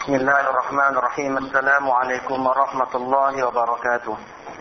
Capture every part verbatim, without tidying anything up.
Bismillahirrahmanirrahim. Assalamualaikum warahmatullahi wabarakatuh.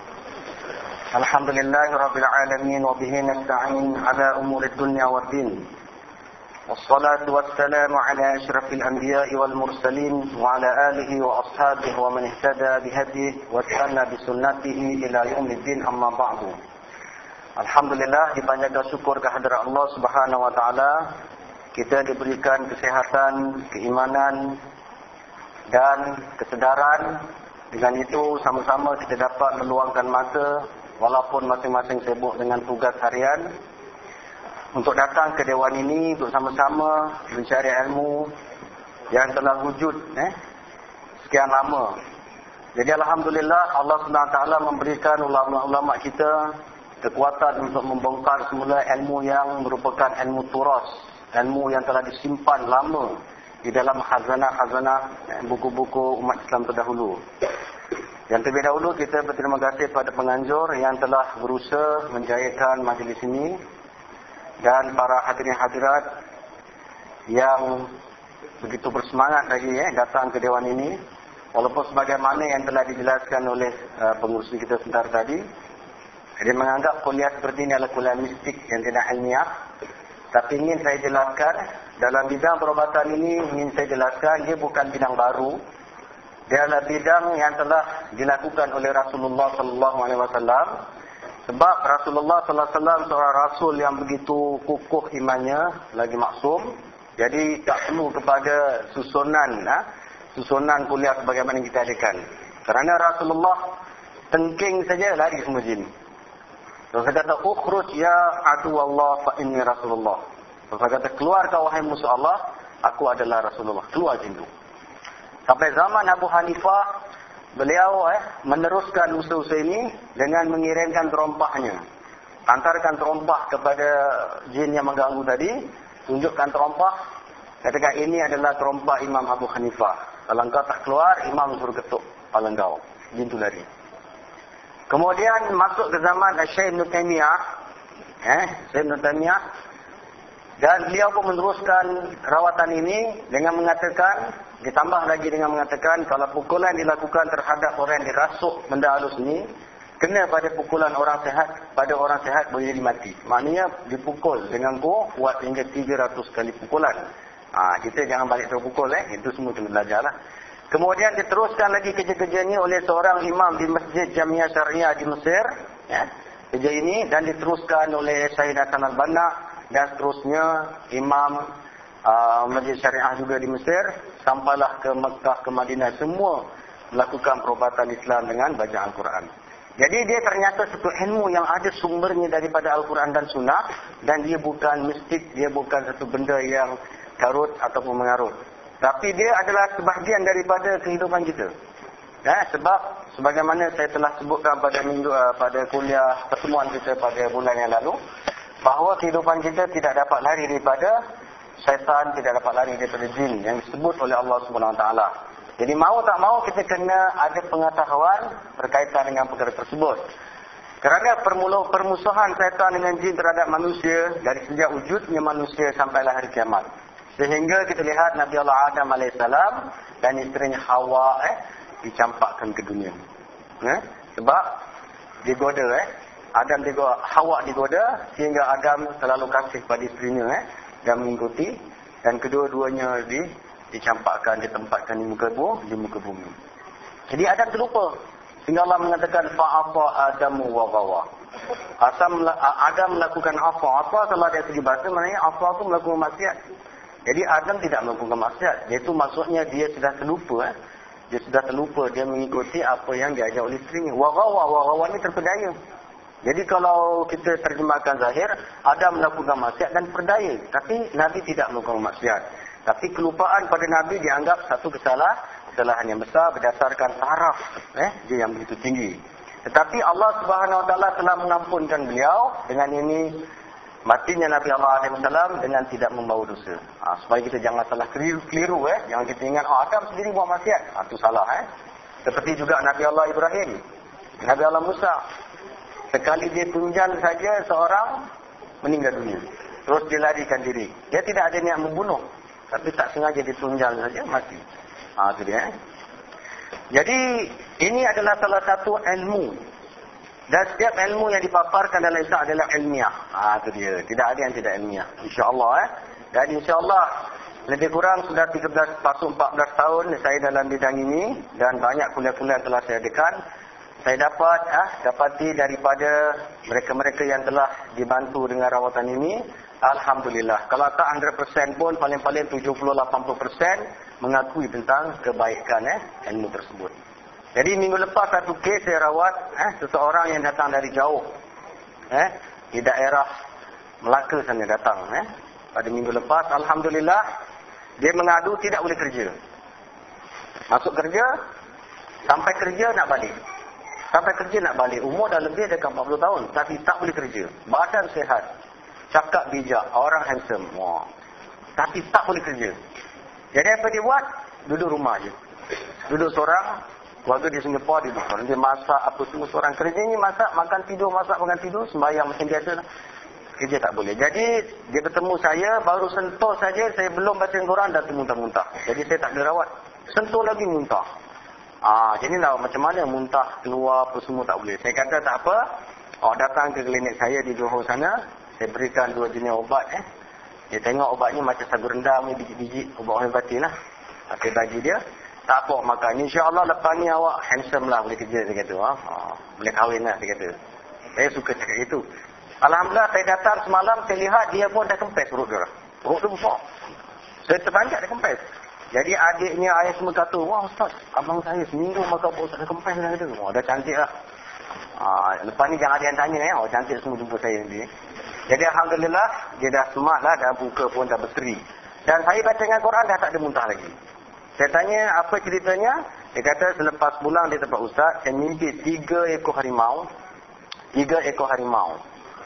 Alhamdulillahirabbil alamin wa bihi nasta'in ala umurid dunya waddin. Wassalatu wassalamu ala asyrafil anbiya'i wal mursalin wa ala alihi wa ashabihi wa man ihtada bihadihi wa istanna bi sunnatihi ila yaumiddin, amma ba'du. Alhamdulillah, dipanjatkan syukur kehadirat Allah Subhanahu wa taala. Kita diberikan kesehatan, keimanan dan kesedaran. Dengan itu sama-sama kita dapat meluangkan masa, walaupun masing-masing sibuk dengan tugas harian, untuk datang ke dewan ini untuk sama-sama mencari ilmu yang telah wujud eh, sekian lama. Jadi alhamdulillah, Allah subhanahu wa taala memberikan ulama-ulama kita kekuatan untuk membongkar semula ilmu yang merupakan ilmu turas, ilmu yang telah disimpan lama di dalam khazanah-khazanah buku-buku umat Islam terdahulu. Yang terlebih dahulu kita berterima kasih kepada penganjur yang telah berusaha menjayakan majlis ini, dan para hadirin hadirat yang begitu bersemangat lagi eh, datang ke dewan ini. Walaupun sebagaimana yang telah dijelaskan oleh uh, pengurus kita sebentar tadi, dia menganggap kuliah seperti ini adalah kuliah mistik yang tidak ilmiah. Tapi ingin saya jelaskan, dalam bidang perubatan ini ingin saya jelaskan, dia bukan bidang baru. Dia adalah bidang yang telah dilakukan oleh Rasulullah sallallahu alaihi wasallam. Sebab Rasulullah sallallahu alaihi wasallam seorang rasul yang begitu kukuh imannya, lagi maksum. Jadi tak perlu kepada susunan, ha? susunan kuliah sebagaimana yang kita adakan. Kerana Rasulullah tengking saja lari semua jin. Terus saya kata, ukhruj ya adu Allah fa inni Rasulullah. Terus saya kata, keluar kau wahai musuh Allah, aku adalah Rasulullah. Keluar jin itu. Sampai zaman Abu Hanifah, beliau eh, meneruskan usaha-usaha ini dengan mengirimkan terompahnya. Hantarkan terompah kepada jin yang mengganggu tadi, tunjukkan terompah, katakan ini adalah terompah Imam Abu Hanifah. Kalau engkau tak keluar, Imam suruh ketuk kepala engkau. Jin itu lari. Kemudian masuk ke zaman Syekh Ibn Taimiyah, eh, Syekh Ibn Taimiyah, dan beliau pun meneruskan rawatan ini dengan mengatakan, ditambah lagi dengan mengatakan, kalau pukulan dilakukan terhadap orang yang dirasuk benda halus ini, kena pada pukulan orang sehat, pada orang sehat boleh jadi mati. Maknanya dipukul dengan kuat hingga tiga ratus kali pukulan. Ha, kita jangan balik terpukul, eh. Itu semua kena belajar lah. Kemudian diteruskan lagi kerja-kerja ini oleh seorang imam di Masjid Jamiah Syariah di Mesir, ya, kerja ini, dan diteruskan oleh Syahid Hasan Al-Banna, dan seterusnya imam uh, Masjid Syariah juga di Mesir, sampailah ke Mekah, ke Madinah, semua melakukan perubatan Islam dengan bacaan Al-Quran. Jadi dia ternyata satu ilmu yang ada sumbernya daripada Al-Quran dan Sunnah, dan dia bukan mistik, dia bukan satu benda yang karut ataupun mengarut. Tapi dia adalah sebahagian daripada kehidupan kita. Ya, sebab sebagaimana saya telah sebutkan pada minggu uh, pada kuliah pertemuan kita pada bulan yang lalu, bahawa kehidupan kita tidak dapat lari daripada syaitan, tidak dapat lari daripada jin yang disebut oleh Allah Subhanahu Wa Taala. Jadi mau tak mau kita kena ada pengetahuan berkaitan dengan perkara tersebut. Kerana permusuhan syaitan dengan jin terhadap manusia dari sejak wujudnya manusia sampailah hari kiamat. Sehingga kita lihat Nabi Allah Adam alaihissalam dan isterinya Hawa eh, dicampakkan ke dunia. Eh? Sebab digoda, eh? Adam digoda, Hawa digoda, sehingga Adam selalu kasih pada isterinya eh? dan mengikuti. Dan kedua-duanya di, dicampakkan, ditempatkan di muka, bu, di muka bumi. Jadi Adam terlupa. Sehingga Allah mengatakan, fa'afa Adamu wa ghawa. Adam melakukan apa? Apa kalau dari segi bahasa, maknanya apa itu melakukan maksiat. Jadi Adam tidak melakukan maksiat. Iaitu maksudnya dia sudah terlupa. Eh? Dia sudah terlupa. Dia mengikuti apa yang diajar oleh isterinya. Wagawa. Wagawa ini terpedaya. Jadi kalau kita terjemahkan zahir, Adam melakukan maksiat dan perdaya. Tapi Nabi tidak melakukan maksiat. Tapi kelupaan pada Nabi dianggap satu kesalahan. Kesalahan yang besar berdasarkan taraf. Eh? Dia yang begitu tinggi. Tetapi Allah Subhanahu Wa Taala telah mengampunkan beliau. Dengan ini matinya Nabi Allah alaihissalam dengan tidak membawa dosa. Ha, supaya kita jangan salah keliru, keliru eh. Jangan kita ingat, oh Adam sendiri buat maksiat. Ha, itu salah eh. Seperti juga Nabi Allah Ibrahim, Nabi Allah Musa. Sekali dia tunjang saja seorang meninggal dunia. Terus dia larikan diri. Dia tidak ada niat membunuh. Tapi tak sengaja ditunjang saja, mati. Ha, itu dia. Eh? Jadi, ini adalah salah satu ilmu. Dan setiap ilmu yang dipaparkan dalam Islam adalah ilmiah. Ha, itu dia. Tidak ada yang tidak ilmiah. InsyaAllah. Eh? Dan insyaAllah, lebih kurang sudah tiga belas, pasal empat belas tahun saya dalam bidang ini. Dan banyak kuliah-kuliah telah saya adakan. Saya dapat, ah, dapati daripada mereka-mereka yang telah dibantu dengan rawatan ini. Alhamdulillah. Kalau tak one hundred percent pun, paling-paling tujuh puluh sampai lapan puluh persen mengakui tentang kebaikan eh, ilmu tersebut. Jadi minggu lepas satu kes saya rawat eh, seseorang yang datang dari jauh. Eh, di daerah Melaka sana datang. Eh. Pada minggu lepas, Alhamdulillah, dia mengadu tidak boleh kerja. Masuk kerja, sampai kerja nak balik. Sampai kerja nak balik. Umur dah lebih dekat empat puluh tahun. Tapi tak boleh kerja. Badan sihat. Cakap bijak. Orang handsome. Wah. Tapi tak boleh kerja. Jadi apa dia buat? Duduk rumah je. Duduk seorang. Keluarga di Singapura dia duduk. Dia masak apa semua seorang. Kerjanya masak, makan tidur, masak, makan tidur. Sembahyang macam biasa. Kerja tak boleh. Jadi dia bertemu saya. Baru sentuh saja. Saya belum baca Al-Quran dah muntah-muntah. Jadi saya tak ada rawat. Sentuh lagi muntah. Ah, jadi lah macam mana muntah keluar apa semua tak boleh. Saya kata tak apa. Oh, datang ke klinik saya di Johor sana. Saya berikan dua jenis ubat eh. Dia tengok ubatnya macam sagu rendang ni biji-biji ubat homeopati lah. Pakai bagi dia. Tak apa makan. InsyaAllah lepas ni awak handsome lah boleh kerja dia kata. Ha? Ah, boleh kahwin lah dia kata. Saya suka cakap itu. Alhamdulillah saya datang semalam saya lihat dia pun dah kempes perut dia. Perut dia besar. Saya terpanjat dia kempes. Jadi adiknya ayah semua kata, wah Ustaz, abang saya seminggu makan perut tak ada kempes dah kata. Wah dah cantik lah. Ah, lepas ni jangan ada yang tanya ya. Oh cantik semua jumpa saya nanti. Jadi Alhamdulillah, dia dah smart lah, dah buka pun dah berseri. Dan saya baca dengan Quran dah tak ada muntah lagi. Saya tanya apa ceritanya? Dia kata selepas pulang di tempat Ustaz, saya mimpi tiga ekor harimau. Tiga ekor harimau.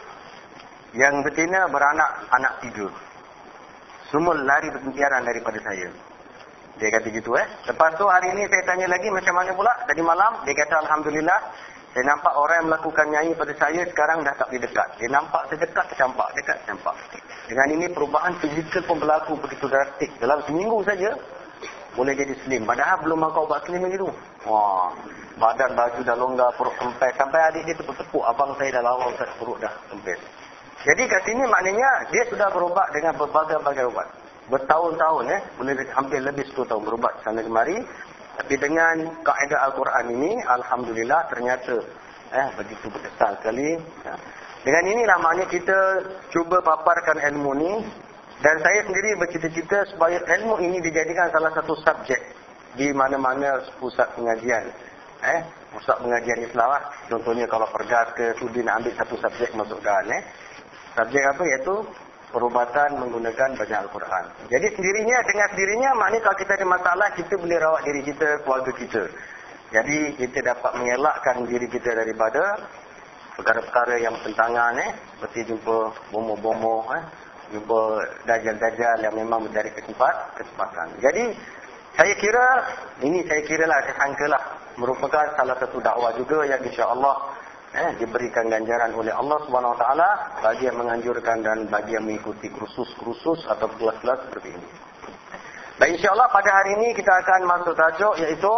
Yang betina beranak anak tiga. Semua lari berkentiaran daripada saya. Dia kata gitu eh. Lepas tu hari ini saya tanya lagi macam mana pula. Tadi malam dia kata Alhamdulillah. Saya nampak orang yang melakukan nyanyi pada saya sekarang dah tak boleh dekat. Dia nampak saya dekat, tercampak. Dekat, tercampak. Dengan ini perubahan fizikal pun berlaku begitu drastik. Dalam seminggu saja boleh jadi slim. Padahal belum makan ubat slim lagi tu. Wah, badan baju dah longgar, perut kempes. Sampai adik dia tepuk-tepuk. Abang saya dah lawa Ustaz, perut dah kempes. Jadi kat sini maknanya dia sudah berubat dengan berbagai-bagai ubat. Bertahun-tahun eh, boleh hampir lebih sepuluh tahun berubat sana kemari. Tapi dengan kaedah Al-Quran ini, Alhamdulillah ternyata eh begitu berkesan sekali. Ya. Dengan inilah maknanya kita cuba paparkan ilmu ni. Dan saya sendiri bercita-cita supaya ilmu ini dijadikan salah satu subjek di mana-mana pusat pengajian. Eh, pusat pengajian Islam lah. Contohnya kalau pergas ke studi nak ambil satu subjek masukkan eh. Subjek apa iaitu perubatan menggunakan bacaan Al-Quran. Jadi sendirinya, dengan sendirinya, maknanya kalau kita ada masalah, kita boleh rawat diri kita, keluarga kita. Jadi kita dapat mengelakkan diri kita daripada perkara-perkara yang bertentangan, eh, seperti jumpa bomoh-bomoh, eh, jumpa dajjal-dajjal yang memang mencari kesempat, kesempatan. Jadi saya kira, ini saya kira lah, saya sangka lah, merupakan salah satu dakwah juga yang insya-Allah Eh, diberikan ganjaran oleh Allah Subhanahu Wa Taala bagi yang menganjurkan dan bagi yang mengikuti kursus-kursus atau kelas-kelas seperti ini. Dan insya-Allah pada hari ini kita akan masuk tajuk iaitu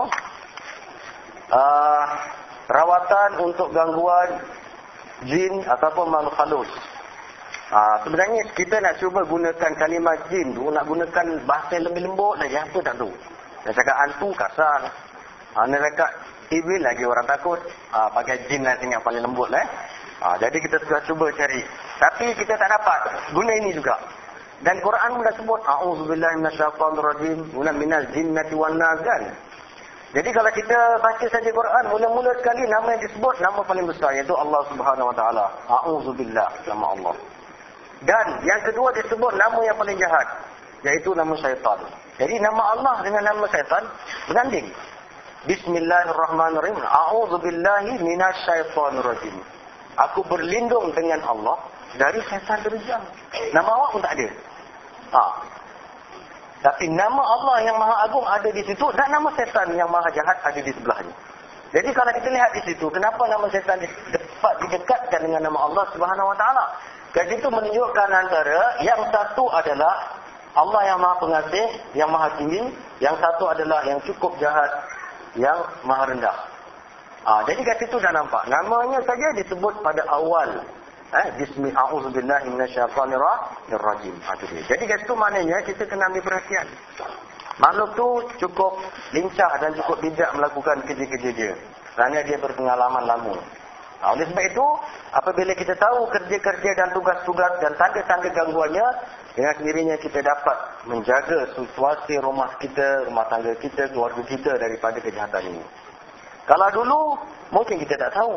uh, rawatan untuk gangguan jin ataupun makhluk halus. Uh, sebenarnya kita nak cuba gunakan kalimah jin tu, nak gunakan bahasa yang lebih lembut saja, apa tak tahu. Nak cakap hantu kasar. Uh, nak cakap Ibil lagi orang takut. Ha, pakai jin lah yang paling lembut lah. Eh. Ha, jadi kita sudah cuba cari. Tapi kita tak dapat. Guna ini juga. Dan Quran pun dah sebut. A'udzubillahi minasyaitonirrajim. Guna minal jinnati wan nas kan. Jadi kalau kita baca saja Quran. Mula-mula sekali nama yang disebut. Nama paling besar. Iaitu Allah Subhanahu Wa Taala. A'udzubillah. Nama Allah. Dan yang kedua disebut nama yang paling jahat. Iaitu nama syaitan. Jadi nama Allah dengan nama syaitan berganding. Bismillahirrahmanirrahim. A'udzubillahi minasyaitonirrajim. Aku berlindung dengan Allah dari syaitan terjang. Nama awak pun tak ada. Ha. Tapi nama Allah yang Maha Agung ada di situ dan nama syaitan yang Maha Jahat ada di sebelahnya. Jadi kalau kita lihat di situ, kenapa nama syaitan dapat didekatkan dengan nama Allah Subhanahu Wa Taala? Kerana itu menunjukkan antara yang satu adalah Allah yang maha pengasih, yang maha tinggi. Yang satu adalah yang cukup jahat, yang maha rendah. Ha, jadi kat situ dah nampak. Namanya saja disebut pada awal. Eh, Bismi a'udzubillahi minasyaitonirrajim. Ha, tu dia. Jadi kat situ maknanya kita kena ambil perhatian. Makhluk tu cukup lincah dan cukup bijak melakukan kerja-kerja dia. Kerana dia berpengalaman lama. Ha, oleh sebab itu, apabila kita tahu kerja-kerja dan tugas-tugas dan tanda-tanda gangguannya, dengan sendirinya kita dapat menjaga situasi rumah kita, rumah tangga kita, keluarga kita daripada kejahatan ini. Kalau dulu, mungkin kita tak tahu.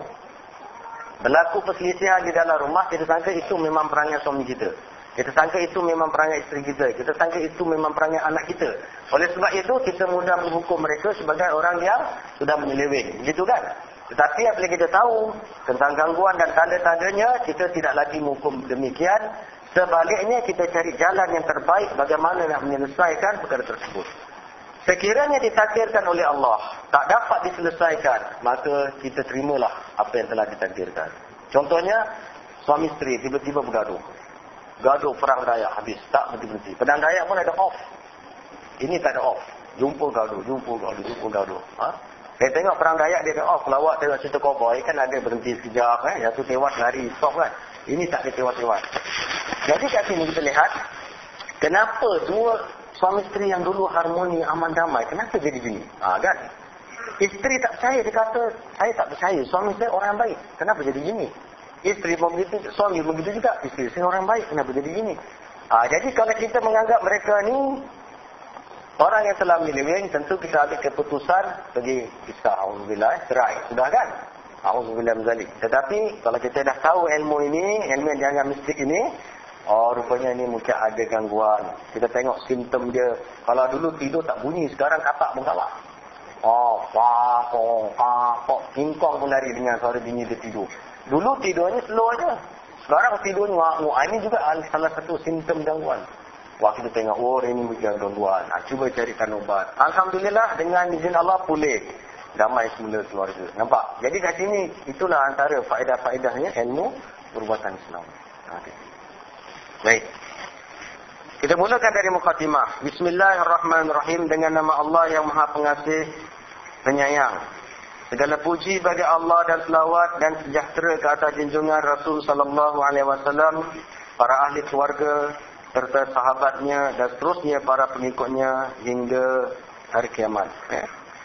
Berlaku perselisihan di dalam rumah, kita sangka itu memang perangai suami kita. Kita sangka itu memang perangai isteri kita. Kita sangka itu memang perangai anak kita. Oleh sebab itu, kita mudah menghukum mereka sebagai orang yang sudah menyeleweng. Begitu kan? Tetapi apabila kita tahu tentang gangguan dan tanda-tandanya, kita tidak lagi menghukum demikian. Sebaliknya, kita cari jalan yang terbaik bagaimana nak menyelesaikan perkara tersebut. Sekiranya ditakdirkan oleh Allah, tak dapat diselesaikan, maka kita terimalah apa yang telah ditakdirkan. Contohnya, suami isteri tiba-tiba bergaduh. Gaduh perang dayak habis, tak berhenti-berhenti. Perang dayak pun ada off. Ini tak ada off. Jumpa gaduh, jumpa gaduh, jumpa gaduh. Ha? Saya tengok perang dayak dia ada off. Lawak tengok cerita cowboy, kan ada berhenti sekejap. Eh? Yang tu tewas lari, stop kan. Ini tak ada tewas-tewas. Jadi kat sini kita lihat, kenapa dua suami isteri yang dulu harmoni, aman damai, kenapa jadi gini? Ha, kan? Isteri tak percaya, dia kata, saya tak percaya, suami saya orang yang baik. Kenapa jadi gini? Isteri pun begitu, suami pun begitu juga. Isteri saya orang baik, kenapa jadi gini? Ha, jadi kalau kita menganggap mereka ni orang yang telah menyeleweng, tentu kita ambil keputusan pergi pisah. Alhamdulillah, cerai. Sudah kan? Alhamdulillah menzalik. Tetapi kalau kita dah tahu ilmu ini, ilmu yang jangan mistik ini, oh rupanya ini mungkin ada gangguan. Kita tengok simptom dia. Kalau dulu tidur tak bunyi, sekarang katak pun kalah. Oh, pak, kong, pak, kong. Kingkong pun lari dengan suara bunyi dia tidur. Dulu tidurnya slow aja. Sekarang tidur ngak-ngak. Ini juga salah satu simptom gangguan. Wah, kita tengok, oh ini mungkin gangguan. Ha, cuba carikan ubat. Alhamdulillah, dengan izin Allah pulih. Damai semula keluarga. Nampak? Jadi kat sini, itulah antara faedah-faedahnya ilmu perubatan Islam. Okay. Baik. Kita mulakan dari mukadimah. Bismillahirrahmanirrahim. Dengan nama Allah yang Maha Pengasih, Penyayang. Segala puji bagi Allah dan selawat dan sejahtera ke atas junjungan Rasul sallallahu alaihi wasallam, para ahli keluarga serta sahabatnya dan seterusnya para pengikutnya hingga hari kiamat. Eh.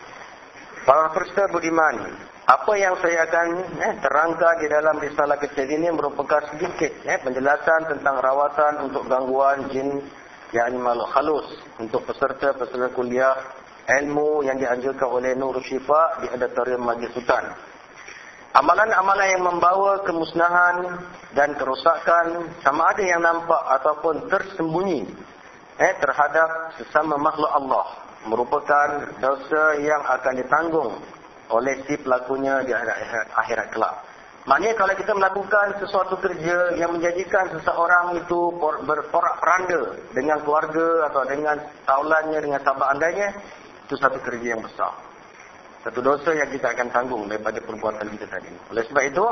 Para peserta budiman, apa yang saya akan eh, terangkan di dalam risalah kecil ini merupakan sedikit eh, penjelasan tentang rawatan untuk gangguan jin, yakni makhluk halus, untuk peserta-peserta kuliah ilmu yang dianjurkan oleh Nur Syifa di Auditorium Majlis Sultan. Amalan-amalan yang membawa kemusnahan dan kerosakan, sama ada yang nampak ataupun tersembunyi eh, terhadap sesama makhluk Allah, merupakan dosa yang akan ditanggung oleh si pelakunya di akhirat, akhirat kelak. Maknanya kalau kita melakukan sesuatu kerja yang menjadikan seseorang itu berporak-peranda dengan keluarga atau dengan taulannya, dengan sahabat andainya, itu satu kerja yang besar. Satu dosa yang kita akan tanggung daripada perbuatan kita tadi. Oleh sebab itu,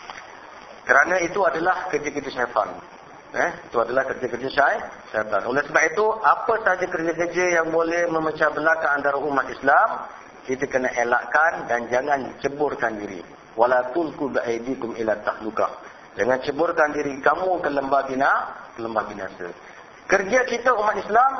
kerana itu adalah kerja-kerja syaitan. Eh, itu adalah kerja-kerja syaitan. Oleh sebab itu, apa sahaja kerja-kerja yang boleh memecah belahkan antara umat Islam, kita kena elakkan dan jangan ceburkan diri. Wala tulqu bi'aidikum ila tahlukah. Jangan ceburkan diri kamu ke lembah bina, ke lembah binasa. Kerja kita umat Islam,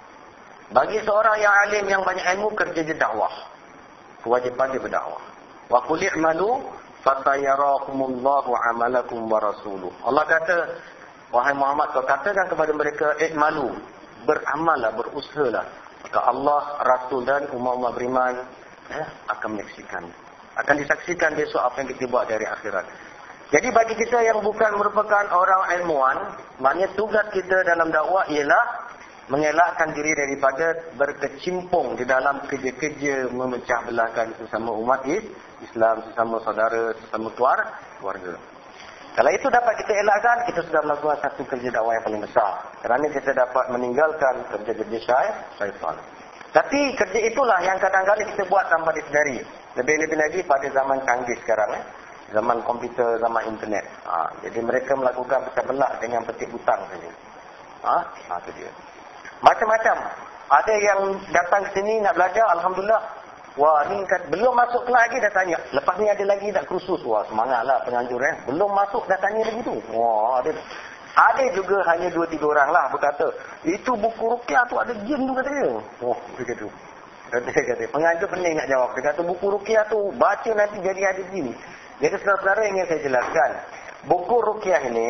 bagi seorang yang alim yang banyak ilmu, kerja dia dakwah. Kewajipan dia berdakwah. Wa qul i'malu fasayarakumullahu 'amalakum wa rasuluh. Allah kata, wahai Muhammad, kau katakan kepada mereka, i'malu, beramallah, berusahalah. Maka Allah, Rasul dan umat-umat beriman eh, akan menyaksikan. Akan disaksikan besok apa yang kita buat dari akhirat. Jadi bagi kita yang bukan merupakan orang ilmuwan, maknanya tugas kita dalam dakwah ialah mengelakkan diri daripada berkecimpung di dalam kerja-kerja memecah belahkan sesama umat Islam, sesama saudara, sesama keluarga. Kalau itu dapat kita elakkan, kita sudah melakukan satu kerja dakwah yang paling besar. Kerana kita dapat meninggalkan kerja-kerja syaitan. Tapi kerja itulah yang kadang-kadang kita buat tanpa disedari. Lebih-lebih lagi pada zaman canggih sekarang. Eh? Zaman komputer, zaman internet. Ha, jadi mereka melakukan pecah belah dengan petik hutang saja. Ha? Ha, itu dia. Macam-macam. Ada yang datang ke sini nak belajar, alhamdulillah. Wah, ni kan belum masuk kelas lagi dah tanya. Lepas ni ada lagi tak kursus. Wah, semangatlah penganjur eh. Belum masuk dah tanya lagi tu. Wah, ada ada juga hanya dua tiga orang lah berkata, itu buku ruqyah tu ada jin tu kata dia. Oh, dia kata. Kata kata penganjur pening nak jawab. Dia kata buku ruqyah tu baca nanti jadi ada jin. Jadi saudara-saudara ingin saya jelaskan, buku ruqyah ini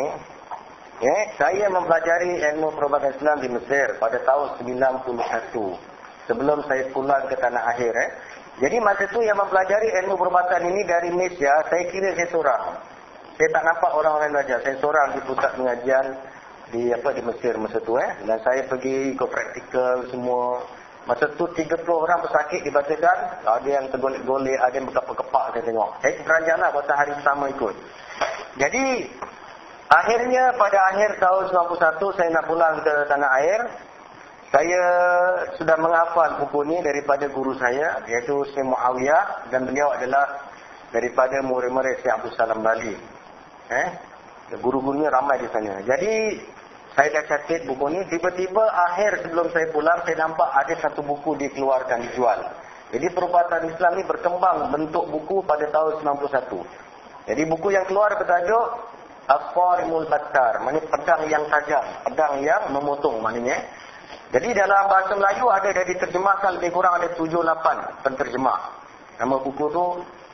eh saya mempelajari ilmu perubatan Islam di Mesir pada tahun sembilan puluh satu. Sebelum saya pulang ke tanah akhir eh. Jadi masa tu yang mempelajari ilmu perubatan ini dari Malaysia, saya kira saya seorang. Saya tak nampak orang lain belajar. Saya seorang di pusat pengajian di apa di Mesir masa tu eh. Dan saya pergi ikut praktikal semua. Masa tu tiga puluh orang pesakit dibacakan. Ada yang tergolek-golek, ada yang berkepak-kepak saya tengok. Saya beranjaklah pada hari pertama ikut. Jadi akhirnya pada akhir tahun sembilan puluh satu saya nak pulang ke tanah air. Saya sudah menghafal buku ini daripada guru saya, iaitu Syekh Muawiyah, dan beliau adalah daripada murid-murid Syekh Abdul Salam Bali. Eh, guru-gurunya ramai di sana. Jadi saya dah catat buku ini. Tiba-tiba akhir sebelum saya pulang, saya nampak ada satu buku dikeluarkan, dijual. Jadi perubatan Islam ini berkembang bentuk buku pada tahun sembilan puluh satu. Jadi buku yang keluar bertajuk As-Sarimul Battar, maknanya pedang yang tajam, pedang yang memotong maknanya. Jadi dalam bahasa Melayu ada dari terjemahkan lebih kurang ada tujuh lapan penterjemah. Nama buku tu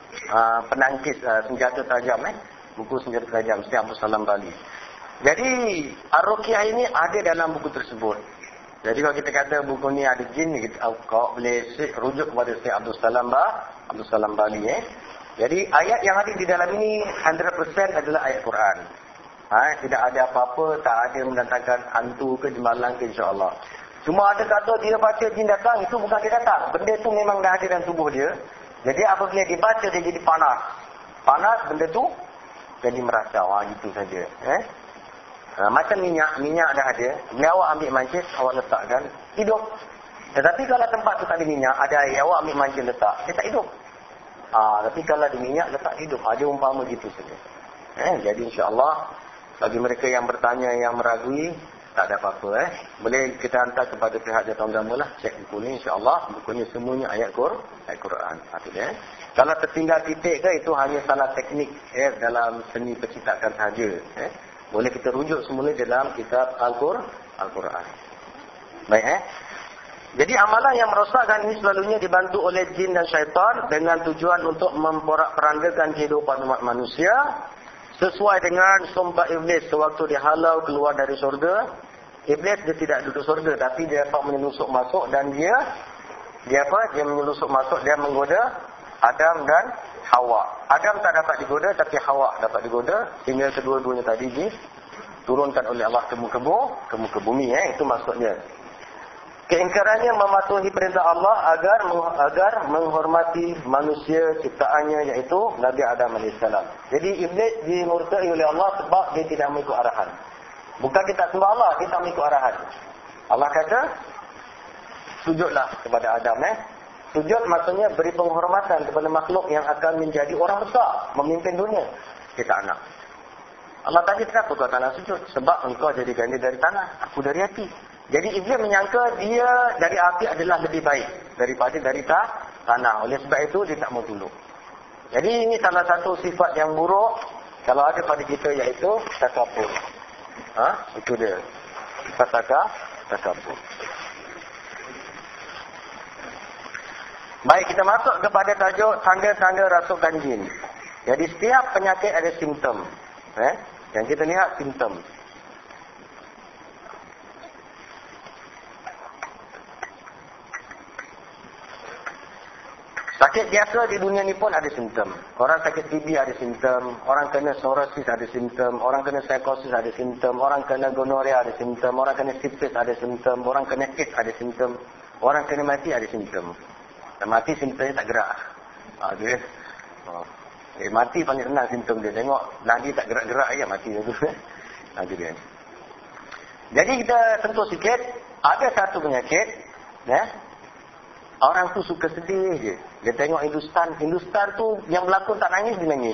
uh, penangkis uh, senjata tajam eh. Buku senjata tajam Syekh Abdul Salam Bali. Jadi Ar-Ruqyah ini ada dalam buku tersebut. Jadi kalau kita kata buku ni ada jin, kita kau boleh rujuk kepada Syekh Abdul Salam Ba, Abdul Salam Bali eh. Jadi ayat yang ada di dalam ini seratus peratus adalah ayat Quran. Ha, tidak ada apa-apa, tak ada mendatangkan hantu ke jemalang ke, insya-Allah. Cuma ada kata dia baca jin datang, itu bukan dia datang. Benda tu memang dah ada dalam tubuh dia. Jadi apabila dia baca dia jadi panas. Panas benda tu jadi merasau. Ha, gitu saja. Eh? Ha, macam minyak, minyak dah ada. Bila awak ambil mancis, awak letakkan, hidup. Tetapi kalau tempat tu tak ada minyak, ada air, awak ambil mancis letak, dia tak hidup. Ha, tapi kalau ada minyak, letak hidup. Ada umpama gitu saja. Eh? Jadi insya-Allah bagi mereka yang bertanya, yang meragui, tak ada apa-apa eh. Boleh kita hantar kepada pihak jawatan agama lah. Cek buku ni insya-Allah. Buku ni semuanya ayat Quran. Ayat Quran. Artinya, eh. Kalau tertinggal titik ke, itu hanya salah teknik eh, dalam seni percetakan sahaja. Eh. Boleh kita rujuk semula dalam kitab Al-Quran. Al-Quran. Baik eh. Jadi amalan yang merosakkan ini selalunya dibantu oleh jin dan syaitan dengan tujuan untuk memporak-perandakan kehidupan umat manusia. Sesuai dengan sumpah Iblis sewaktu dihalau keluar dari surga. Iblis dia tidak duduk surga, tapi dia dapat menyelusup masuk dan dia dia apa? Dia menyelusup masuk, dia menggoda Adam dan Hawa. Adam tak dapat digoda, tapi Hawa dapat digoda. Sehingga kedua-duanya tadi diturunkan oleh Allah ke muka bumi, ke muka bumi eh, itu maksudnya. Keingkarannya mematuhi perintah Allah agar agar menghormati manusia ciptaannya, iaitu Nabi Adam alaihissalam. Jadi Iblis dimurkai oleh Allah sebab dia tidak mengikut arahan. Bukan kita sembah Allah, kita mengikut arahan. Allah kata, sujudlah kepada Adam eh. Sujud maksudnya beri penghormatan kepada makhluk yang akan menjadi orang besar, memimpin dunia. Kita anak. Allah tanya, kenapa kau tak nak sujud? Sebab engkau jadikan dia dari tanah, aku dari hati. Jadi Iblis menyangka dia dari api adalah lebih baik daripada dari tanah. Oleh sebab itu dia tak mau tunduk. Jadi ini salah satu sifat yang buruk kalau ada pada kita, iaitu takabur. Ha? Itu dia. Sifat takabur. Baik, kita masuk kepada tajuk tanda-tanda rasukan jin. Jadi setiap penyakit ada simptom. Eh? Yang kita lihat simptom. Sakit biasa di dunia ni pun ada simptom. Orang sakit T B ada simptom, orang kena psoriasis ada simptom, orang kena psikosis ada simptom, orang kena gonorea ada simptom, orang kena syphilis ada simptom, orang kena AIDS ada simptom, orang kena mati ada simptom. Dan mati simptomnya tak gerak. Ha, dia. Oh. Eh, mati paling senang simptom dia. Tengok nadi tak gerak-gerak ya mati tu. Ha, dia. Jadi kita sentuh sikit, ada satu penyakit, ya. Orang tu suka sedih je. Dia tengok Hindustan. Hindustan tu yang berlakon tak nangis, dia nangis.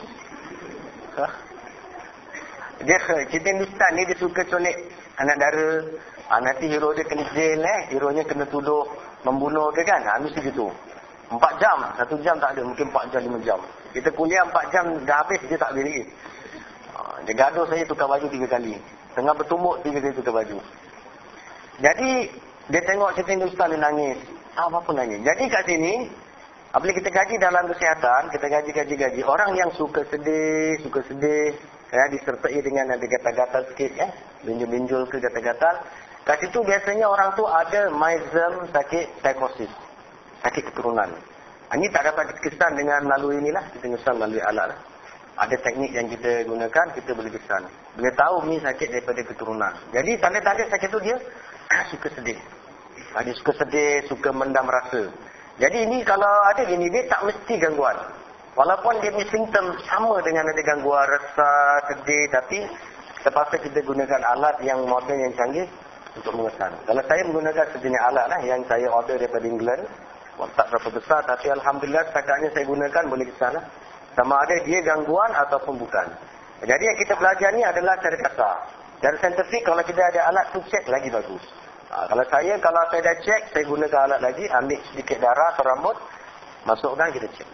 Ha? Dia, kita Hindustan ni dia suka colek anak dara. Ha, nanti hero dia kena jail eh. Hero nya kena tuduh membunuh dia kan. Ha, mesti gitu. Empat jam. Satu jam tak ada. Mungkin empat jam, lima jam. Kita kuliah empat jam dah habis. Dia tak boleh lagi. Ha, dia gaduh saya tukar baju tiga kali. Tengah bertumbuk tiga kali tukar baju. Jadi dia tengok cerita Hindustan dia nangis. Ah, apa pun nangis. Jadi kat sini, apabila kita gaji dalam kesihatan, kita gaji-gaji-gaji. Orang yang suka sedih, suka sedih, ya, disertai dengan ada gatal-gatal sikit, ya, binjul-binjul ke gatal-gatal. Kat situ biasanya orang tu ada myasm, sakit psikosis, sakit keturunan. Ini tak dapat dikesan dengan melalui inilah, kita kesan melalui alat lah. Ada teknik yang kita gunakan, kita boleh kesan. Boleh tahu ni sakit daripada keturunan. Jadi tanda-tanda sakit tu dia suka sedih. Dia suka sedih, suka mendam rasa. Jadi ini kalau ada gini, dia tak mesti gangguan. Walaupun dia punya simptom sama dengan ada gangguan rasa, sedih, tapi terpaksa kita gunakan alat yang moden, yang canggih untuk mengesan. Kalau saya menggunakan sejenis alat lah, yang saya order daripada England, tak berapa besar, tapi Alhamdulillah setakatnya saya gunakan, boleh kesan lah. Sama ada dia gangguan ataupun bukan. Jadi yang kita belajar ni adalah cara kasar. Cara saintifik, kalau kita ada alat tu cek lagi bagus. Ha, kalau saya, kalau saya dah cek, saya gunakan alat lagi, ambil sedikit darah atau rambut, masukkan, kita cek.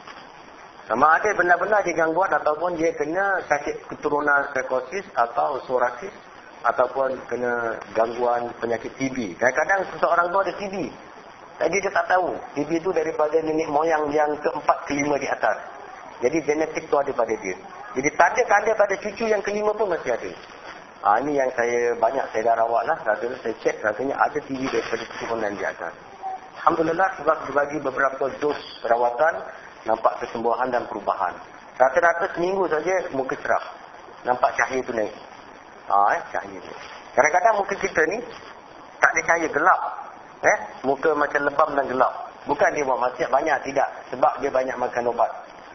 Sama ada benar-benar dia gangguan ataupun dia kena sakit keturunan psikosis atau psoriasis ataupun kena gangguan penyakit T B. Kadang-kadang seseorang tu ada T B. Jadi dia tak tahu. T B itu daripada nenek moyang yang keempat, kelima di atas. Jadi genetik tu ada pada dia. Jadi tanda-tanda pada cucu yang kelima pun masih ada. Ha, ini yang saya banyak saya dah rawat lah. Rasanya saya cek, rasanya ada T B daripada keturunan di atas. Alhamdulillah sebab dibagi beberapa dos rawatan, nampak kesembuhan dan perubahan. Rata-rata seminggu saja muka cerah. Nampak cahaya tu naik. Ha, eh, cahaya tu. Kadang-kadang muka kita ni tak ada cahaya, gelap. Eh, muka macam lebam dan gelap. Bukan dia buat maksiat banyak, tidak. Sebab dia banyak makan ubat.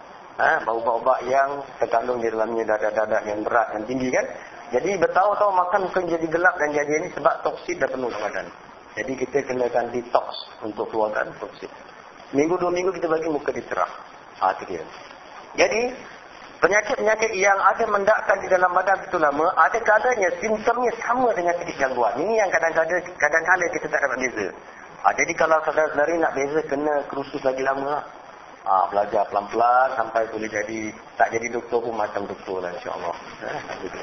Ha, ubat-ubat yang terkandung di dalamnya dadah-dadah yang berat dan tinggi kan. Jadi bertahu-tahu makan bukan jadi gelap dan jadi ini sebab toksin dah penuh dalam badan. Jadi kita kenakan detox untuk keluarkan toksin. Minggu dua minggu kita bagi muka dicerah. Ha, itu dia. Jadi penyakit-penyakit yang ada mendakkan di dalam badan itu lama, ada kalanya simptomnya sama dengan sakit gangguan. Ini yang kadang-kadang kadang-kadang kita tak dapat beza. Ha, jadi kalau saudara-saudari nak beza, kena kursus lagi lama lah. Ha, belajar pelan-pelan sampai boleh jadi, tak jadi doktor pun macam doktor lah insyaAllah. Ha,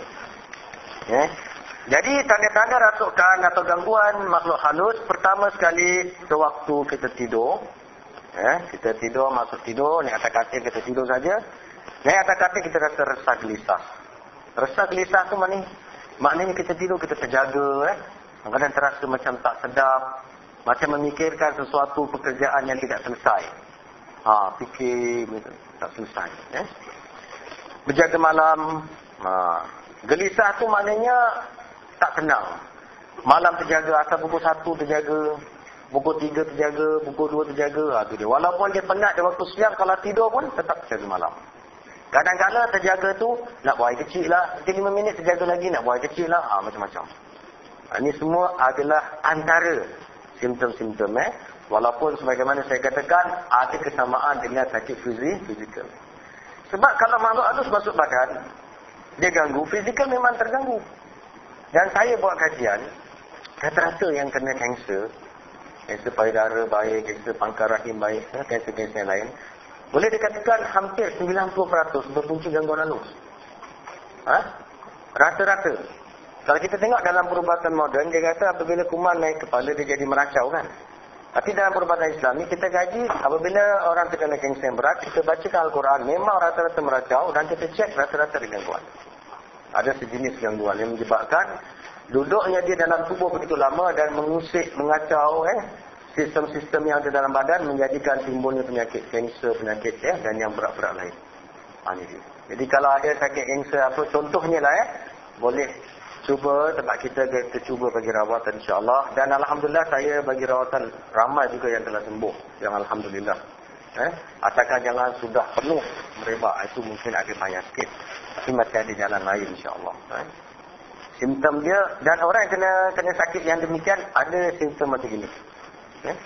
Ya. Jadi tanda-tanda rasukan atau gangguan makhluk halus, pertama sekali sewaktu kita tidur. Ya, kita tidur, masuk tidur, naik atas katil kita tidur saja. Naik atas katil kita rasa resah gelisah. Resah gelisah tu mana? Maknanya kita tidur, kita terjaga. Eh. Kadang-kadang terasa macam tak sedap. Macam memikirkan sesuatu pekerjaan yang tidak selesai. Ha, fikir tak selesai. Eh. Berjaga malam. Ha. Gelisah tu maknanya tak tenang. Malam terjaga, asal pukul satu terjaga, pukul tiga terjaga, pukul dua terjaga. Ha, tu dia. Walaupun dia penat di waktu siang, kalau tidur pun tetap terjaga malam. Kadang-kadang terjaga tu, nak buang air kecil lah. Nanti lima minit terjaga lagi, nak buang air kecil lah. Ha, macam-macam. Ha, ini semua adalah antara simptom-simptom. Eh. Walaupun sebagaimana saya katakan, ada kesamaan dengan sakit fizikal. Sebab kalau makhluk halus masuk badan, dia ganggu, fizikal memang terganggu. Dan saya buat kajian, rata-rata yang kena kanser, kanser payudara baik, kanser pangkal rahim baik, kanser-kanser yang lain, boleh dikatakan hampir sembilan puluh peratus berpunca gangguan halus. Ha? Rata-rata. Kalau kita tengok dalam perubatan moden, dia kata apabila kuman naik kepala, dia jadi meracau kan. Tapi dalam perubatan Islami, kita kaji apabila orang terkena kanser yang berat, kita bacakan Al-Quran, memang rata-rata meracau dan kita cek rata-rata ada gangguan. Ada sejenis gangguan yang menyebabkan duduknya dia dalam tubuh begitu lama dan mengusik, mengacau eh, sistem-sistem yang ada dalam badan, menjadikan timbulnya penyakit kanser, penyakit eh, dan yang berat-berat lain. Ha, ini dia. Jadi kalau ada sakit kanser apa, contohnya lah eh, boleh cuba tempat kita, kita cuba bagi rawatan insya-Allah. Dan alhamdulillah saya bagi rawatan ramai juga yang telah sembuh. Yang alhamdulillah. Eh, asalkan jangan sudah penuh merebak, itu mungkin ada bahaya sikit. Tapi masih ada jalan lain insya-Allah. Eh. Simptom dia, dan orang yang kena kena sakit yang demikian ada simptom macam ini. Eh,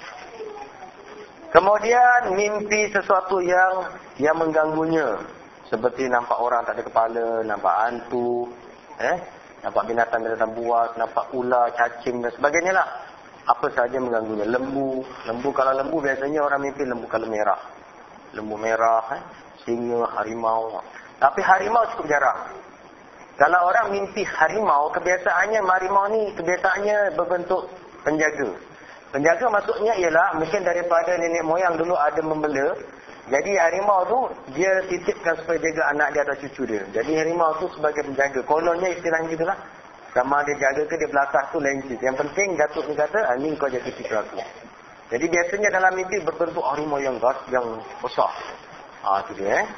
kemudian mimpi sesuatu yang yang mengganggunya, seperti nampak orang tak ada kepala, nampak hantu, eh Nampak binatang-binatang buas, nampak ular, cacing dan sebagainya lah. Apa sahaja mengganggunya. Lembu. Lembu, kalau lembu biasanya orang mimpi lembu kalau merah. Lembu merah, eh? Singa, harimau. Tapi harimau cukup jarang. Kalau orang mimpi harimau, kebiasaannya harimau ni kebiasaannya berbentuk penjaga. Penjaga maksudnya ialah mungkin daripada nenek moyang dulu ada membela. Jadi harimau tu dia titipkan supaya jaga anak dia atau cucu dia. Jadi harimau tu sebagai penjaga. Kolonnya istilahnya gitulah. Sama dia jaga ke dia belasah tu lain cerita. Yang penting Datuk ni kata, ah, ni kau jaga cucu aku. Jadi biasanya dalam mimpi berbentuk harimau yang gas, yang besar. Ah tu dia eh.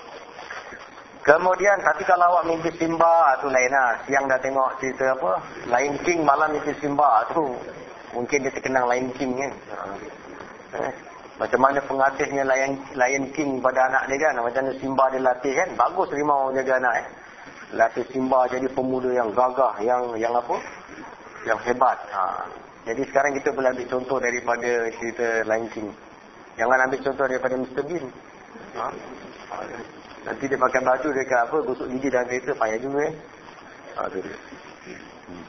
Kemudian, tapi kalau awak mimpi Simba, tu lain lah. Siang dah tengok cerita apa, Lion King, malam mimpi Simba, tu mungkin dia terkenang Lion King kan. Eh, macam mana pengasihnya Lion, Lion King pada anak dia kan. Macam mana Simba dia latih kan. Bagus harimau jaga anak eh. Latih Simba jadi pemuda yang gagah, yang yang apa, yang hebat. Ha. Jadi sekarang kita boleh ambil contoh daripada cerita Lion King. Jangan ambil contoh daripada Mister Bean. Ha. Nanti dia pakai baju dekat apa, gosok gigi dalam kereta, payah juga eh. Ha, tu dia. Hmm.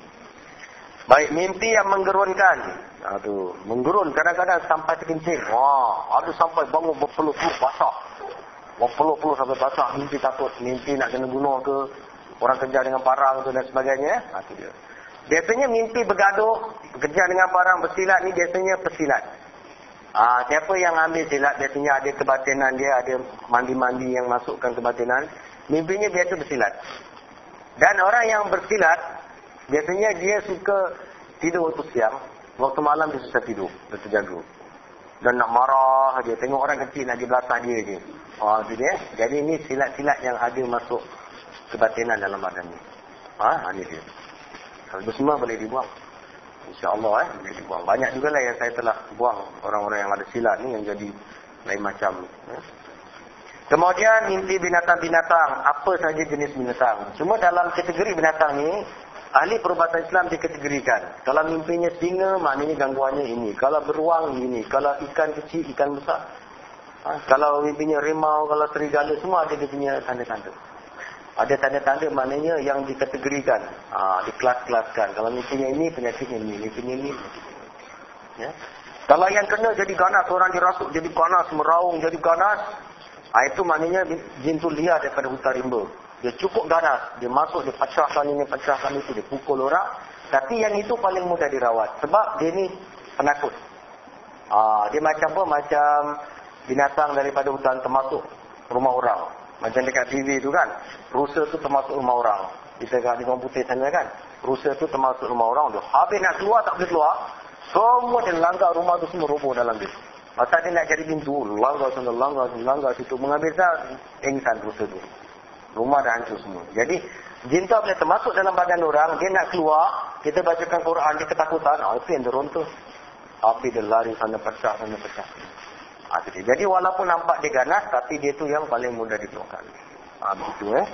Baik, mimpi yang menggerunkan. Ha, tu. Menggerun kadang-kadang sampai terkencing. Wah, ada sampai bangun berpeluh-peluh basah. Berpeluh-peluh sampai basah. Mimpi takut. Mimpi nak kena bunuh ke. Orang kerja dengan parang tu dan sebagainya. Ha, tu dia. Biasanya mimpi bergaduh, kerja dengan parang, bersilat ni biasanya pesilat. Ah, siapa yang ambil silat biasanya ada kebatinan dia, ada mandi-mandi yang masukkan kebatinan. Mimpinya biasa bersilat. Dan orang yang bersilat biasanya dia suka tidur waktu siang, waktu malam dia susah tidur, dia terjaga. Dan nak marah dia, tengok orang kecil nak dibelasah dia je. Ah, tu dia. Jadi ini silat-silat yang ada masuk kebatinan dalam badan ni. Ah, ini dia. Kalau semua boleh dibuang. InsyaAllah eh, boleh dibuang. Banyak juga lah yang saya telah buang orang-orang yang ada silat ni yang jadi lain macam. Eh. Kemudian mimpi binatang-binatang. Apa saja jenis binatang. Cuma dalam kategori binatang ni, ahli perubatan Islam dikategorikan. Kalau mimpinya singa, maknanya gangguannya ini. Kalau beruang, ini. Kalau ikan kecil, ikan besar. Ha, kalau mimpinya rimau, kalau serigala, semua ada dia punya tanda-tanda. Ada tanda-tanda maknanya yang dikategorikan, ha, dikelas-kelaskan. Kalau mimpinya ini, penyakitnya ini, mimpinya ini. Ya. Kalau yang kena jadi ganas, orang dirasuk jadi ganas, meraung jadi ganas, ha, itu maknanya jin tu liar daripada hutan rimba. Dia cukup ganas, dia masuk, dia pecahkan ini, pecahkan itu, dia pukul orang. Tapi yang itu paling mudah dirawat. Sebab dia ni penakut. Ha, dia macam apa? Macam binatang daripada hutan termasuk rumah orang. Macam dekat T V tu kan, rusa tu termasuk rumah orang. Kita kat di komputer sana kan, rusa tu termasuk rumah orang tu. Habis nak keluar tak boleh keluar, semua dia langgar rumah tu semua roboh dalam dia. Masa dia nak cari pintu, langgar sana, langgar sana, langgar situ. Mengambil sah, engsan rusa tu. Rumah dah hancur semua. Jadi, jin tu boleh termasuk dalam badan orang, dia nak keluar, kita bacakan Quran, dia ketakutan, ah, itu yang dia rontuh. Api dia lari sana pecah, sana pecah. Ha, jadi walaupun nampak dia ganas, tapi dia tu yang paling mudah dikeluarkan. Ha, begitu eh.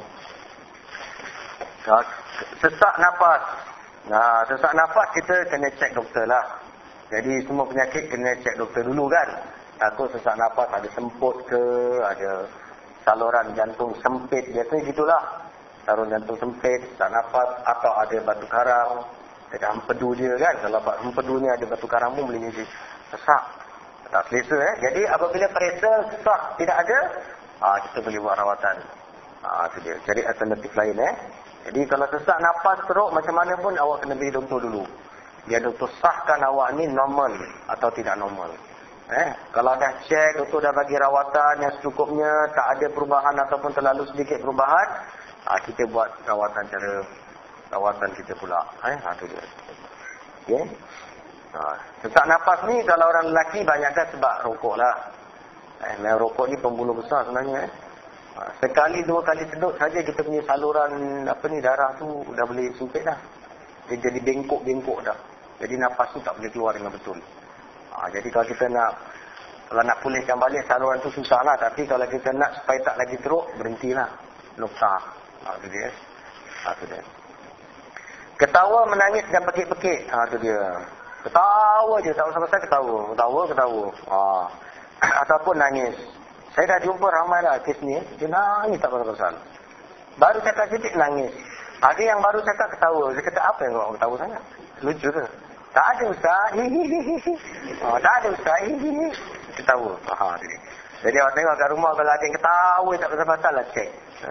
Ha, sesak nafas. Nah, sesak nafas kita kena cek doktor lah. Jadi semua penyakit kena cek doktor dulu kan. Takut sesak nafas ada semput ke, ada saluran jantung sempit. Biasanya gitulah. Saluran jantung sempit, sesak nafas, atau ada batu karang. Ada empedu dia kan. Kalau empedu ni ada batu karang pun boleh jadi sesak. Tak selesa eh. Jadi apabila periksa sesak tidak ada, ha, kita boleh buat rawatan. Ha, itu dia. Cari alternatif lain eh. Jadi kalau sesak nafas teruk macam mana pun awak kena pergi doktor dulu. Biar doktor sahkan awak ni normal atau tidak normal. Eh, kalau dah cek, doktor dah bagi rawatan yang secukupnya, tak ada perubahan ataupun terlalu sedikit perubahan, ha, kita buat rawatan cara rawatan kita pula. Eh, ha, itu dia. Okey. Ha, sesak nafas ni kalau orang lelaki banyakkan sebab rokok lah. Eh, memang rokok ni pembunuh besar sebenarnya. Eh. Ha, sekali dua kali sedut saja kita punya saluran apa ni darah tu dah boleh sempit dah. Dia jadi bengkok-bengkok dah. Jadi nafas tu tak boleh keluar dengan betul. Ha, jadi kalau kita nak kalau nak pulihkan balik saluran tu susah lah. Tapi kalau kita nak supaya tak lagi teruk, berhentilah. Nokta. Ha, tu dia. Ha, tu dia. Ketawa, menangis dan pekik-pekik. Ha, tu dia. Ketawa je, tak usah-usah ketawa. Ketawa, ketawa. Ha. Ataupun nangis. Saya dah jumpa ramai lah kes ni. Dia nangis tak pasal-pasal. Baru cakap sedikit nangis. Ada yang baru cakap ketawa. Dia kata, apa yang kau ketawa sangat? Lucu ke? Tak ada ustaz. Oh, tak ada ustaz. Ketawa. Ha, jadi. Jadi awak tengok kat rumah kalau ada yang ketawa tak pasal-pasal lah cek. Ha?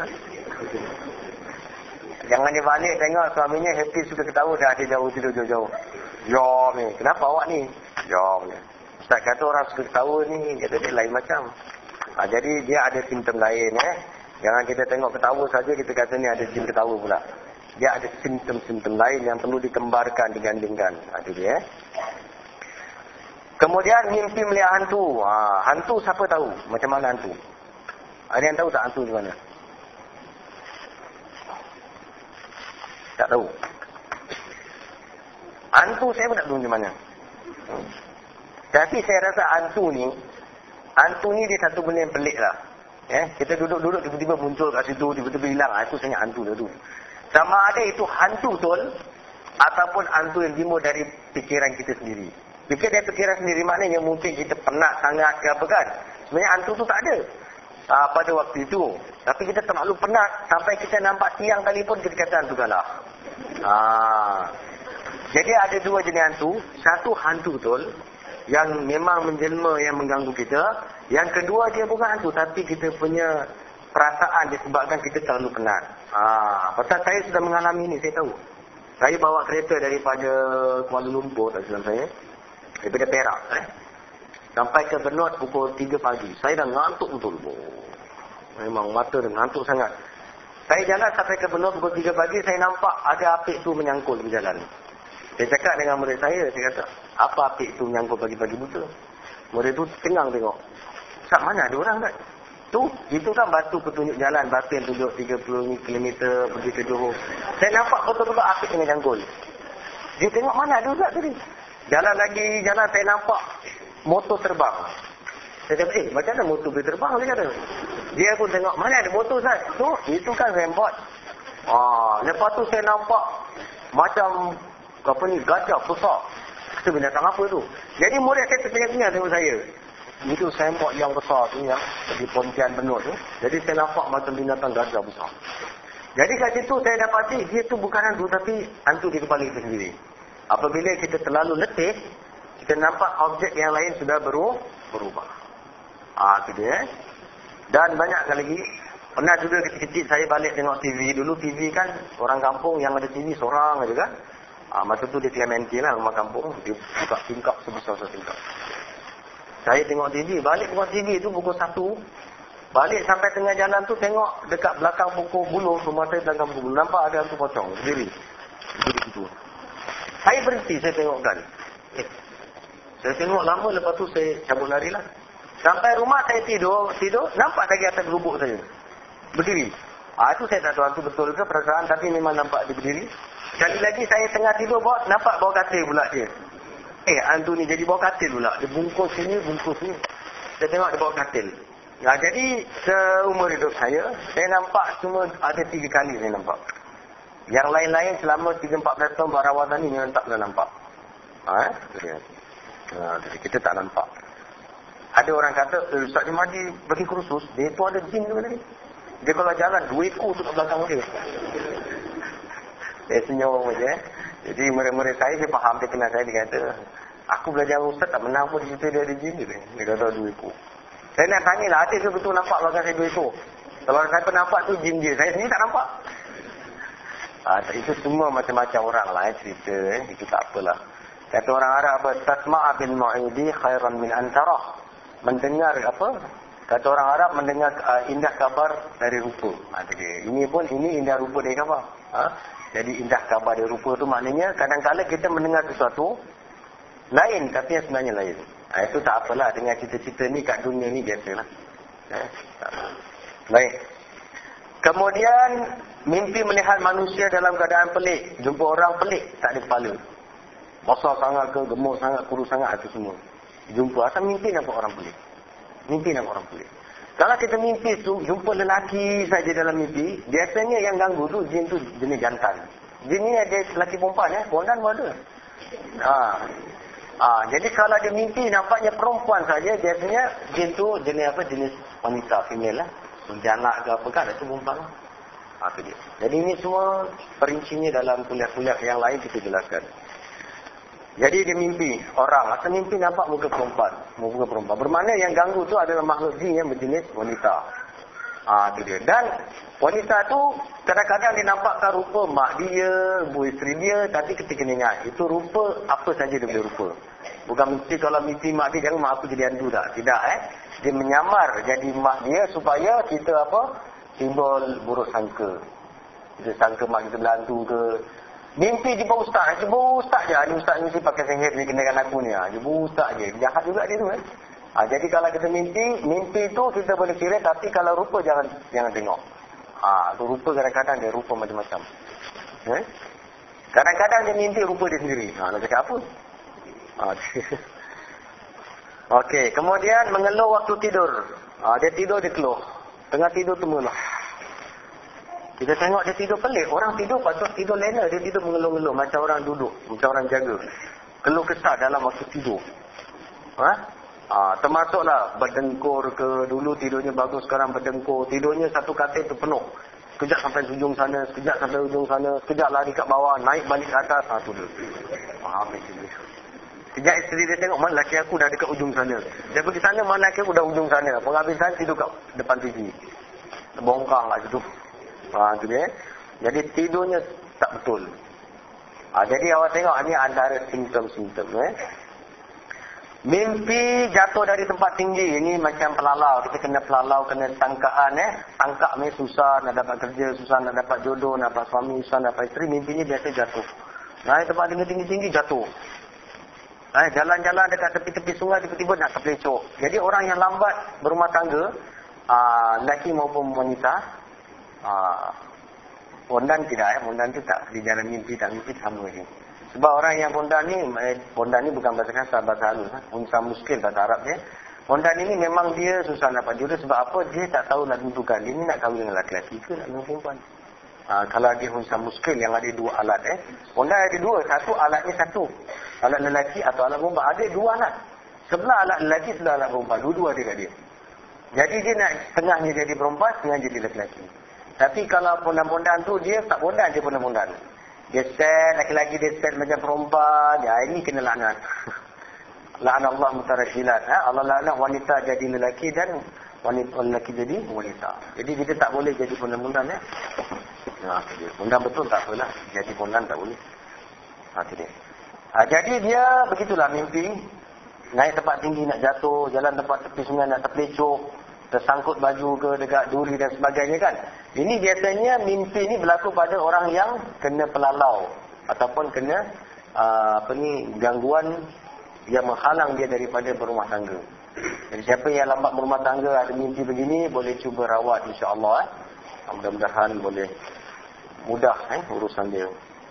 Jangan dia balik tengok suaminya happy suka ketawa dah dia jauh tidur jauh-jauh. Jom ni. Kenapa awak ni? Jom ni. Ustaz kata orang suka ketawa ni. Kata dia lain macam. Ha, jadi dia ada simptom lain eh. Jangan kita tengok ketawa saja kita kata ni ada jin ketawa pula. Dia ada simptom-simptom lain yang perlu dikembarkan, digandingkan. Ha, itu dia eh. Kemudian mimpi melihat hantu. Ha, hantu siapa tahu macam mana hantu? Ada yang tahu tak hantu di mana? Tak tahu. Hantu saya pun tak tahu di mana. Tapi saya rasa hantu ni, hantu ni dia satu benda yang pelik lah. Eh, kita duduk-duduk tiba-tiba muncul kat situ, tiba-tiba hilang. Ha, itu saya hantu dah tu. Sama ada itu hantu betul ataupun hantu yang timbul dari pikiran kita sendiri. Fikir dari pikiran sendiri maknanya mungkin kita penat sangat ke apa kan. Sebenarnya hantu tu tak ada uh, pada waktu itu. Tapi kita terlalu penat sampai kita nampak tiang kali pun kita kata hantu kalah. Uh, jadi ada dua jenis hantu. Satu hantu betul yang memang menjelma yang mengganggu kita. Yang kedua dia bukan hantu tapi kita punya perasaan disebabkan kita terlalu penat. Uh, pasal saya sudah mengalami ini, saya tahu. Saya bawa kereta daripada Kuala Lumpur tak silap saya. Daripada Perak eh. Sampai ke Benut pukul tiga pagi. Saya dah ngantuk betul. Oh, memang mata dah ngantuk sangat. Saya jalan sampai ke Benut pukul tiga pagi. Saya nampak ada apik tu menyangkul di jalan. Saya cakap dengan murid saya. Saya kata, apa apik tu menyangkul pagi-pagi buta? Murid tu tengang tengok. Sat mana ada orang kan? Tu, itu kan batu petunjuk jalan. Batu yang tunjuk tiga puluh kilometer pergi ke Johor. Saya nampak betul-betul apik yang menyangkul. Dia tengok mana ada orang tadi. Jalan lagi, jalan saya nampak motor terbang. Saya cakap, eh macam mana motor boleh terbang? Dia kata. Dia pun tengok, mana ada motor Ustaz? Tu, itu kan rembot. Ah, lepas tu saya nampak macam apa ni, gajah besar. Kata binatang apa tu? Jadi murid saya terpengang-pengang tengok saya. Itu sembok yang besar tu yang di Pontian Benut tu. Jadi saya nampak macam binatang gajah besar. Jadi kat situ saya dapati dia tu bukan hantu tapi hantu di kepala kita sendiri. Apabila kita terlalu letih, kita nampak objek yang lain sudah beru, berubah. Ah, itu dia. Dan banyak lagi. Pernah juga kecil-kecil saya balik tengok T V. Dulu T V kan, orang kampung yang ada T V seorang aja kan. Ah, masa tu dia Clementi lah, rumah kampung. Dia buka tingkap sebesar-besar tingkap. Saya tengok T V. Balik tengok T V tu pukul satu. Balik sampai tengah jalan tu tengok dekat belakang pokok buluh. Rumah saya belakang pokok buluh. Nampak ada hantu pocong sendiri. Jadi gitu. Saya berhenti, saya tengok kan. Eh, saya tengok lama, lepas tu saya cabut lari lah. Sampai rumah saya tidur, tidur, nampak lagi atas lubuk saya. Berdiri. Ah, itu saya tak tahu hantu betul ke perasaan, tapi memang nampak dia berdiri. Sekali lagi saya tengah tidur, bawa, nampak bawah katil pula dia. Eh, hantu ni jadi bawah katil pula. Dia bungkus sini, bungkus sini. Saya tengok dia bawah katil. Ya, jadi seumur hidup saya, saya nampak cuma ada tiga kali saya nampak. Yang lain-lain selama tiga empat belas tahun buat rawatan ni memang tak pernah nampak. Ha, eh? Ha, jadi kita tak nampak. Ada orang kata, eh, Ustaz Jumadi bagi kursus, dia tu ada jin ke mana ni? Dia kalau jalan, dua ekor tu kat belakang dia. Dia senyum saja. Eh? Jadi murid-murid saya, dia faham, dia kenal saya, dia kata, aku belajar Ustaz tak menang pun di situ dia ada jin je. Dia kata dua ekor. Saya nak tanya lah, ada ke betul nampak belakang saya dua ekor? Kalau saya nampak tu jin dia, saya sendiri tak nampak. Ah, itu semua macam-macam orang lah eh, cerita eh. Itu tak apalah. Kata orang Arab, tasma'a bil mu'idi khairan min antarah. Mendengar apa? Kata orang Arab mendengar uh, indah kabar dari rupa. Ha, jadi, ini pun ini indah rupa dari kabar. Ha? Jadi indah kabar dari rupa tu maknanya kadang-kadang kita mendengar sesuatu lain tapi yang sebenarnya lain. Ha, itu tak apalah dengan cerita-cerita ni kat dunia ni biasalah. Eh, baik. Kemudian mimpi melihat manusia dalam keadaan pelik. Jumpa orang pelik, tak ada kepala. Besar sangat ke, gemuk sangat, kurus sangat, itu semua. Jumpa, asal mimpi nampak orang pelik. Mimpi nampak orang pelik. Kalau kita mimpi tu, jumpa lelaki saja dalam mimpi, biasanya yang ganggu tu, jin tu jenis jantan. Jin ni ada lelaki perempuan, eh? Perempuan pun ada. Ha. Ha. Jadi kalau dia mimpi nampaknya perempuan saja, biasanya jin tu jenis apa? Jenis wanita, female lah. Menjanak ke apa kan, itu perempuan lah. Ha, itu dia. Jadi ini semua perincinya dalam kuliah-kuliah yang lain kita jelaskan. Jadi dia mimpi orang. Asal mimpi nampak muka perempuan. Muka perempuan. Bermakna yang ganggu tu adalah makhluk jin yang berjenis wanita. Ah, ha, itu dia. Dan wanita tu kadang-kadang dia nampakkan rupa mak dia, ibu isteri dia, tapi ketika dia ingat, itu rupa apa saja dia boleh rupa. Bukan mesti kalau mimpi mak dia, jangan mak aku jadi hantu tak. Tidak eh. Dia menyamar jadi mak dia supaya kita apa? Timbul buruk sangka. Kita sangka mak kita berhantu ke. Mimpi jumpa ustaz. Jumpa ustaz je. Ni ustaz ni mesti pakai sihir ni kenakan aku ni. Jumpa ustaz je. Jahat juga dia tu eh. Ha, jadi kalau kita mimpi, mimpi tu kita boleh kira, tapi kalau rupa jangan jangan tengok. Ha, tu rupa kadang-kadang dia rupa macam-macam. Eh? Kadang-kadang dia mimpi rupa dia sendiri. Ha, nak cakap apa? Ha, Okey, kemudian mengeluh waktu tidur. Ha, dia tidur, dia keluh. Tengah tidur tu mengeluh. Kita tengok dia tidur pelik. Orang tidur patut tidur lena. Dia tidur mengeluh-ngeluh. Macam orang duduk. Macam orang jaga. Keluh kesah dalam waktu tidur. Ha? Ha, termasuklah berdengkur ke. Dulu tidurnya bagus, sekarang berdengkur. Tidurnya satu katil tu penuh. Sekejap sampai ujung sana. Sekejap sampai ujung sana. Sekejap lari kat bawah. Naik balik ke atas. Ha, tu dia. Faham dia. Sekejap isteri dia tengok, mana laki aku dah dekat ujung sana. Dia pergi sana, mana laki aku dah ujung sana. Penghabisan tidur kat depan T V. Bongkang kat situ. Ha, tu dia. Jadi tidurnya tak betul. Ha, jadi awak tengok, ni antara simptom-simptom. Eh. Mimpi jatuh dari tempat tinggi. Ini macam pelalau. Kita kena pelalau, kena tangkaan. Eh. Tangkap ni susah, nak dapat kerja, susah nak dapat jodoh, nak dapat suami, susah nak dapat isteri. Mimpinya biasa jatuh. Naik tempat tinggi-tinggi, jatuh. Eh, jalan-jalan dekat tepi-tepi sungai, tiba-tiba nak terpelecok. Jadi orang yang lambat berumah tangga, aa, lelaki maupun wanita, aa, pondan tidak, eh, pondan tu tak, di jalan mimpi tak, mimpi sama je. Sebab orang yang pondan ni, eh, pondan ni bukan bahasa kasar, bahasa halus, eh. Unsa muskil bahasa Arab dia. Pondan ini memang dia susah dapat jodoh, sebab apa? Dia tak tahu nak tentukan, dia ni nak kahwin dengan lelaki ke nak dengan perempuan. Ha, kalau dia unsa muskil yang ada dua alat eh. Pondan ada dua, satu alatnya satu. Alat lelaki atau alat perempuan. Ada dua alat. Sebelah alat lelaki, sebelah alat perempuan. Dua-dua ada kat dia. Jadi dia nak tengahnya jadi perempuan, tengah jadi lelaki. Tapi kalau pondan-pondan tu, dia tak pondan, dia pondan-pondan. Dia set, laki-laki dia set macam perempuan. Ya, ini kena laknat. Laknat Allah mutarajilat. Ha? Allah laknat wanita jadi lelaki dan wanita lelaki jadi wanita. Jadi kita tak boleh jadi pondan-pondan ya. Nah, dia. Pondan betul tak apalah. Jadi pondan tak boleh. Ha, dia. Ha, jadi dia begitulah mimpi. Naik tempat tinggi nak jatuh, jalan tempat tepi sungai nak terpelecok, tersangkut baju ke dekat duri dan sebagainya kan. Ini biasanya mimpi ni berlaku pada orang yang kena pelalau ataupun kena uh, apa ni gangguan yang menghalang dia daripada berumah tangga. Jadi siapa yang lambat berumah tangga ada mimpi begini boleh cuba rawat insya-Allah eh. Mudah-mudahan boleh mudah eh urusan dia.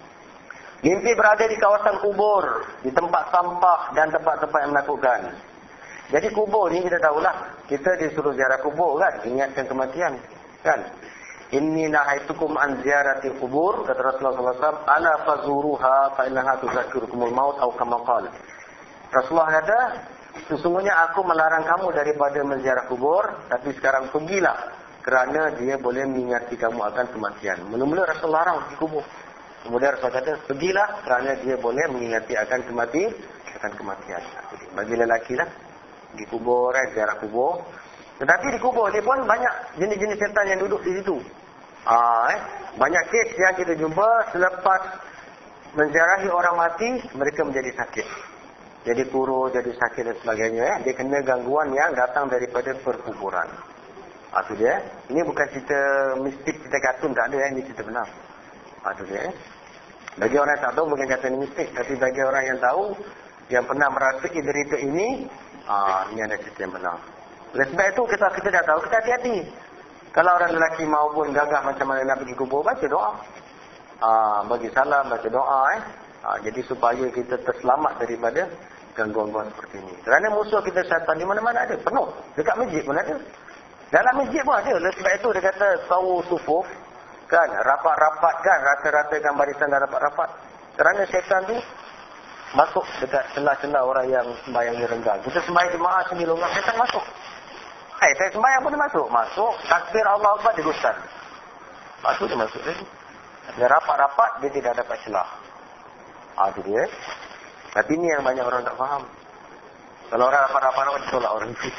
Mimpi berada di kawasan kubur, di tempat sampah dan tempat-tempat yang menakutkan. Jadi kubur ni kita tahulah, kita disuruh ziarah kubur kan, ingatkan kematian kan. Inni nahaitukum an ziyarati kubur, kata Rasulullah sallallahu alaihi wasallam, ala fazuruha fa innaha tuzakkirukumul maut atau kama qala. Rasulullah kata, sesungguhnya aku melarang kamu daripada menziarah kubur, tapi sekarang pergilah kerana dia boleh mengingati kamu akan kematian. Mula-mula Rasulullah larang pergi kubur. Kemudian Rasul kata, pergilah kerana dia boleh mengingati akan kematian, akan kematian. Bagi lelaki lah, di kubur, eh, ziarah kubur. Tetapi di kubur ni pun banyak jenis-jenis syaitan yang duduk di situ. Ah, eh, banyak kes yang kita jumpa selepas menziarahi orang mati, mereka menjadi sakit. Jadi kurus, jadi sakit dan sebagainya. Eh. Dia kena gangguan yang datang daripada perkuburan. Ah, tu dia. Ini bukan cerita mistik, cerita kartun, tak ada. Eh. Ini cerita benar. Ah, tu dia. Eh. Bagi orang yang tak tahu bukan kata ini mistik. Tapi bagi orang yang tahu, yang pernah merasai derita ini, ah, ini ada cerita yang benar. Oleh sebab itu, kita, kita dah tahu, kita hati-hati. Kalau orang lelaki maupun gagah macam mana nak pergi kubur, baca doa. Ah, bagi salam, baca doa. Eh. Ah, jadi supaya kita terselamat daripada gangguan-gangguan seperti ini. Kerana musuh kita syaitan di mana-mana ada. Penuh. Dekat masjid pun ada. Dalam masjid pun ada. Oleh sebab itu, dia kata, sawu sufuf. Kan, rapat-rapat kan, rata-ratakan barisan dan rapat-rapat. Kerana syaitan tu masuk dekat celah-celah orang yang sembahyang di renggang. Kita sembahyang jemaah sini longgang, syaitan masuk. Hai, saya sembahyang pun dia masuk. Masuk, takbir Allah Akbar, dia gustan. Lepas tu dia masuk lagi. Dia rapat-rapat, dia tidak dapat celah. Ah, itu dia. Tapi ini yang banyak orang tak faham. Kalau orang rapat-rapat, dia tolak orang itu.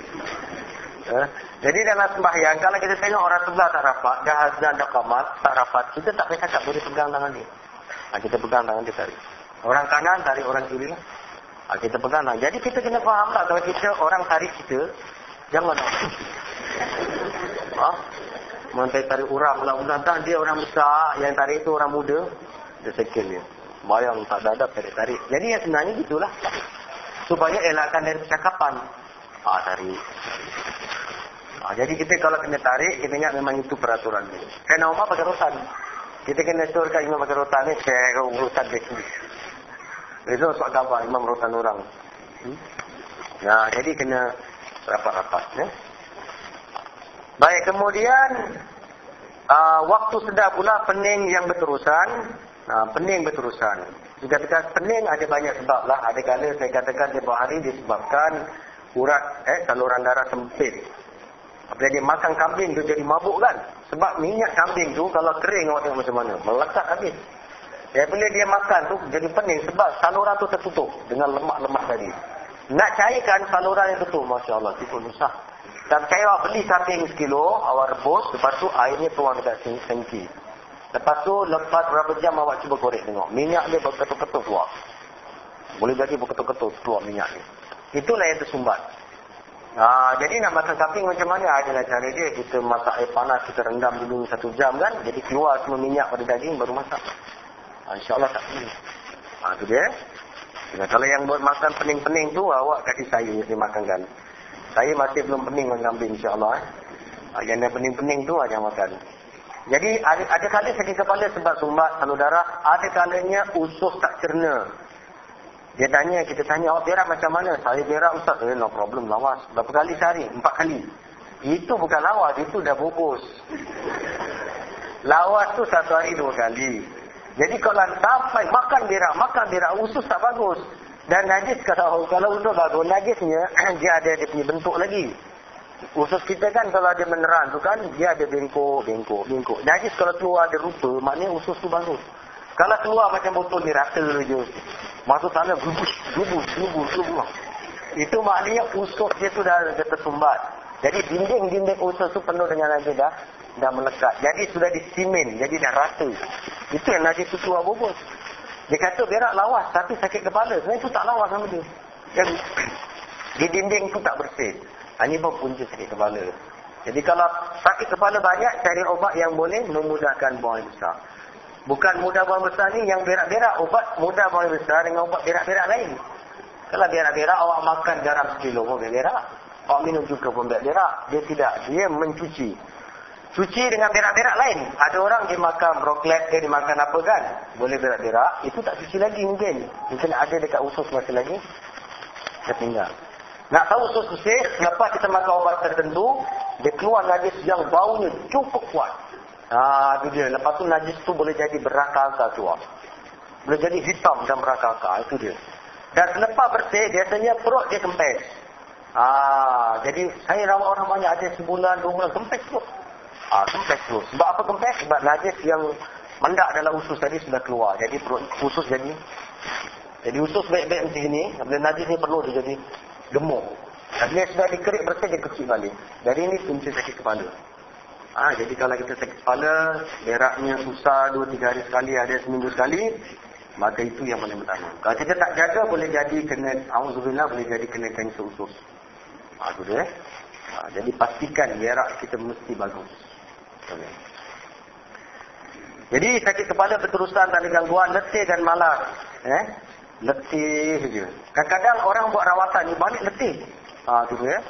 Eh? Jadi dalam sembahyang, kalau kita tengok orang sebelah tak rapat, dah azan, dah qamat, tak rapat, kita tak payah cakap, boleh pegang tangan dia. Ah, kita pegang tangan dia, tarik. Orang kanan, tarik orang kiri lah. Ah, kita pegang tangan. Jadi kita kena faham lah, kalau kita, orang tarik kita, jangan nak. Ah, Mantai tarik orang pula, ulang-ulang dia orang besar, yang tarik itu orang muda, dia sekil dia. Bayang tak dadap tarik-tarik. Jadi yang sebenarnya gitulah. Supaya elakkan dari percakapan. Ah, tarik. Ah, jadi kita kalau kena tarik, kita ingat memang itu peraturan dia. Kena Umar pakai rotan. Kita kena suruhkan imam pakai rotan ni, saya rotan dia sendiri. Itu soal gambar imam rotan orang. Hmm? Nah, jadi kena rapat-rapat. Ya? Baik, kemudian uh, waktu sedar pula pening yang berterusan. Uh, pening berterusan. Jika kita pening ada banyak sebab lah. Ada kala saya katakan tempoh hari disebabkan urat, eh, saluran darah sempit. Apabila dia makan kambing tu jadi mabuk kan. Sebab minyak kambing tu kalau kering awak tengok macam mana. Melekat habis. Ya, bila dia makan tu jadi pening sebab saluran tu tertutup dengan lemak-lemak tadi. Nak cairkan saluran yang tutup. Masya Allah, cukup susah. Dan saya awak beli kambing sekilo, awak rebus, lepas tu airnya tuang dekat sengki. Lepas tu, lepas berapa jam awak cuba korek tengok. Minyak dia berketul-ketul keluar. Boleh jadi berketul-ketul keluar minyak ni. Itulah yang tersumbat. Ha, jadi nak makan kambing macam mana? Adalah cara dia. Kita masak air panas, kita rendam dulu satu jam kan. Jadi keluar semua minyak pada daging, baru masak. Ha, InsyaAllah tak pening. Ha, tu dia. Nah, kalau yang buat makan pening-pening tu, awak kasih saya yang makankan. Saya masih belum pening makan kambing insyaAllah. Eh. Ha, yang yang pening-pening tu aja makan. Jadi ada, ada kala sakit kepala sebab sumbat salur darah. Ada kalanya usus tak cerna. Dia tanya, kita tanya, awak berak macam mana? Saya berak ustaz. Eh, no problem, lawas. Berapa kali sehari? Empat kali. Itu bukan lawas, itu dah bubus. Lawas tu satu hari dua kali. Jadi kalau sampai makan berak, makan berak, usus tak bagus. Dan najis kalau kalau usus bagus, najisnya dia ada dia punya bentuk lagi. Usus kita kan kalau ada meneran tu kan, dia ada bengkok, bengkok, bengkok. Najis kalau keluar ada rupa, maknanya usus tu bagus. Kalau keluar macam botol ni rata je. Masuk sana, gubus, gubus, gubus, gubus. Itu maknanya usus dia tu dah, dah tersumbat. Jadi dinding-dinding usus tu penuh dengan najis dah, dah melekat. Jadi sudah disimen, jadi dah rata. Itu yang najis tu keluar bubus. Dia kata berak lawas, tapi sakit kepala. Sebenarnya tu tak lawas sama dia. Yang di dinding tu tak bersih. Ini pun punca sakit kepala. Jadi kalau sakit kepala banyak, cari obat yang boleh memudahkan buang air besar. Bukan mudah buang besar ni yang berak-berak. Obat mudah buang air besar dengan obat berak-berak lain. Kalau berak-berak, awak makan garam sekilo pun berak. Awak minum juga pun berak. Dia tidak. Dia mencuci. Cuci dengan berak-berak lain. Ada orang dia makan broklet, dia makan apa kan. Boleh berak-berak. Itu tak cuci lagi mungkin. Mungkin ada dekat usus masih lagi. Dia tinggal. Nak tahu usus bersih, selepas kita makan obat tertentu, dia keluar najis yang baunya cukup kuat. Ah, itu dia. Lepas tu najis tu boleh jadi berakar-akar keluar. Boleh jadi hitam dan berakar-akar. Itu dia. Dan selepas bersih, biasanya perut dia kempes. Ah, jadi saya rawat orang banyak ada sebulan, dua bulan kempes perut. Ah, kempes perut. Sebab apa kempes? Sebab najis yang mendak dalam usus tadi sudah keluar. Jadi perut usus jadi jadi usus baik-baik macam ni. Bila najis ni perlu dia jadi gemuk. Dan bila sudah dikerik bersih, dia kecil balik. Jadi ini punca sakit kepala. Ah, jadi kalau kita sakit kepala, beraknya susah dua tiga hari sekali, ada seminggu sekali, maka itu yang paling utama. Kalau kita tak jaga, boleh jadi kena, auzubillah, boleh jadi kena kanser usus. Ah, itu dia. Ah, jadi pastikan berak kita mesti bagus. Okay. Jadi sakit kepala berterusan, tak ada gangguan, letih dan malas. Eh? Letih je. Kadang-kadang orang buat rawatan ni balik letih. Ah, tu dia.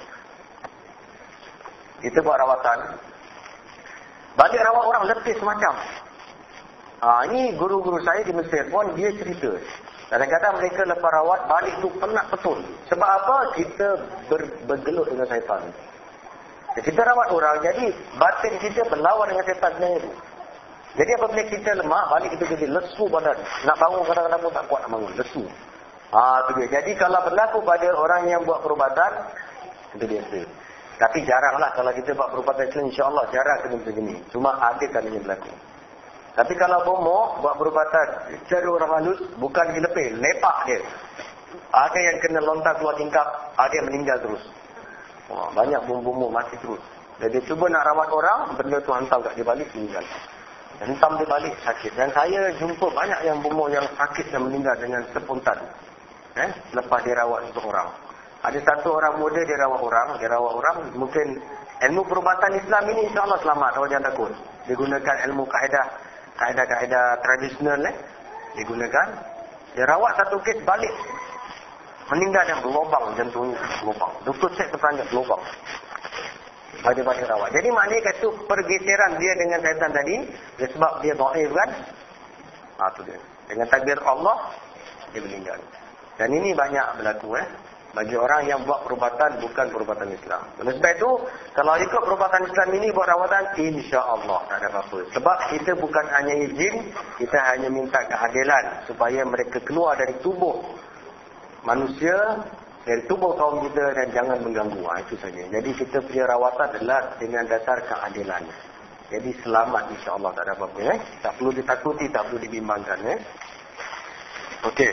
Kita buat rawatan. Balik rawat orang letih semacam. Ah, ini guru-guru saya di Mesir pun dia cerita. Kadang-kadang mereka lepas rawat balik tu penat betul. Sebab apa? Kita ber, bergelut dengan syaitan. Kita rawat orang, jadi batin kita berlawan dengan syaitan sebenarnya tu. Jadi apabila kita lemah, balik kita jadi lesu badan. Nak bangun kadang-kadang pun tak kuat nak bangun. Lesu. Ah, tu dia. Jadi kalau berlaku pada orang yang buat perubatan, itu biasa. Tapi jaranglah kalau kita buat perubatan Islam, insya-Allah jarang kena macam ni. Cuma ada kalanya berlaku. Tapi kalau bomoh buat perubatan cari orang halus, bukan dilepih, lepak dia. Ada yang kena lontar keluar tingkap, ada yang meninggal terus. Wah, banyak bomoh-bomoh mati terus. Jadi cuba nak rawat orang, benda tu hantam kat dia balik, meninggal. Hentam dia balik, sakit. Dan saya jumpa banyak yang bomoh yang sakit dan meninggal dengan spontan. Eh, lepas dia rawat seseorang. Ada satu orang muda dia rawat orang, dia rawat orang, mungkin ilmu perubatan Islam ini insya-Allah selamat, orang jangan takut. Dia gunakan ilmu kaedah, kaedah-kaedah tradisional eh, digunakan. Dia rawat satu kes balik. Meninggal yang berlubang jantungnya, berlubang. Doktor cek terperanjat berlubang. Pada-pada rawat. Jadi maknanya kata pergeseran dia dengan syaitan tadi, dia sebab dia dhaif kan? Ha, tu dia. Dengan takdir Allah, dia meninggal. Dan ini banyak berlaku eh. Bagi orang yang buat perubatan bukan perubatan Islam. Oleh sebab itu, kalau ikut perubatan Islam ini buat rawatan, insya-Allah tak ada apa-apa. Sebab kita bukan hanya izin, kita hanya minta keadilan supaya mereka keluar dari tubuh manusia, dari tubuh kaum kita dan jangan mengganggu. Ha, itu saja. Jadi kita punya rawatan adalah dengan dasar keadilan. Jadi selamat insya-Allah tak ada apa-apa. Eh? Tak perlu ditakuti, tak perlu dibimbangkan. Eh? Okey.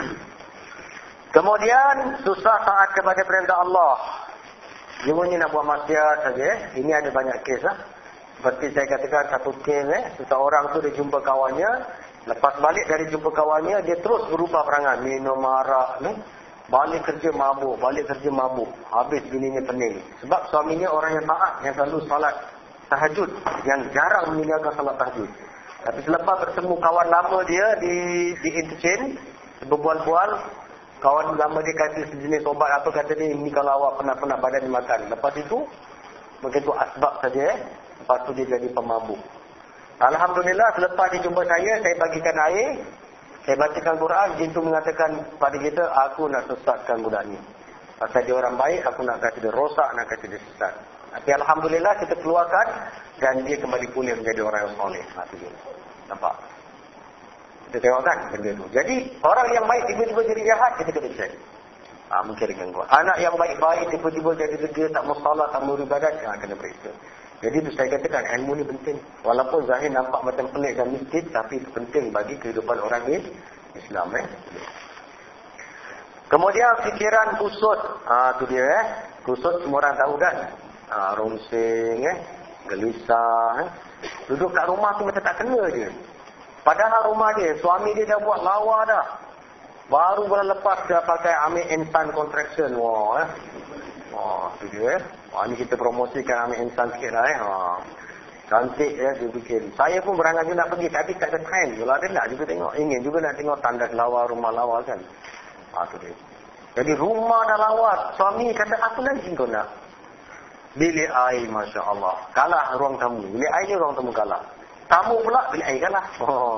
Kemudian susah taat kepada perintah Allah. Cumanya nak buat maksiat saja. Ini ada banyak kes lah. Seperti saya katakan satu kes eh, seseorang tu dia jumpa kawannya, lepas balik dari jumpa kawannya dia terus berubah perangai, minum arak ni, balik kerja mabuk, balik kerja mabuk, habis bininya pening. Sebab suaminya orang yang taat, yang selalu salat tahajud, yang jarang meninggalkan salat tahajud. Tapi selepas bertemu kawan lama dia di di interchange, berbual-bual, kawan lama dia kata sejenis obat apa, kata dia, ini kalau awak penat-penat badan dimakan. Lepas itu, begitu asbab saja eh. Lepas tu dia jadi pemabuk. Alhamdulillah selepas dia jumpa saya, saya bagikan air, saya bacakan Quran, jin tu mengatakan pada kita, aku nak sesatkan budak ni. Pasal dia orang baik, aku nak kata dia rosak, nak kata dia sesat. Tapi Alhamdulillah kita keluarkan dan dia kembali pulih menjadi orang yang soleh. Itu dia. Nampak? Kita tengok kan benda tu. Jadi orang yang baik tiba-tiba jadi jahat, kita kena cek. Ah, mungkin gangguan. Anak yang baik-baik tiba-tiba jadi degil, tak mau salat, tak mau ibadat, ah, kena periksa. Jadi itu saya katakan ilmu ni penting. Walaupun zahir nampak macam pelik dan mistik, tapi itu penting bagi kehidupan orang Islam eh. Kemudian fikiran kusut. Ah, tu dia eh. Kusut semua orang tahu kan. Ah, rungsing eh, gelisah eh. Duduk kat rumah tu macam tak kena je. Padahal rumah dia, suami dia dah buat lawa dah. Baru bulan lepas dia pakai ambil instant contraction. Wah, eh. Wah, tu dia eh. Wah, ni kita promosikan ambil instant sikit lah eh. Wah. Cantik ya, dia bikin. Saya pun berangan nak pergi, tapi tak ada time. Kalau ada nak juga tengok. Ingin juga nak tengok tandas lawa, rumah lawa kan. Ah, tu dia. Jadi rumah dah lawa. Suami kata, apa lagi kau nak? Bilik air, Masya Allah. Kalah ruang tamu. Bilik air ni ruang tamu kalah. Tamu pula bilik air kalah. Oh.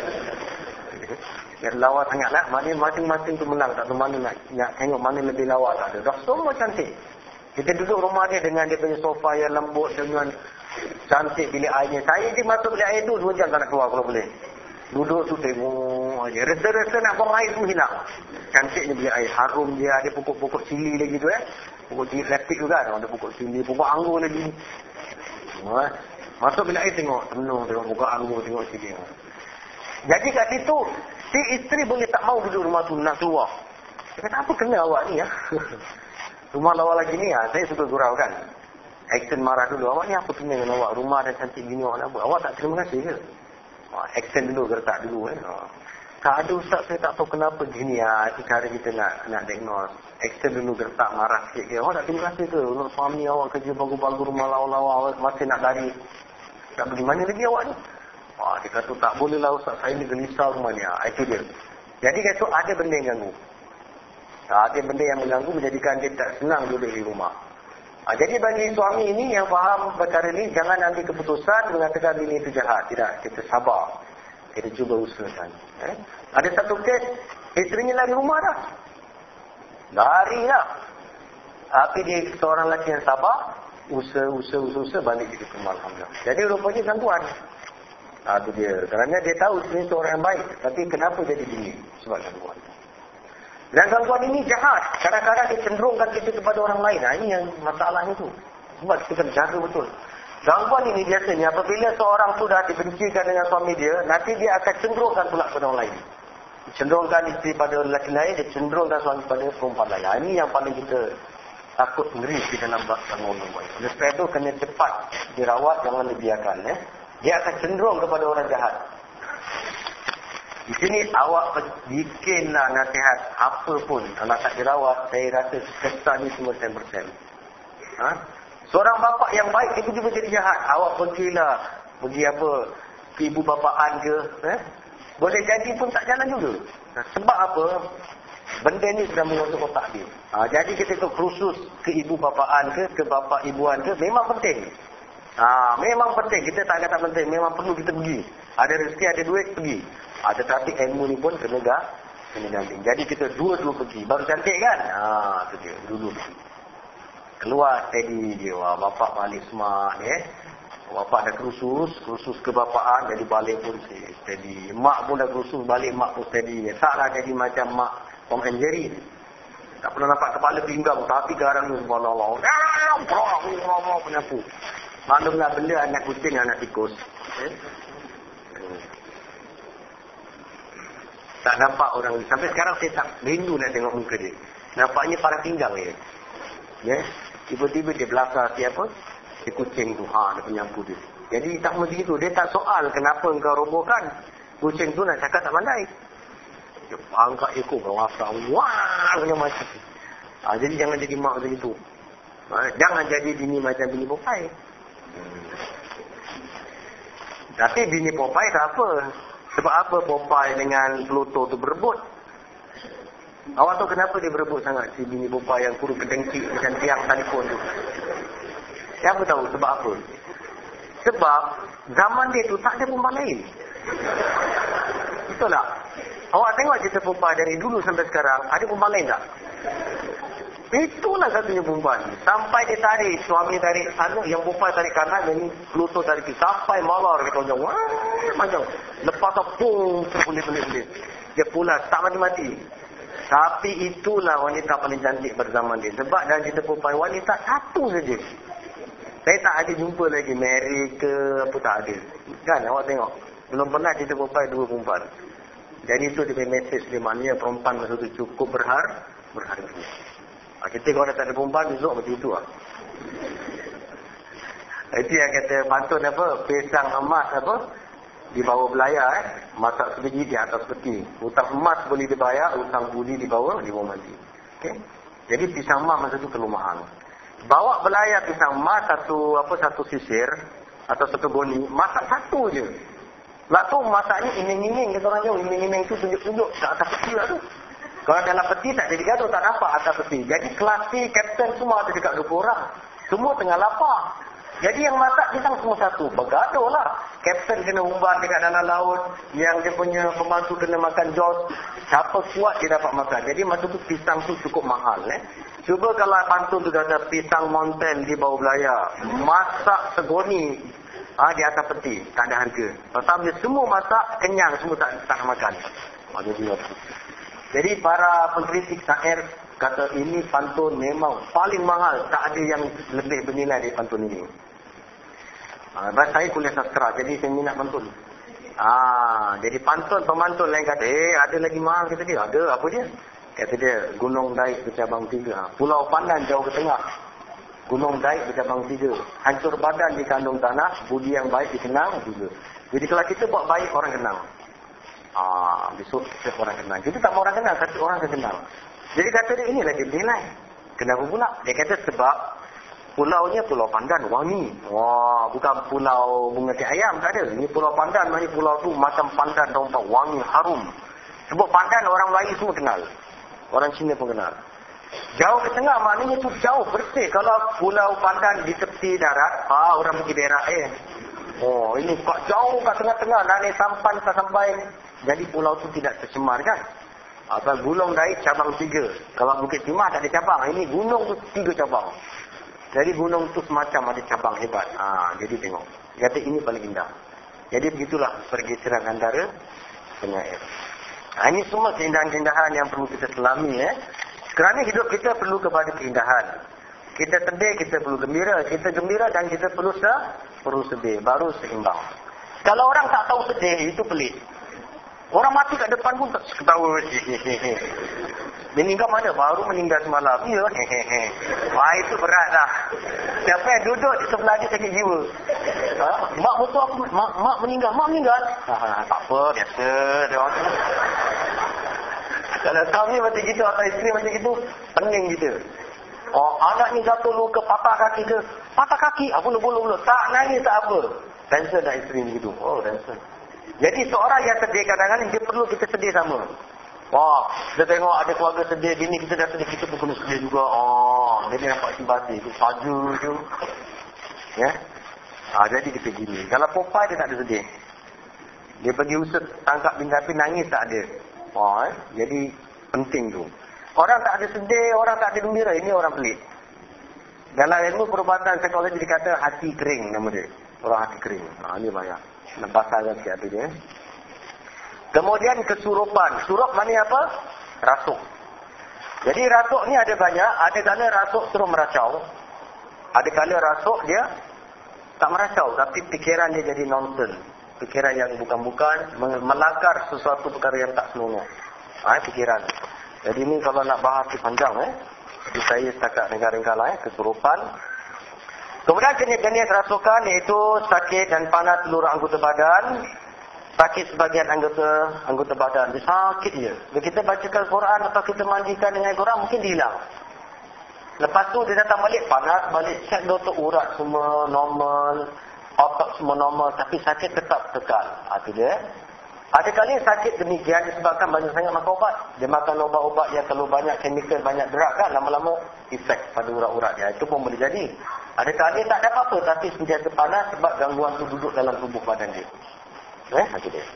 Ya, lawa sangatlah. Masing-masing tu menang. Tak tahu mana nak, nak tengok mana lebih lawa. Tak ada. Dah semua cantik. Kita duduk rumah dia dengan dia punya sofa yang lembut, dengan cantik bilik airnya. Saya je masuk bilik air tu dua jam tak nak keluar kalau boleh. Duduk tu tengok aja. Rasa-rasa nak buang air tu hilang. Cantiknya bilik air. Harum dia. Ada pokok-pokok cili lagi tu eh. Pokok cili lepik tu kan. Ada pokok cili. Pokok anggur lagi. Oh, masuk bilik air tengok. Penuh tengok pokok anggur. Tengok cili. Jadi kat situ, si isteri boleh tak mau duduk rumah tu. Nak keluar. Dia kata, apa kena awak ni ya? Rumah lawa lagi ni ya. Saya suka gurau kan. Action marah dulu. Awak ni apa kena dengan awak? Rumah dan cantik gini awak nak buat. Awak tak terima kasih ke? Action dulu, gertak dulu. Eh. Tak ada ustaz, saya tak tahu kenapa gini ya. Itu cara kita nak nak diagnose. Action dulu, gertak, marah sikit ke. Awak tak terima kasih ke? Untuk suami awak kerja bagus-bagus rumah lawa-lawa. Awak masih nak lari. Tak pergi mana lagi awak ni? Wah, dia kata tak boleh lah ustaz. Saya ni gelisah rumah ni. Ha, itu dia. Jadi kata ada benda yang ganggu. Ha, ada benda yang mengganggu menjadikan dia tak senang duduk di rumah. Ha, jadi bagi suami ini yang faham perkara ini, jangan ambil keputusan mengatakan ini itu jahat. Tidak, kita sabar. Kita cuba usahakan. Eh? Ada satu kes, isterinya lari rumah dah. Lari lah. Tapi dia seorang lelaki yang sabar, usaha, usaha, usaha, usaha balik ke rumah. Alhamdulillah. Jadi rupanya gangguan. Ha, itu dia. Kerana dia tahu isterinya seorang yang baik. Tapi kenapa jadi gini? Sebab gangguan. Dan gangguan ini jahat. Kadang-kadang dia cenderungkan kita kepada orang lain. Nah, ini yang masalahnya tu. Sebab kita kena jaga betul. Gangguan ini biasanya apabila seorang tu dah dibencikan dengan suami dia, nanti dia akan cenderungkan pula kepada orang lain. Cenderungkan isteri pada lelaki lain, dia cenderungkan suami pada perempuan lain. Nah, ini yang paling kita takut ngeri di dalam bangun rumah. Oleh sebab itu kena cepat dirawat, jangan dibiarkan. Eh. Dia akan cenderung kepada orang jahat. Di sini awak bikinlah nasihat apa pun. Kalau tak dirawat, saya rasa kesan ni semua sepuluh peratus. Ha? Seorang bapa yang baik, tiba-tiba jadi jahat. Awak pergilah, pergi apa, ke ibu bapaan ke. Eh? Boleh jadi pun tak jalan juga. Sebab apa? Benda ni sudah menguasai otak dia. Ha, jadi kita tu khusus ke ibu bapaan ke, ke bapa ibuan ke, memang penting. Ha, memang penting. Kita tak kata penting. Memang perlu kita pergi. Ada rezeki, ada duit, pergi. Ha, tetapi ilmu ni pun kena gak, kena damping. Jadi kita dua-dua pergi. Baru cantik kan? Ha, tu dia. Dulu keluar steady dia. Wah, bapak balik smart ni eh. Bapak dah kerusus, kerusus kebapaan, jadi balik pun steady. Mak pun dah kerusus, balik mak pun steady. Taklah jadi macam mak Tom and Jerry. Tak pernah nampak kepala pinggang, tapi garang ni subhanallah. Ah, penyapu. Maklumlah benda anak kucing, anak tikus. Eh? Tak nampak orang ni. Sampai sekarang saya tak rindu nak tengok muka dia. Nampaknya parah pinggang dia. Ya? Tiba-tiba dia belakang siapa? Si kucing tu. Ha, dia penyapu dia. Jadi tak mesti itu. Dia tak soal kenapa engkau robohkan. Kucing tu nak cakap tak pandai. Dia angkat ekor berwasa. Wah, macam macam. Ha, jadi jangan jadi mak macam itu. Ha, jangan jadi bini macam bini Popeye. Hmm. Tapi bini Popeye tak apa. Sebab apa Popeye dengan Pluto tu berebut? Awak tahu kenapa dia berebut sangat si bini Popeye yang kurung kedengki macam tiang telefon tu? Siapa tahu sebab apa? Sebab zaman dia tu tak ada perempuan lain. Betul tak? Awak tengok cerita Popeye dari dulu sampai sekarang, ada perempuan lain tak? Itulah satunya perempuan. Sampai dia tarik, suami tarik sana, yang Popeye tarik kanan, dan Pluto tarik kiri. Sampai malar kita macam, wah, macam. Lepas tu, pung, terpulis-pulis. Dia pulas, tak mati-mati. Tapi itulah wanita paling cantik pada zaman dia. Sebab dalam cerita Popeye, wanita satu saja. Saya tak ada jumpa lagi Mary ke apa, tak ada. Kan, awak tengok. Belum pernah cerita Popeye dua perempuan. Jadi itu dia punya mesej dia, maknanya perempuan masa itu cukup berhar, berharga. Ha, kita kalau tak ada perempuan, besok macam itu lah. Itu yang kata pantun apa, pisang emas apa, di bawah belayar eh. Masak sebiji di atas peti. Hutang emas boleh dibayar, hutang budi di bawah, di bawah mati. Okay? Jadi pisang emas masa itu kelemahan. Bawa belayar pisang emas, satu apa satu sisir, atau satu goni, masak satu je. Nak tu masaknya iming-iming, kata orang jauh, iming-iming tu tunjuk-tunjuk, tak atas peti lah tu. Kalau dalam peti tak jadi gaduh, tak dapat atas peti. Jadi kelas C, kapten semua ada dekat dua puluh orang. Semua tengah lapar. Jadi yang masak pisang semua satu. Bergaduh lah. Kapten kena umban dekat dalam laut. Yang dia punya pembantu kena makan jos. Siapa kuat dia dapat makan. Jadi masa tu pisang tu cukup mahal. Eh? Cuba kalau pantun tu ada pisang mountain di bawah belayar. Masak segoni ha, di atas peti. Tak ada harga. Pertama semua masak, kenyang. Semua tak, tak makan. Ha, jadi apa? Jadi para pengkritik syair kata ini pantun memang paling mahal. Tak ada yang lebih bernilai dari pantun ini. Ha, saya kuliah sastra, jadi saya minat pantun. Ah, jadi pantun, pemantun lain kata, eh ada lagi mahal kata dia. Ada, apa dia? Kata dia, Gunung Daik bercabang tiga. Pulau Pandan jauh ke tengah. Gunung Daik bercabang tiga. Hancur badan di kandung tanah, budi yang baik dikenang juga. Jadi kalau kita buat baik, orang kenang. Ah, besok setiap orang kenal. Kita tak mau orang kenal, tapi orang akan kenal. Jadi kata dia, inilah dia nilai. Kenapa pula? Dia kata sebab pulaunya Pulau Pandan, wangi. Wah, bukan pulau bunga teh ayam, tak ada. Ini Pulau Pandan, ini pulau tu macam pandan, daun tak wangi, harum. Sebab Pandan orang Melayu semua kenal. Orang Cina pun kenal. Jauh ke tengah, maknanya tu jauh, bersih. Kalau Pulau Pandan di tepi darat, ah orang pergi daerah air. Oh, ini kok jauh kat tengah-tengah, naik sampan sampai. Jadi pulau tu tidak tercemar kan? Atau Gunung Daik cabang tiga. Kalau Bukit Timah tak ada cabang. Ini gunung tu tiga cabang. Jadi gunung tu semacam ada cabang hebat. Ha, jadi tengok. Kata ini paling indah. Jadi begitulah pergeseran antara penyair. Ha, ini semua keindahan-keindahan yang perlu kita selami. Eh. Kerana hidup kita perlu kepada keindahan. Kita sedih, kita perlu gembira. Kita gembira dan kita perlu se perlu sedih. Baru seimbang. Kalau orang tak tahu sedih, itu pelik. Orang mati kat depan pun tak ketawa. Meninggal mana? Baru meninggal semalam. Ya, hehehe. Wah, itu berat dah. Siapa yang duduk di sebelah dia sakit jiwa? Ha? Mak betul aku, mak, mak meninggal. Mak meninggal? Ha, tak apa, biasa. Dia orang tu. Kalau suami macam gitu atau isteri macam gitu, pening gitu. Oh, anak ni jatuh luka, patah kaki ke? Patah kaki? Apa lu bulu-bulu? Tak nangis tak apa. Dancer dah isteri ni gitu. Oh, dancer. Jadi seorang yang sedih kadang-kadang dia perlu kita sedih sama. Wah, kita tengok ada keluarga sedih, bini kita dah sedih, kita pun kena sedih juga. Oh, dia nampak simpati. Itu saja je. Ya. Ah, jadi kita gini. Kalau Popeye dia tak ada sedih. Dia pergi usut tangkap binatang nangis tak ada. Oh, eh? Jadi penting tu. Orang tak ada sedih, orang tak ada gembira, ini orang pelik. Dalam ilmu perubatan psikologi dikata hati kering nama dia. Orang hati kering. Ha, ini banyak. Nampak saja sikit hati dia. Kemudian kesurupan. Surup maknanya apa? Rasuk. Jadi rasuk ni ada banyak. Ada kala rasuk terus meracau. Ada kala rasuk dia tak meracau. Tapi fikiran dia jadi nonsense. Fikiran yang bukan-bukan. Melakar sesuatu perkara yang tak senonoh. Ha, fikiran. Jadi ni kalau nak bahas di panjang. Eh. Jadi saya setakat ringkas-ringkas lah. Eh. Kesurupan. Kemudian jenis-jenis rasukan iaitu sakit dan panas seluruh anggota badan. Sakit sebagian anggota anggota badan. Dia sakit je. Bila kita bacakan Quran atau kita mandikan dengan Quran mungkin dia hilang. Lepas tu dia datang balik, panas balik. Cek doktor urat semua normal. Otak semua normal. Tapi sakit tetap kekal. Itu dia. Ada kali sakit demikian disebabkan banyak sangat makan ubat. Dia makan ubat-ubat yang terlalu banyak chemical, banyak drug kan. Lama-lama efek pada urat-urat dia. Itu pun boleh jadi. Ada kali tak ada apa-apa. Tapi sentiasa panas sebab gangguan tu duduk dalam tubuh badan dia. Eh, macam dia.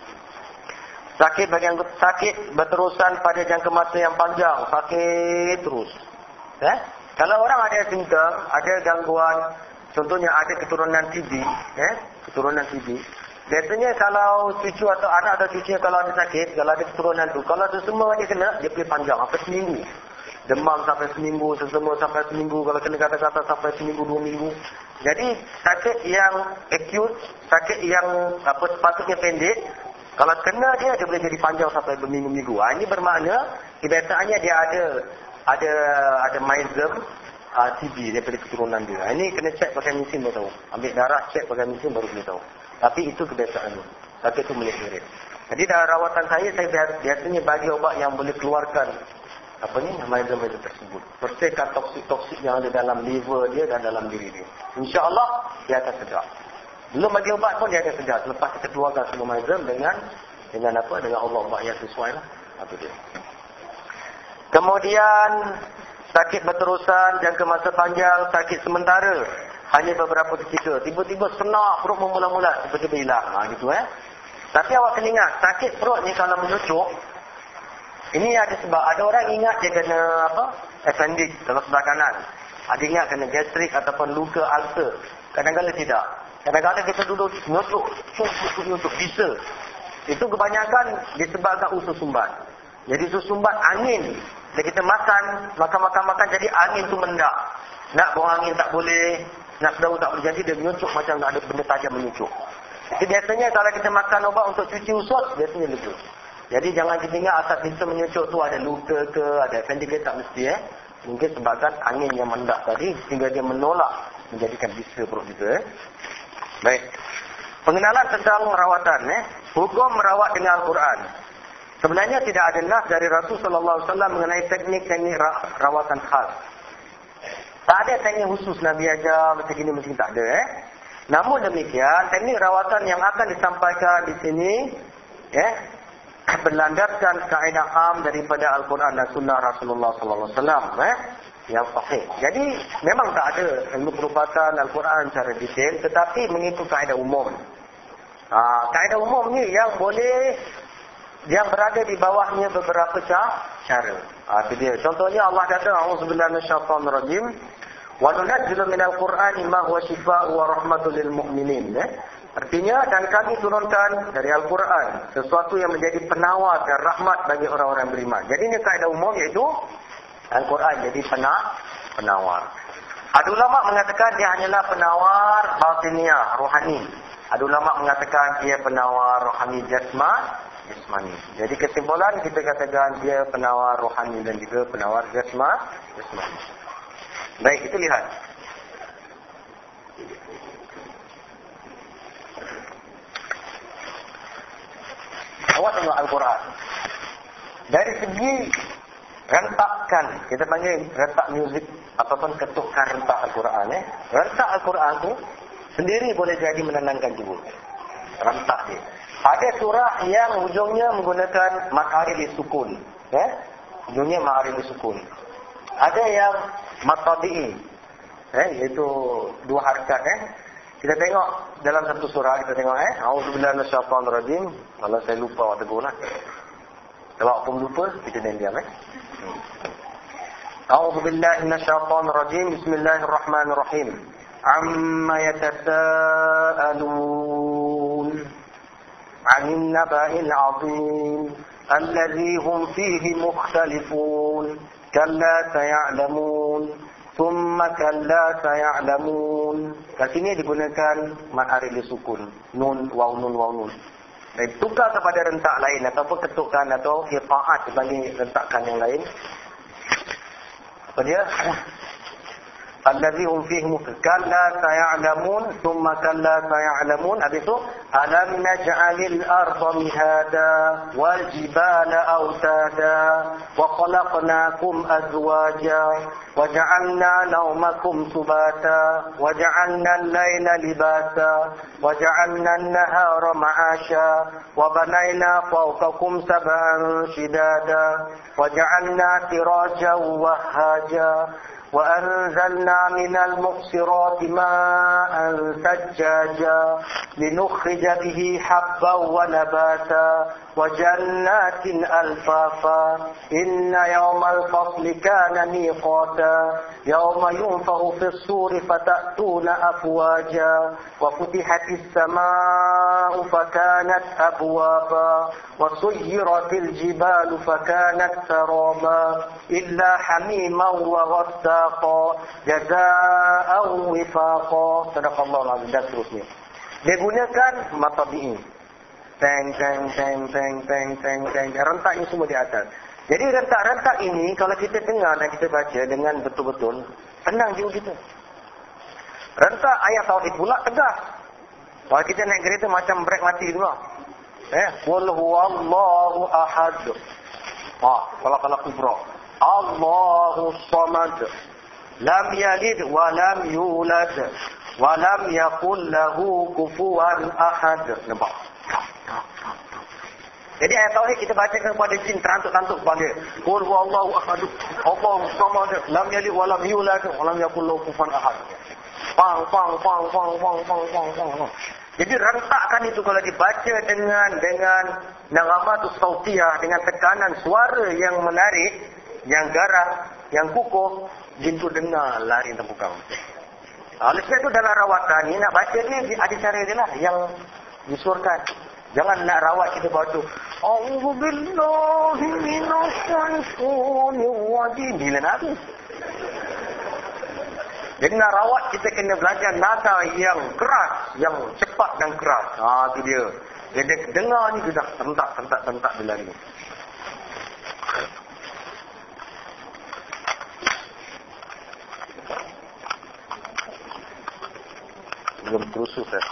Sakit bagian sakit berterusan pada jangka masa yang panjang. Sakit terus. Eh? Kalau orang ada simptom, ada gangguan, contohnya ada keturunan T B. Eh? Keturunan T B. Biasanya kalau cucu atau anak atau cucunya kalau ada sakit, kalau ada keturunan tu, kalau sesama dia kena, dia boleh panjang sampai seminggu. Demam sampai seminggu, sesama sampai seminggu, kalau kena kata-kata sampai seminggu, dua minggu. Jadi sakit yang acute, sakit yang apa sepatutnya pendek, kalau kena dia, dia boleh jadi panjang sampai berminggu-minggu. Ha, ini bermakna kebiasaannya dia ada ada ada myxom uh, T B daripada keturunan dia. Ha, ini kena cek pakai mesin baru tahu. Ambil darah, cek pakai mesin baru boleh tahu. Tapi itu kebiasaannya. Sakit itu melihara. Jadi dalam rawatan saya, saya biasanya bagi obat yang boleh keluarkan apa ni, myxom-myxom tersebut. Bersihkan toksik-toksik yang ada dalam liver dia dan dalam diri dia. InsyaAllah dia akan sedar. Belum bagi obat pun dia akan sedar. Lepas kita keluarkan semua myxom dengan dengan apa? Dengan Allah obat yang sesuai lah. Itu dia. Kemudian sakit berterusan, jangka masa panjang, sakit sementara. Hanya beberapa ketika. Tiba-tiba senak perut memula-mula. Tiba-tiba hilang. Ha, gitu eh. Tapi awak kena ingat, sakit perut ni kalau menyucuk, ini ada sebab. Ada orang ingat dia kena apa? Appendix dalam sebelah kanan. Ada ingat kena gastrik ataupun luka ulcer. Kadang-kadang tidak. Kadang-kadang kita duduk nyucuk. Nyucuk, nyucuk. Bisa. Itu kebanyakan disebabkan usus sumbat. Jadi usus sumbat angin. Bila kita makan, makan-makan-makan, jadi angin tu mendak. Nak buang angin tak boleh. Nak sedau tak boleh. Jadi dia menyucuk macam ada benda tajam menyucuk. Jadi biasanya kalau kita makan obat untuk cuci usus, biasanya lega. Jadi jangan kita ingat asal kita menyucuk tu ada luka ke, ada appendix ke, tak mesti eh. Mungkin sebabkan angin yang mendak tadi sehingga dia menolak menjadikan bisa perut kita eh. Baik. Pengenalan tentang rawatan eh. Hukum merawat dengan Al-Quran. Sebenarnya tidak ada nas dari Rasul sallallahu alaihi wasallam mengenai teknik-teknik rawatan khas. Tak ada teknik khusus Nabi ajar macam gini macam tak ada eh. Namun demikian, teknik rawatan yang akan disampaikan di sini eh berlandaskan kaedah am daripada Al-Quran dan Sunnah Rasulullah sallallahu alaihi wasallam eh yang sahih. Jadi memang tak ada ilmu perubatan Al-Quran secara detail, tetapi mengikut kaedah umum. Ha, kaedah umum ni yang boleh, yang berada di bawahnya beberapa cara. Ha, itu dia. Contohnya Allah kata, A'udzubillahi minasyaitonir rajim, Wa nunazzilu minal Qur'ani ma huwa shifaa'un wa rahmatul lil mu'minin. Eh? Artinya, dan kami turunkan dari Al-Quran sesuatu yang menjadi penawar dan rahmat bagi orang-orang beriman. Jadi ini kaedah umum, iaitu Al-Quran jadi pena, penawar. Ada ulama mengatakan dia hanyalah penawar batiniah, rohani. Ada ulama mengatakan dia penawar rohani jasma, jasmani. Jadi kesimpulan kita katakan dia penawar rohani dan juga penawar jasma, jasmani. Baik, itu lihat. Awak tengok Al-Quran. Dari segi rentakan, kita panggil rentak muzik ataupun ketukan rentak Al-Quran. Eh? Rentak Al-Quran tu sendiri boleh jadi menenangkan jiwa. Rentak dia. Ada surah yang ujungnya menggunakan ma'arif sukun. Eh? Ujungnya ma'arif sukun. Ada yang matabi'i. Eh? Iaitu dua harakat. Eh? Kita tengok dalam satu surah, kita tengok eh A'udzubillahi minasyaitonir rajim. Kalau saya lupa waktu guna. Kalau pun lupa, kita diam eh. A'udzubillahi minasyaitonir rajim. Bismillahirrahmanirrahim. Amma yatasaalun 'anil naba'il 'azim alladzi hum fihi mukhtalifun. Kalla saya'lamun. Thumma kalla saya'lamun. Kat sini digunakan ma'aril sukun. Nun, waw, nun, waw, nun. Dan tukar kepada rentak lain ataupun ketukan atau hifa'at dibanding rentakan yang lain. Apa dia? Allazi hum fihi kalla saya'lamun. Thumma kalla saya'lamun. Habis itu, alam naj'alil arda mihada wal jibala autada wa khalaqnakum azwaja wa ja'alna nawmakum subata wa ja'alna al-layla libasa wa ja'alna an-nahara ma'asha wa banayna fawqakum sab'an shidada wa ja'alna sirajan wahhaja وأنزلنا من المعصرات ماء ثجاجا لنخرج به حبا ونباتا وجنات ألفافا إن يوم الفصل كان ميقاتا يوم ينفخ في الصور فتأتون أفواجا وفتحت السماء فكانت أبوابا وسيرت الجبال فكانت سرابا إلا حميما وغساقا jazaan wifaqa. Sadaqallahu alazim. Dan seterusnya. Dia gunakan matabi'i. Teng teng teng teng teng teng teng. Rentak ini semua di atas. Jadi rentak-rentak ini kalau kita dengar dan kita baca dengan betul-betul, tenang jiwa kita. Rentak ayat tauhid pula tegas. Kalau kita naik kereta macam brek mati dulu. Eh, qul huwallahu ahad. Ah, kalau kalau kubra. Allahu samad. Lam yalid wa lam yulad wa lam yakul lahu kufuwan ahad. Nampak? Jadi ayat tauhid kita baca kepada jin terantuk-tantuk kepala. Qul huwallahu ahad. Allahu samad. Lam yalid wa lam yulad wa lam yakul lahu kufuwan ahad. Pang pang pang pang pang pang pang pang. Jadi rentakan itu kalau dibaca dengan dengan nagamatus sautiyah, dengan tekanan suara yang menarik, yang garang, yang kukuh, jin tu dengar lari terbuka. Oleh sebab itu dalam rawatan ni nak baca ni ada cara dia lah yang disuruhkan. Jangan nak rawat kita baca A'udzubillahi minasyaitonir rajim. Bila nak habis. Jadi nak rawat kita kena belajar nada yang keras, yang cepat dan keras. Ha tu dia. Jadi dengar ni dia dah tentak tentak tentak dia lari. Belum terusus eh.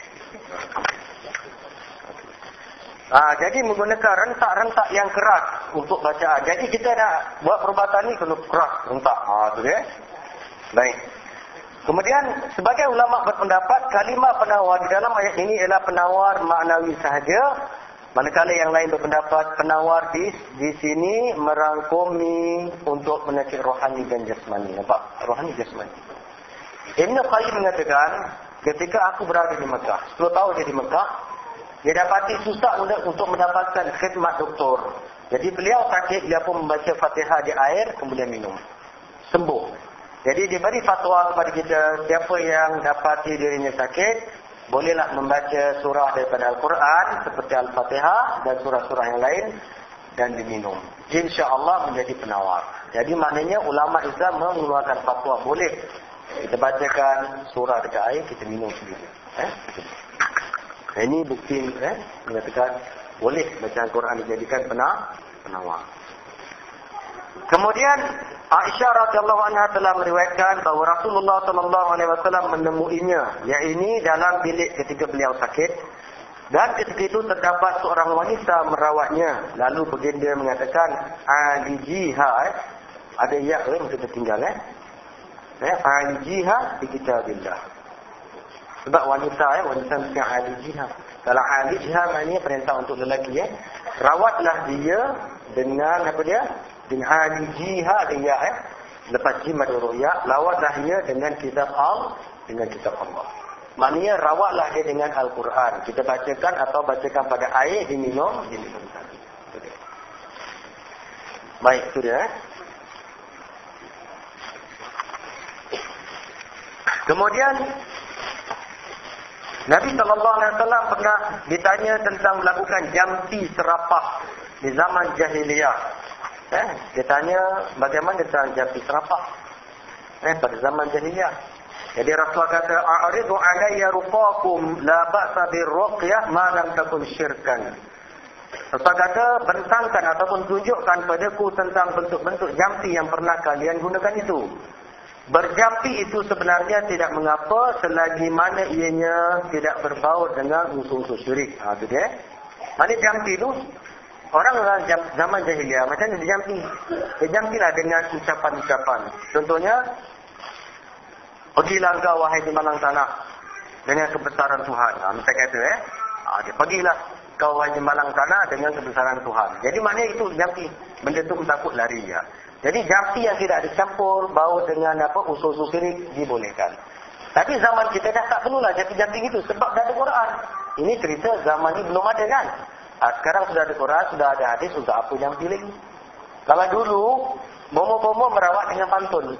Ah, jadi menggunakan rentak-rentak yang keras untuk bacaan. Jadi kita nak buat perubatan ni kena keras rentak. Ah, tu dia. Baik. Kemudian sebagai ulama berpendapat kalimah penawar di dalam ayat ini ialah penawar maknawi sahaja. Manakala yang lain berpendapat penawar di di sini merangkumi untuk menakik rohani dan jasmani. Nampak? Rohani jasmani. Ibn Qayyim mengatakan, ketika aku berada di Mekah, sepuluh tahun dia di Mekah, dia dapati susah untuk mendapatkan khidmat doktor. Jadi beliau sakit, dia pun membaca Fatihah di air, kemudian minum. Sembuh. Jadi dia beri fatwa kepada kita, siapa yang dapati dirinya sakit, bolehlah membaca surah daripada Al-Quran seperti Al-Fatihah dan surah-surah yang lain dan diminum. InsyaAllah menjadi penawar. Jadi maknanya ulama Islam mengeluarkan fatwa boleh kita bacakan surah dekat air, kita minum sendiri. Eh? Ini bukti eh, mengatakan boleh baca Al-Quran dijadikan penawar. Kemudian Aisyah radhiyallahu anha telah meriwayatkan bahawa Rasulullah sallallahu alaihi wasallam menemuinya, yakni dalam bilik ketika beliau sakit, dan ketika itu terdapat seorang wanita merawatnya. Lalu baginda mengatakan, "Alijiha," eh? ada ya eh mesti tertinggal eh. Eh, "Alijiha bi kitabillah." Sebab wanita eh wanita mesti alijiha. Kalau alijiha maknanya perintah untuk lelaki eh. Rawatlah dia dengan apa dia? Dengan alijiha dia eh. Lepas jim ada ru'ya, lawatlah dia dengan kitab Allah, dengan kitab Allah. Maknanya rawatlah dia dengan Al-Quran. Kita bacakan atau bacakan pada air, diminum, diminum tadi. Baik, itu dia. Kemudian Nabi sallallahu alaihi wasallam pernah ditanya tentang melakukan jampi serapah di zaman jahiliyah. Eh, dia tanya bagaimana tentang jampi serapah eh, pada zaman jahiliyah. Jadi Rasulullah kata, "A'ridu alayya ruqakum la ba'sa birruqyah ma lam takun syirkan." Rasulullah kata, bentangkan ataupun tunjukkan padaku tentang bentuk-bentuk jampi yang pernah kalian gunakan itu. Berjampi itu sebenarnya tidak mengapa selagi mana ianya tidak berbaur dengan unsur-unsur syirik. Ha, itu dia. Mana jampi itu? Orang zaman jahiliyah macam ni dia jampi. Dia jampilah dengan ucapan-ucapan. Contohnya, "Pergilah engkau wahai jemalang tanah dengan kebesaran Tuhan." Ha, macam kata eh. Ha, dia pergilah kau wahai jemalang tanah dengan kebesaran Tuhan. Jadi maknanya itu jampi. Benda tu takut lari ya. Jadi jampi yang tidak dicampur bau dengan apa unsur-unsur syirik dibolehkan. Tapi zaman kita dah tak perlulah jampi-jampi gitu sebab dah ada Quran. Ini cerita zaman ni belum ada kan. Ha, sekarang sudah ada Quran, sudah ada hadis, sudah apa jampi lagi. Kalau dulu bomo-bomo merawat dengan pantun.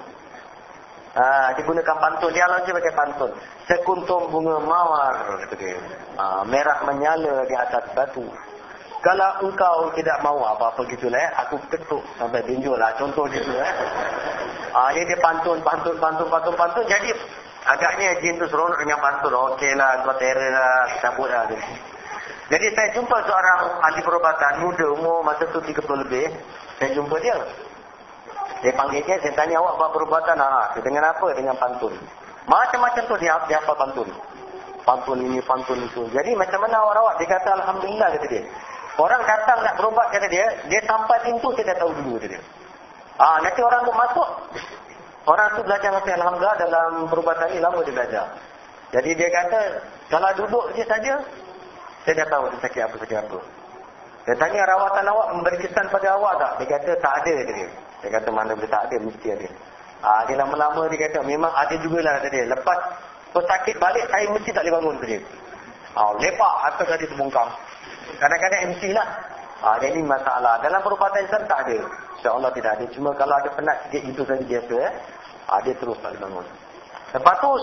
Ha, digunakan pantun, dia langsung pakai pantun. Sekuntum bunga mawar kata dia. Ha, merah menyala di atas batu. Kalau engkau tidak mahu apa-apa gitulah eh, aku ketuk sampai benjol lah. Contoh gitu eh. Ah, ini dia pantun, pantun, pantun, pantun, pantun. Jadi agaknya jin tu seronok dengan pantun. Okeylah, kau terror lah, cabut lah. Jadi saya jumpa seorang ahli perubatan muda, umur masa tu tiga puluh lebih. Saya jumpa dia. Dia panggil dia, saya tanya, awak buat perubatan? Ha, dengan apa? Dengan pantun. Macam-macam tu dia, dia apa pantun. Pantun ini, pantun itu. Jadi macam mana awak rawat? Dia kata, Alhamdulillah, kata dia. Orang datang nak berubat, kata dia, dia sampai pintu, saya dah tahu dulu, kata dia. Ah, nanti orang tu masuk. Orang tu belajar masih Alhamdulillah dalam perubatan ini, lama dia belajar. Jadi dia kata, kalau duduk je saja, saya dah tahu dia sakit apa, sakit apa. Dia tanya, rawatan awak memberi kesan pada awak tak? Dia kata, tak ada, kata dia. Dia kata, mana boleh tak ada, mesti ada. Ah, dia lama-lama dia kata, memang ada jugalah, kata dia. Lepas pesakit balik, saya mesti tak boleh bangun, kata dia. Ah, lepak, atas tadi terbungkam. Kadang-kadang M C lah. Ha, jadi masalah. Dalam perubatan Islam tak ada. InsyaAllah tidak ada. Cuma kalau ada penat sikit itu saja biasa. Eh? Ha, dia terus tak bangun. Lepas tu,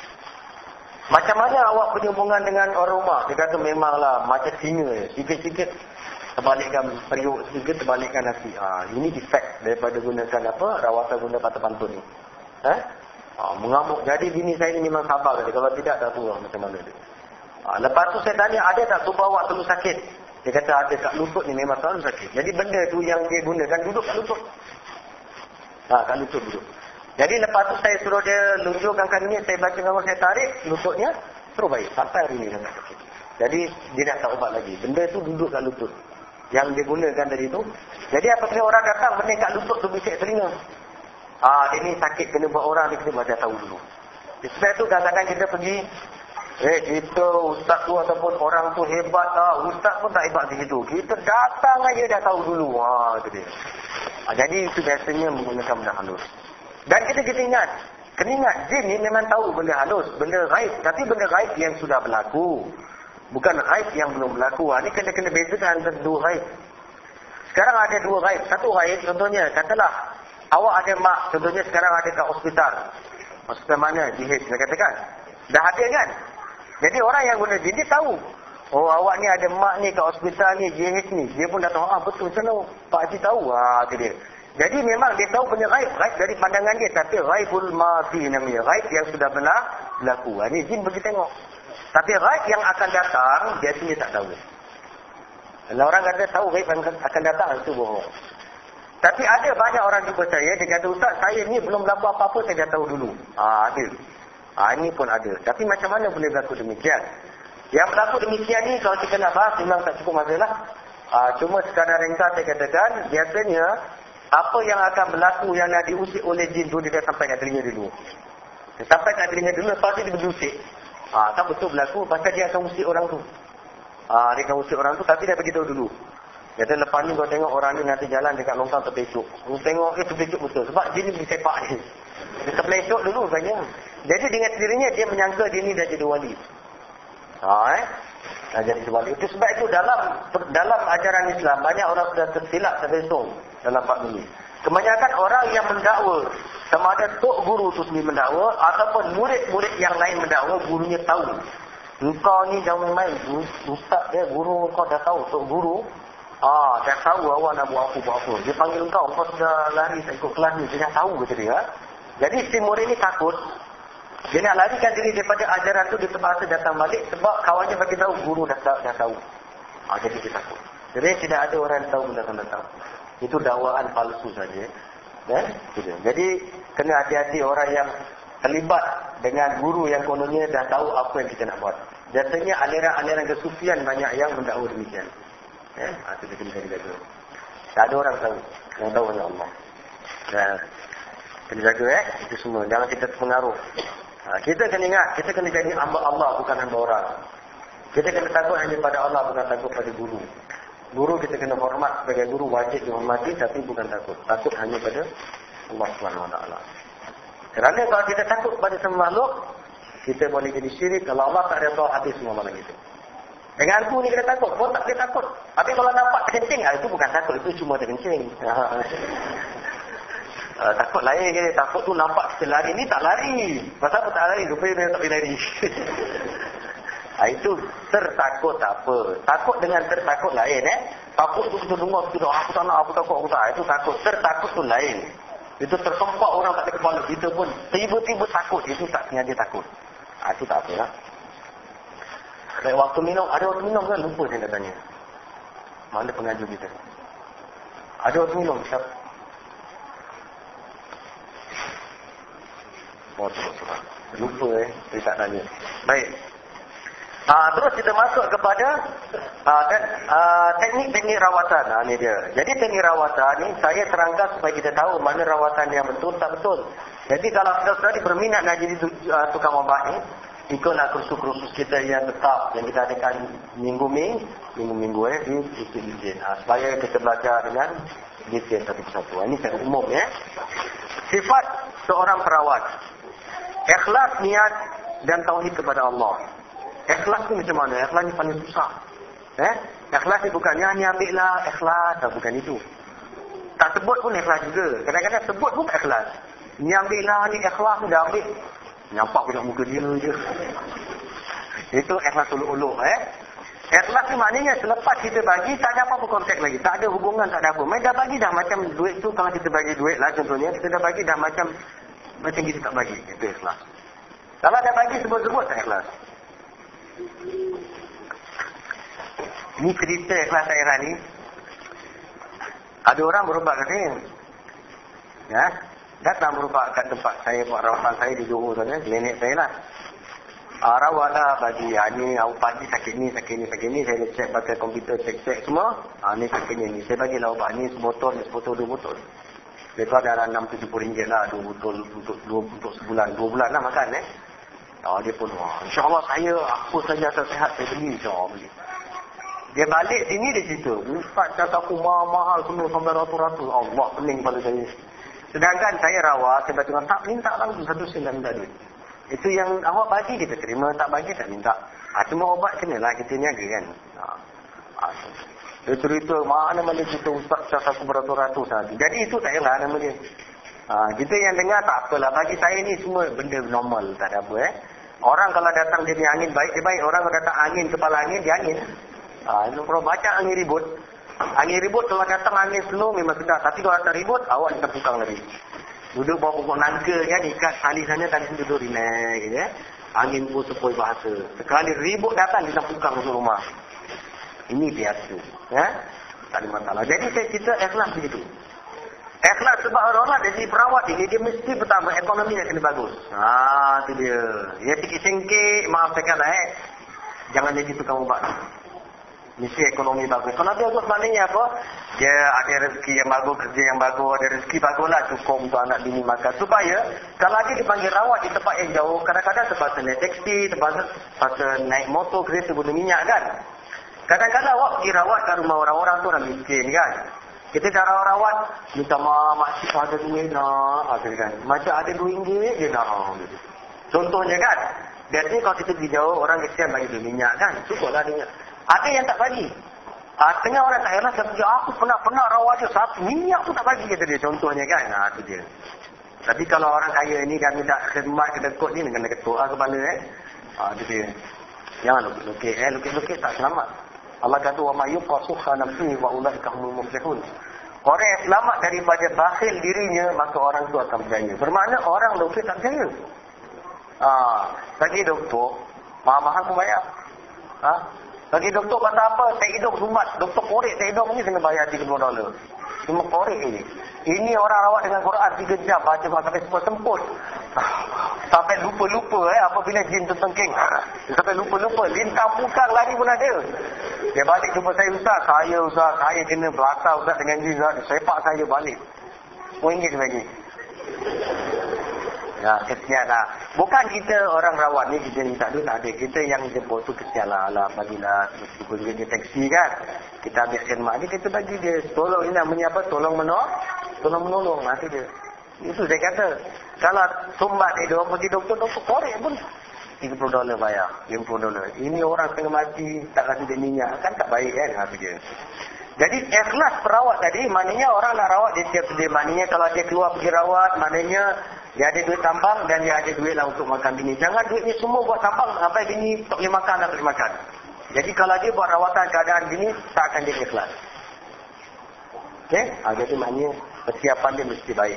macam mana awak punya hubungan dengan orang rumah? Dia kata memanglah macam singa. Sikit-sikit terbalikkan periuk, sikit terbalikkan nasi. Ha, ini defect daripada gunakan apa? Rawatan guna patah pantun ni. Eh? Ha, mengamuk. Jadi bini saya ni memang sabar. Kata. Kalau tidak, tak tahu macam mana dia. Ha, lepas tu saya tanya, ada tak tubuh awak selalu sakit? Dia kata ada, kat lutut ni memang selalu sakit. Jadi benda tu yang dia gunakan duduk kat lutut. Ha, kat lutut duduk. Jadi lepas tu saya suruh dia lunjukkan kali ni, saya baca nama saya tarik, lututnya terus baik. Sampai hari ni sangat sakit. Jadi dia dah tak ubat lagi. Benda tu duduk kat lutut. Yang dia gunakan tadi tu. Jadi apabila orang datang, benda kat lutut tu bisik telinga. Ah, ha, ini sakit kena buat orang, dia kena baca tahu dulu. Sebab tu kadang-kadang kita pergi, Eh, kita ustaz tu ataupun orang tu hebat tak. Ustaz pun tak hebat begitu. Kita datang aja dah tahu dulu. Ha, itu dia. Ha, jadi itu biasanya menggunakan benda halus. Dan kita kita ingat. Kena ingat, jin ni memang tahu benda halus. Benda gaib. Tapi benda gaib yang sudah berlaku. Bukan gaib yang belum berlaku. Ha, ni kena-kena bezakan antara dua gaib. Sekarang ada dua gaib. Satu gaib contohnya. Katalah, Awak ada mak, contohnya sekarang ada kat hospital. Hospital mana? G H, saya katakan. Dah ada kan? Jadi orang yang guna jin, dia tahu. Oh, awak ni ada mak ni kat hospital ni, G H ni. Dia pun dah tahu, ah betul, macam mana Pak Haji tahu? Ah, tu dia. Jadi memang dia tahu punya ghaib. Ghaib dari pandangan dia. Tapi ghaibul madhi namanya. Ghaib yang sudah benar berlaku. Ini jin bagi tengok. Tapi ghaib yang akan datang, biasanya tak tahu. Kalau orang kata tahu ghaib akan datang, itu bohong. Tapi ada banyak orang jumpa saya, dia kata, Ustaz, saya ni belum berlaku apa-apa, saya dah tahu dulu. Ah, ada. Ah, ini pun ada. Tapi macam mana boleh berlaku demikian? Yang berlaku demikian ni, kalau kita nak bahas, memang tak cukup masalah. Ah, cuma sekadar ringkas saya katakan, biasanya, apa yang akan berlaku yang nak diusik oleh jin tu, dia dah sampai kat telinga dulu. Dia sampai kat telinga dulu, lepas tu dia berusik. Ah, tak betul berlaku, pasal dia akan usik orang tu. Ah, dia akan usik orang tu, tapi dia beritahu dulu. Dia kata, lepas ni kau tengok orang ni nanti jalan dekat longkang terpecuk. Kau tengok, eh terpecuk betul. Sebab dia ni disepak ni. Dia terpecuk dulu katanya. Jadi dengan sendirinya dia menyangka dia ni dah jadi wali. Ha, eh? Dah jadi wali. Itu sebab itu dalam dalam ajaran Islam, banyak orang sudah tersilap terbesong dalam bab ini. Kebanyakan orang yang mendakwa, sama ada tok guru tu sendiri mendakwa, ataupun murid-murid yang lain mendakwa, gurunya tahu. Engkau ni jangan main. Ustaz dia, guru kau dah tahu, tok guru. Ah, dah tahu awak nak buat apa, buat apa. Dia panggil kau, kau sudah lari tak ikut kelas ni. Dia dah tahu, kata dia. Jadi si murid ni takut. Dia nak larikan diri daripada ajaran tu, dia terpaksa datang balik. Sebab kawannya bagi tahu, guru dah, dah tahu. Ah, jadi dia takut. Jadi tidak ada orang yang tahu benda tanda tahu. Itu dakwaan palsu saja. Eh? Jadi, kena hati-hati orang yang terlibat dengan guru yang kononnya dah tahu apa yang kita nak buat. Biasanya aliran-aliran kesufian banyak yang mendakwa demikian. Eh, itu dia kena jaga. Tak ada orang tahu. Yang tahu hanya Allah. Nah, kena jaga eh. Itu semua. Jangan kita terpengaruh. Ha, kita kena ingat, kita kena jadi hamba Allah, bukan hamba orang. Kita kena takut hanya pada Allah, bukan takut pada guru. Guru kita kena hormat sebagai guru, wajib dihormati, tapi bukan takut. Takut hanya pada Allah subhanahu wa taala. Kerana kalau kita takut pada semua makhluk, kita boleh jadi syirik. Kalau Allah tak redha, habis semua makhluk itu. Dengan aku ni kita takut, pun tak boleh takut. Tapi kalau nampak terkencing, ah, itu bukan takut, itu cuma terkencing. uh, takut lain ke, takut tu nampak kita lari, ni tak lari. Pasal apa tak lari? Rupanya dia tak boleh lari. ah, itu tertakut tak apa. Takut dengan tertakut lain eh. Takut tu kita dengar, kita aku tak nak, aku takut, aku tak. Itu takut. Tertakut tu lain. Itu tersempak orang tak ada kepala. Kita pun tiba-tiba takut, itu tak sengaja takut. Ah, itu tak apa lah. Baik, waktu minum, ada waktu minum kan? Lupa saya nak tanya. Mana pengajar kita? Ada waktu minum, siapa? Oh, terus-terus. Lupa eh, saya tak tanya. Baik. Ah, terus kita masuk kepada ah, dan, ah, teknik-teknik rawatan. Ah, ni dia. Jadi teknik rawatan ni, saya terangkan supaya kita tahu mana rawatan yang betul, tak betul. Jadi kalau saudara-saudari berminat nak jadi uh, tukang obat ni, ikutlah kursus-kursus kita yang tetap yang kita adakan minggu-minggu minggu-minggu eh di Institut ha, supaya kita belajar dengan detail satu persatu. Ini secara umum ya. Sifat seorang perawat, ikhlas niat dan tauhid kepada Allah. Ikhlas ni macam mana? Ikhlas ni paling susah. Eh? Ikhlas ni bukan ya ni ambillah ikhlas, tak, bukan itu. Tak sebut pun ikhlas juga. Kadang-kadang sebut pun ikhlas. Ni ambillah ni ikhlas ni dah ambil. Nampak pula muka dia je. Itu ikhlas uluk-uluk eh. Ikhlas ni maknanya selepas kita bagi, tak ada apa-apa kontak lagi. Tak ada hubungan, tak ada apa. Mereka dah bagi dah macam duit tu, kalau kita bagi duit lah contohnya, kita dah bagi dah macam macam kita tak bagi. Itu ikhlas. Kalau dah bagi sebut-sebut, tak ikhlas. Ini cerita ikhlas saya ni. Ada orang berubat kat saya. Ya. Datang berubat kat tempat saya buat rawatan saya di Johor sana, klinik saya lah. Uh, rawat lah bagi, ah, ni awak pagi sakit ni, sakit ni, sakit ni. Saya cek pakai komputer, cek-cek semua. Ah, ni sakit ni, saya bagilah ubat ni sebotol, ni sebotol, dua botol. Lepas ada enam tujuh puluh ringgit lah, dua botol untuk, dua, untuk sebulan. Dua bulan lah makan eh. Ah, dia pun, wah, insyaAllah saya, apa saja asal sihat, saya beli, insyaAllah beli. Dia balik sini dia cerita, Ustaz kata aku mahal-mahal semua sampai ratus-ratus. Allah, pening pada saya. Sedangkan saya rawat, saya baca tak minta langsung satu sen dah minta duit. Itu yang awak bagi kita terima, tak bagi tak minta. Ha, cuma obat kenalah kita niaga kan. Ha. Ha. Dia cerita mana-mana cerita Ustaz cakap aku beratus-ratus tadi. Jadi itu tak yalah nama dia. Ha, kita yang dengar tak apalah. Bagi saya ni semua benda normal. Tak ada apa eh. Orang kalau datang dia ni angin baik, dia baik. Orang kalau datang angin, kepala angin, dia angin. Ha, kalau baca angin ribut. Angin ribut kalau datang angin slow memang sedap. Tapi kalau datang ribut, awak kita pukang lagi. Duduk bawah pokok nangka kan, ikat tali sana, tali sana duduk relax gitu ya. Angin pun sepoi bahasa. Sekali ribut datang, kita pukang masuk rumah. Ini biasa. Ya? Tak ada masalah. Jadi saya cerita ikhlas begitu. Ikhlas sebab orang-orang jadi perawat ini, dia mesti pertama ekonomi yang kena bagus. Haa, tu dia. Dia sikit-sengkit, maaf cakap lah eh. Jangan jadi tukang ubat. Mesti ekonomi bagus. Kalau dia bagus maknanya apa? Dia ada rezeki yang bagus, kerja yang bagus, ada rezeki baguslah cukup untuk anak bini makan. Supaya kalau dia dipanggil rawat di tempat yang jauh, kadang-kadang terpaksa naik taksi, terpaksa, terpaksa naik motor, kereta guna minyak kan. Kadang-kadang awak pergi rawat kat rumah orang-orang tu orang miskin kan. Kita dah rawat-rawat, minta maaf, makcik ada duit nak. Kan? Macam ada dua ringgit je nak. Contohnya kan. Biasanya kalau kita pergi jauh, orang kesian bagi duit minyak kan. Cukuplah minyak. Ada yang tak bagi. Ha, tengah orang tak ikhlas, kata dia, aku pernah-pernah rawat dia, satu minyak pun tak bagi, kata dia. Contohnya kan. Ha, tu dia. Tapi kalau orang kaya ni, kami tak khidmat ke dekut ni, kena ketuk lah kepala eh. Ha, tu dia. Jangan lukit-lukit eh. Lukit-lukit tak selamat. Allah kata, وَمَا يُقَصُخَ نَفْسِهِ وَأُولَٰئِكَ هُمُ الْمُفْلِحُونَ. Orang yang selamat daripada bakhil dirinya, maka orang tu akan berjaya. Bermakna orang lukit tak berjaya. Ha, bagi doktor, mahal-mahal pun bayar. Ha? Bagi doktor kata apa, tak hidung sumat. Doktor korek tak hidung ni kena bayar tiga puluh dolar. Cuma korek ini. Ini orang rawat dengan Quran tiga jam. Baca sampai semua semput. Sampai lupa-lupa eh, apabila jin tu tengking. Sampai lupa-lupa. Lintang pukang lari pun ada. Dia balik jumpa saya, Ustaz. Saya Ustaz, saya kena berasal Ustaz dengan jin Ustaz. Sepak saya balik. sepuluh ringgit lagi. Ya, kesian lah. Bukan kita orang rawat ni, kita minta duit tak ada. Kita yang jemput tu kesian lah. Alah, bagilah. Meskipun dia taksi kan. Kita ambil khidmat dia, kita bagi dia. Tolong, ini namanya apa? Tolong menolong. Tolong menolong. Nanti dia. Itu saya kata. Kalau sumbat dia, orang pergi doktor, doktor korek pun tiga puluh dolar bayar. lima puluh dolar. Ini orang tengah mati, tak kasih dia minyak. Kan tak baik kan? Nanti dia. Jadi ikhlas perawat tadi, maknanya orang nak rawat dia siap sedia. Maknanya kalau dia keluar pergi rawat, maknanya dia ada duit tambang dan dia ada duit lah untuk makan bini. Jangan duit ni semua buat tambang sampai bini tak boleh makan, tak boleh makan. Jadi kalau dia buat rawatan keadaan bini, tak akan jadi ikhlas. Okey? Ha, jadi maknanya persiapan dia mesti baik.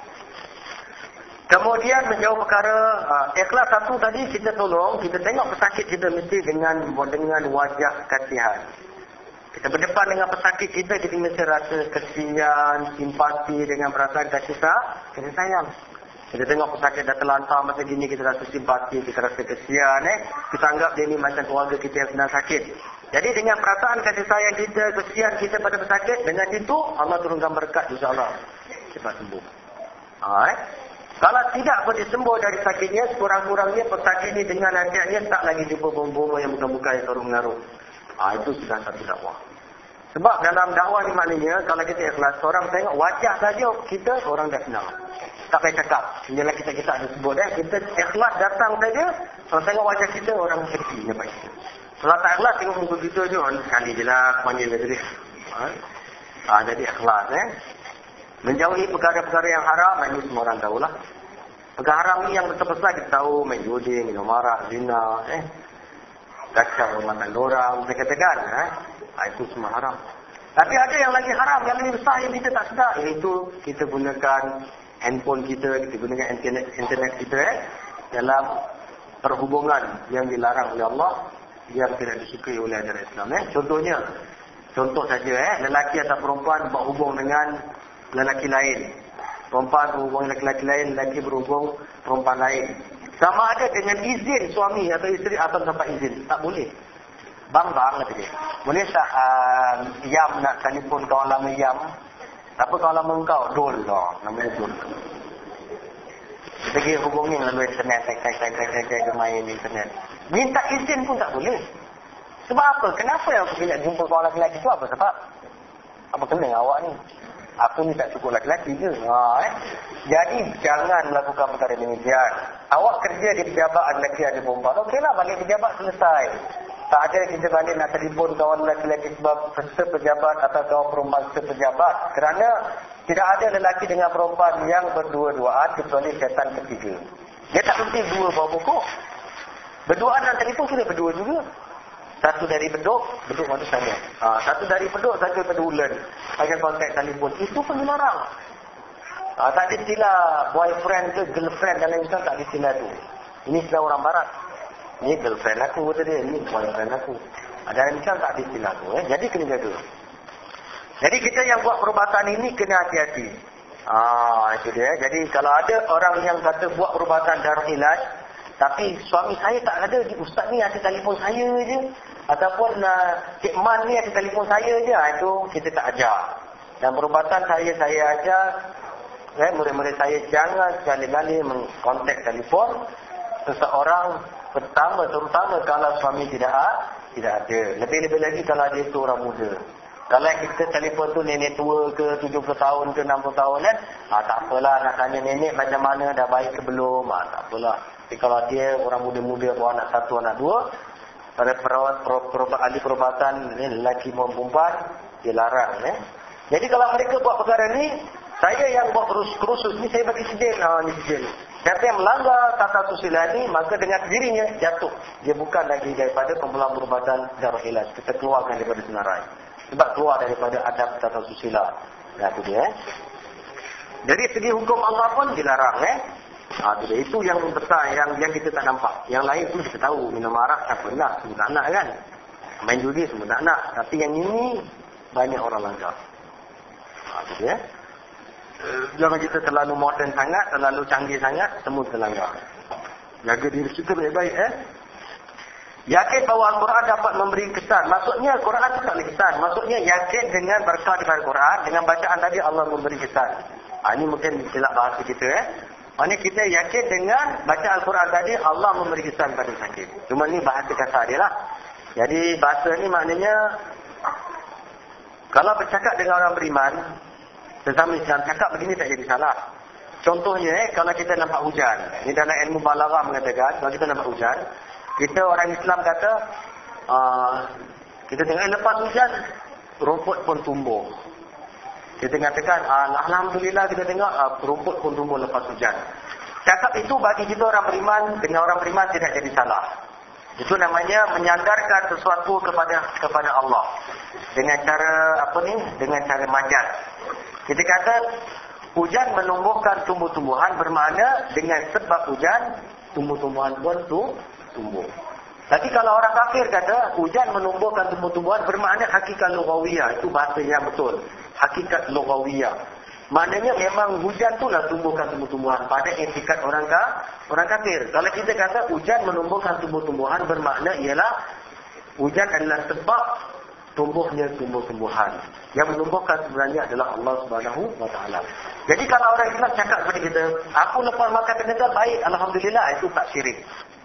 Kemudian menjauh perkara uh, ikhlas satu tadi kita tolong, kita tengok pesakit kita mesti dengan dengan wajah kasihan. Kita berdepan dengan pesakit kita, kita mesti rasa kesian, simpati dengan perasaan kasih sayang. Kita tengok pesakit dah terlantar macam gini, kita rasa simpati, kita rasa kesian. Eh? Kita anggap dia ni macam keluarga kita yang sedang sakit. Jadi dengan perasaan kasih sayang kita, kesian kita pada pesakit, dengan itu Allah turunkan berkat insyaAllah. Cepat sembuh. Ha, eh? Kalau tidak pun disembuh dari sakitnya, sekurang-kurangnya pesakit ni dengan hati-hatinya tak lagi jumpa bomba-bomba yang bukan-bukan yang terung-mengaruh. Ah, itu sudah satu dakwah. Sebab dalam dakwah ni maknanya, kalau kita ikhlas, orang tengok wajah saja kita, orang dah kenal. Tak payah cakap. Inilah kita-kita ada sebut. Eh. Kita ikhlas datang saja, orang tengok wajah kita, orang happy. Dapat kita. Kalau tak ikhlas, tengok muka kita je, orang sekali je lah, panggil dia tadi. Ah, jadi ikhlas. Eh. Menjauhi perkara-perkara yang haram, ini semua orang tahulah. Perkara haram ni yang besar-besar kita tahu, main judi, minum arak, zina, eh. Kacau rumah orang, saya katakan, eh? Itu semua haram. Tapi ada yang lagi haram, yang lebih besar yang kita tak sedar, iaitu kita gunakan handphone kita, kita gunakan internet, internet kita eh? dalam perhubungan yang dilarang oleh Allah, yang tidak disukai oleh ajaran Islam. Eh? Contohnya, contoh saja, eh? lelaki atau perempuan berhubung dengan lelaki lain. Perempuan berhubung dengan lelaki lain, lelaki berhubung perempuan lain. Sama ada dengan izin suami atau isteri atau tanpa izin. Tak boleh. Bang-bang kata dia. Boleh tak uh, Yam nak telefon kawan lama Yam? Apa kawan lama engkau? Dol lah. Namanya Dol. Kita pergi hubungi melalui internet. Tek-tek-tek-tek-tek main internet. Minta izin pun tak boleh. Sebab apa? Kenapa aku bila jumpa kawan lelaki tu? Apa sebab? Apa kena dengan awak ni? Aku ni tak cukup lelaki ke? Ha, eh? Jadi, jangan melakukan perkara demikian. Awak kerja di pejabat, ada lelaki, ada perempuan. Okeylah, balik pejabat selesai. Tak ada kita balik nak telefon kawan lelaki-lelaki sebab serta pejabat atau kawan perempuan serta pejabat. Kerana tidak ada lelaki dengan perempuan yang berdua-duaan kecuali syaitan ketiga. Dia tak penting dua bawa pokok. Berduaan dan telefon kira berdua juga. Satu dari beduk, beduk mana sana. Ha, satu dari beduk, satu dari ulen. Agar kontak telefon. Itu pun dilarang. Ha, tak ada istilah boyfriend ke girlfriend dalam Islam, tak ada istilah tu. Ini istilah orang barat. Ini girlfriend aku kata dia, ini boyfriend aku. Ha, dalam Islam tak ada istilah tu. Eh. Jadi kena jaga. Jadi kita yang buat perubatan ini kena hati-hati. Ah, itu dia. Jadi kalau ada orang yang kata buat perubatan darah ilaj, tapi suami saya tak ada, ustaz ni ada telefon saya je, ataupun uh, Cik Man ni ada telefon saya je, itu kita tak ajar. Dan perubatan saya saya ajar, eh, murid-murid saya jangan sekali-kali mengkontak telefon seseorang, pertama terutama kalau suami tidak tidak ada. Lebih-lebih lagi kalau dia itu orang muda. Kalau kita telefon tu nenek tua ke tujuh puluh tahun ke enam puluh tahun kan, ha, tak apalah nak tanya nenek macam mana, dah baik ke belum, ha, tak apalah. Tapi kalau dia orang muda-muda bawa anak satu, anak dua, pada perawat, perawat ahli perubatan, lelaki maupun perempuan, dia larang. Eh. Jadi kalau mereka buat perkara ni, saya yang buat kursus ni, saya bagi sijil. Ha, ni sijil. Siapa yang melanggar tata susila ni, maka dengan dirinya jatuh. Dia bukan lagi daripada kumpulan perubatan darah ilaj. Kita keluarkan daripada senarai. Sebab keluar daripada adab tata susila. Nah, itu dia. Eh. Dari segi hukum Allah pun dilarang. Eh. Ha, itu, dia. Itu yang besar, yang, yang kita tak nampak. Yang lain pun kita tahu. Minum arak tak pernah. Semua tak nak kan. Main judi semua tak nak. Tapi yang ini, banyak orang langgar. Ha, itu dia. Jangan kita terlalu moden sangat, terlalu canggih sangat, semua terlanggar. Jaga diri kita baik-baik. Eh. Yakin bahawa Al-Quran dapat memberi kesan. Maksudnya Al-Quran itu tak boleh kesan. Maksudnya yakin dengan berkah daripada Al-Quran. Dengan bacaan tadi Allah memberi kesan. Ha, ini mungkin silap bahasa kita. Eh. Maksudnya kita yakin dengan baca Al-Quran tadi Allah memberi kesan pada sakit. Cuma ni bahasa kasar dia lah. Jadi bahasa ni maknanya kalau bercakap dengan orang beriman, sesama Islam, cakap begini tak jadi salah. Contohnya eh, kalau kita nampak hujan. Ini dalam ilmu balaghah mengatakan, kalau kita nampak hujan, kita orang Islam kata, uh, kita tengok lepas hujan, rumput pun tumbuh. Kita katakan, alhamdulillah kita tengok uh, rumput pun tumbuh lepas hujan. Cakap itu bagi kita orang beriman, dengan orang beriman tidak jadi salah. Itu namanya menyandarkan sesuatu kepada kepada Allah. Dengan cara, apa ni? Dengan cara majaz. Kita kata, hujan menumbuhkan tumbuh-tumbuhan, bermakna dengan sebab hujan, tumbuh-tumbuhan pun tu tumbuh. Tapi kalau orang kafir kata hujan menumbuhkan tumbuh-tumbuhan, bermakna hakikat lughawiyah. Itu bahasa yang betul. Hakikat lughawiyah. Maknanya memang hujan itulah tumbuhkan tumbuh-tumbuhan pada etikat orang ka, orang kafir. Kalau kita kata hujan menumbuhkan tumbuh-tumbuhan, bermakna ialah hujan adalah sebab tumbuhnya tumbuh-tumbuhan. Yang menumbuhkan sebenarnya adalah Allah Subhanahu wa taala. Jadi kalau orang Islam cakap kepada kita, aku lepas makan Panadol baik, alhamdulillah, itu tak syirik.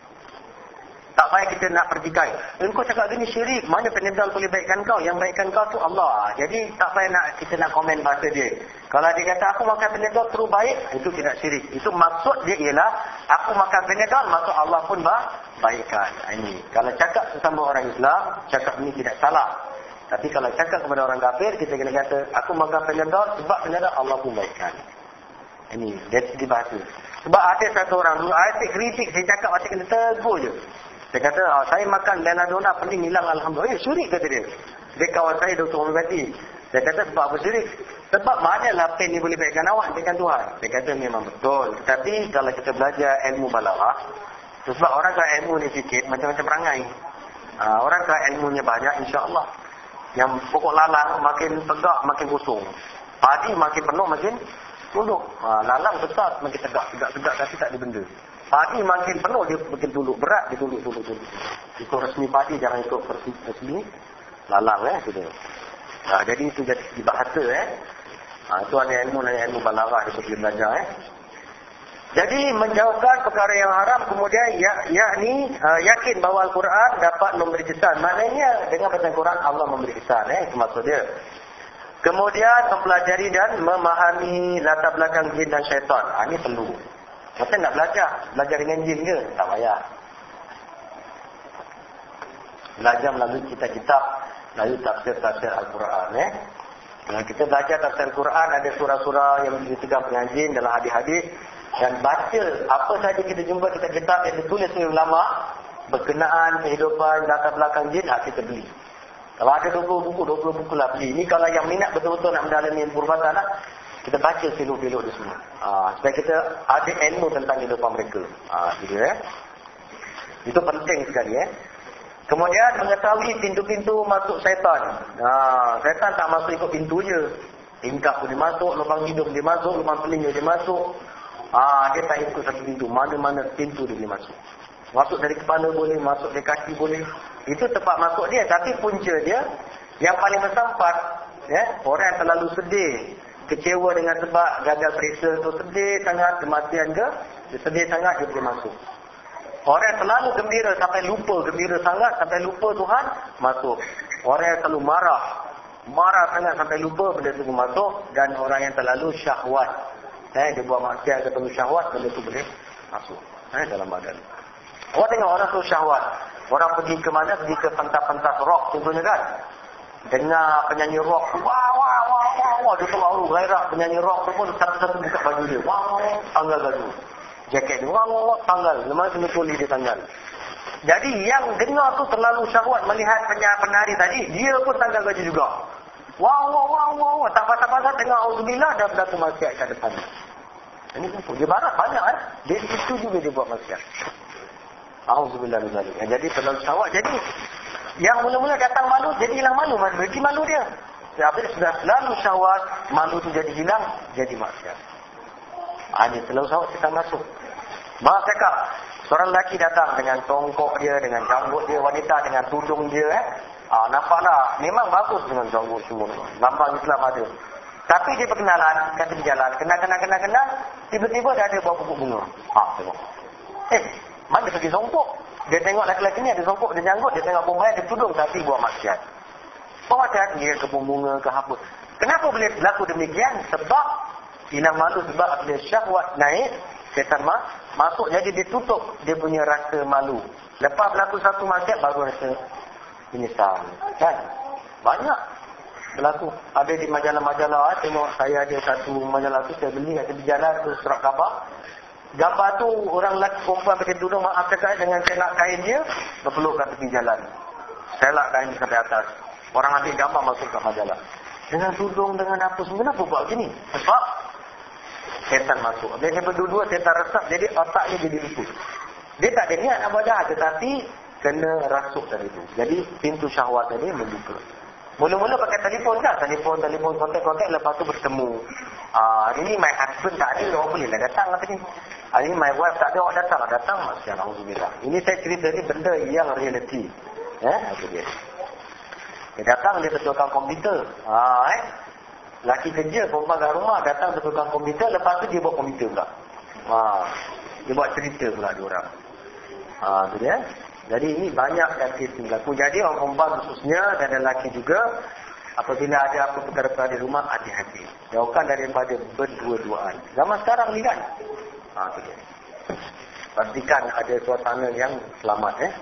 Tak payah kita nak pertikai. Engkau cakap gini syirik. Mana Panadol boleh baikkan kau? Yang baikkan kau tu Allah. Jadi tak payah nak kita nak komen bahasa dia. Kalau dia kata aku makan Panadol terus baik, itu tidak syirik. Itu maksud dia ialah aku makan Panadol, maka Allah pun bah, baikkan. Ini. Kalau cakap sesama orang Islam, cakap ini tidak salah. Tapi kalau cakap kepada orang kafir, kita kena kata aku makan Panadol sebab Panadol Allah pun baikkan. Ini dari segi bahasa. Sebab ada satu orang dulu, saya kritik, saya cakap macam kena tegur je. Dia kata, oh, saya makan Benadona pening hilang alhamdulillah. Eh, syirik kata dia. Dia kawan saya doktor homeopati. Dia kata sebab apa syirik? Sebab manalah pen ni boleh baikkan awak dengan Tuhan. Dia kata memang betul. Tapi kalau kita belajar ilmu balaghah, sebab orang kalau ilmu ni sikit macam-macam perangai. Uh, orang kalau ilmunya banyak insya-Allah. Yang pokok lalang makin tegak makin kosong. Padi makin penuh makin tunduk. Uh, lalang besar makin tegak, tegak-tegak tapi tak ada benda. Padi makin penuh, dia makin tunduk. Berat, dia tunduk, tunduk, tunduk. Ikut resmi padi, jangan ikut resmi lalang. Eh, gitu. Nah, jadi itu jadi segi bahasa. Eh. Ha, itu ada ilmu, ada ilmu balaghah, dia perlu belajar. Eh. Jadi, menjauhkan perkara yang haram, kemudian ya, yakni uh, yakin bahawa Al-Quran dapat memberi kesan. Maknanya, dengan baca Al-Quran, Allah memberi kesan. Eh, itu maksud dia. Kemudian, mempelajari dan memahami latar belakang jin dan syaitan. Ha, ini perlu. Masa nak belajar, belajar dengan jin ke? Tak payah. belajar melalui kitab-kitab, melalui tafsir-tafsir Al-Quran. Eh? Nah, kita belajar tafsir Al-Quran, ada surah-surah yang dipegang pengajian dalam hadis-hadis, dan baca apa saja kita jumpa kitab-kitab yang ditulis oleh ulama berkenaan kehidupan latar belakang jin, hak kita beli. Kalau ada dua puluh buku, dua puluh buku lah beli. Ini kalau yang minat betul-betul nak mendalami ilmu perubatan lah, kita baca filuk-filuk di semua. Ha, supaya kita ada ilmu tentang kehidupan mereka. Ha, gitu eh. Itu penting sekali eh. Kemudian mengetahui pintu-pintu masuk syaitan. Ha, syaitan tak masuk ikut pintu je. Tingkap pun dia masuk, lubang hidung dia masuk, lubang telinga dia masuk. Ha, dia tak ikut satu pintu. Mana-mana pintu dia boleh masuk. Masuk dari kepala boleh, masuk dari kaki boleh. Itu tempat masuk dia. Tapi punca dia, yang paling bersampat, ya, orang yang terlalu sedih, kecewa dengan sebab gagal periksa tu, sedih sangat, kematian ke, dia sedih sangat, dia boleh masuk. Orang yang terlalu gembira sampai lupa, gembira sangat sampai lupa Tuhan, masuk. Orang yang terlalu marah, marah sangat sampai lupa, benda tu masuk. Dan orang yang terlalu syahwat, eh, dia buat maksiat ketemu syahwat, benda tu boleh masuk eh, dalam badan. Orang tengok orang tu syahwat. Orang pergi ke mana? Pergi ke pentas-pentas rock contohnya kan. Dengar penyanyi rock. Wah, wah, wah, wah, wah. Dia terlalu gairah penyanyi rock tu pun satu-satu buka baju dia. Wah, wah, tanggal baju. Jaket dia. Wah, wah, wah, tanggal. Lepas tu tulis dia tanggal. Jadi yang dengar tu terlalu syahwat melihat penari tadi. Dia pun tanggal baju juga. Wah, wah, wah, wah, wah. Tak pasal-pasal dengar auzubillah dah berlaku maksiat kat depan. Ini pun dia barat banyak eh. Dia itu juga dia buat maksiat. Auzubillah min zalik. Jadi terlalu syahwat. Jadi yang mula-mula datang malu, jadi hilang malu. Berarti malu dia. Tapi sudah selalu syahwat, malu tu jadi hilang, jadi maksiat. Hanya terlalu syahwat kita masuk. Mak cakap, seorang lelaki datang dengan tongkok dia, dengan janggut dia, wanita dengan tudung dia. Eh. Ah, nampaklah, memang bagus dengan janggut semua. Lambang Islam ada. Tapi dia perkenalan, kata dia jalan, kenal-kenal-kenal-kenal, tiba-tiba dia ada bawa pokok bunga. Ha, tengok. Eh, mana pergi songkok? Dia tengok lelaki-lelaki ni ada songkok, dia janggut, dia tengok perempuan, dia tudung, tapi buat maksiat. Buat maksiat, dia ke bunga, ke apa. Kenapa boleh berlaku demikian? Sebab, hilang malu, sebab bila syahwat naik, syaitan mah, masuk, jadi dia tutup dia punya rasa malu. Lepas berlaku satu maksiat, baru rasa menyesal. Kan? Banyak berlaku. Ada di majalah-majalah, tengok saya ada satu majalah tu, saya beli, ada di jalan tu, surat khabar. Gambar tu orang lelaki perempuan pakai tudung, maaf cakap, dengan selak kain dia berpeluk kat tepi jalan. Selak kain sampai atas. Orang ambil gambar masuk ke majalah. Dengan tudung, dengan apa semua, kenapa buat begini? Sebab setan masuk. Dia berdua-dua setan resap, jadi otaknya jadi lupa. Dia tak ada niat nak baca, tetapi kena rasuk tadi tu. Jadi pintu syahwat tadi membuka. Mula-mula pakai telefon kan? Telefon, telefon, kontak-kontak, lepas tu bertemu. Ah, hari ni my husband tak ada, orang boleh lah datang kata ni. Hari ni my wife tak ada, orang datang lah. Datang, masya Allah. Ini saya cerita ni benda yang reality. Eh, itu dia. Dia datang, dia betulkan komputer. Ah, eh. Laki kerja, perempuan kat rumah, datang betulkan komputer, lepas tu dia buat komputer pula. Ah, dia buat cerita pula diorang. Ah, itu dia. Jadi ini banyak yang kes berlaku. Jadi orang perempuan khususnya dan lelaki juga, apabila ada apa perkara-perkara di rumah, hati-hati. Jauhkan daripada berdua-duaan. Zaman sekarang ni kan. Ha, itu dia. Pastikan ada suasana yang selamat. Eh.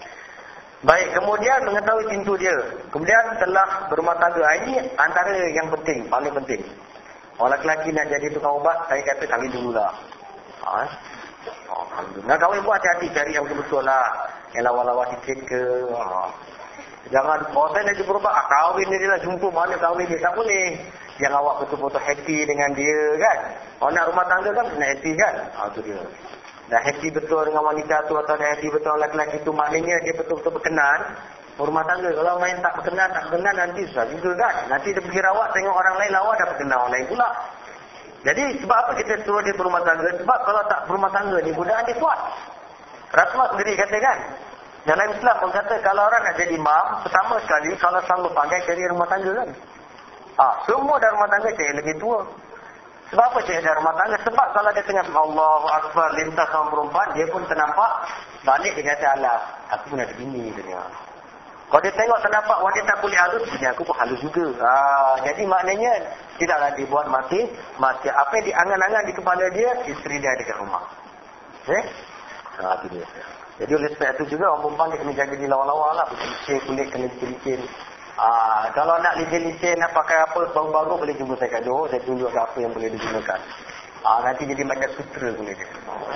Baik, kemudian mengetahui pintu dia. Kemudian telah berumah tangga. Ini antara yang penting, paling penting. Orang lelaki nak jadi tukang ubat, saya kata kahwin dululah. Ha, eh. Oh, Alhamdulillah. Nak kahwin pun hati-hati, cari yang betul-betul lah. Yang lawa-lawa sikit ke. Ha. Jangan, oh saya nak berubat, ah, kahwin dia lah, jumpa mana kahwin dia. Tak boleh. Yang awak betul-betul happy dengan dia kan. Orang nak rumah tangga kan, nak happy kan. Ha, itu dia. Dah happy betul dengan wanita tu atau dah happy betul dengan lelaki tu, maknanya dia betul-betul berkenan. Rumah tangga, kalau main tak berkenan, tak berkenan, nanti susah juga kan. Nanti dia pergi rawat, tengok orang lain lawa, dah berkenan orang lain pula. Jadi sebab apa kita suruh dia berumah tangga? Sebab kalau tak berumah tangga ni, godaan dia kuat. Rasulullah sendiri kata kan, dalam Islam pun kata kalau orang nak jadi imam, pertama sekali kalau sanggup pandai cari rumah tangga kan. Ah, semua dalam rumah tangga cari lebih tua. Sebab apa cari dalam rumah tangga? Sebab kalau dia tengah Allahu Akbar lintas sama perempuan, dia pun ternampak balik dia kata alah, aku pun ada bini dia. Kalau dia tengok ternampak wanita kulit halus, bini aku pun halus juga. Ah, jadi maknanya tidaklah dibuat mati, mati. Apa yang diangan-angan di kepala dia, isteri dia ada kat rumah. Eh? Ha, itu dia. Jadi oleh sebab itu juga orang perempuan dia kena jaga di lawa-lawa lah. Licin, kulit kena licin-licin. Ah, kalau nak licin-licin nak pakai apa baru-baru boleh jumpa saya kat Johor. Saya tunjuk apa yang boleh digunakan. Ah, nanti jadi macam sutra boleh dia.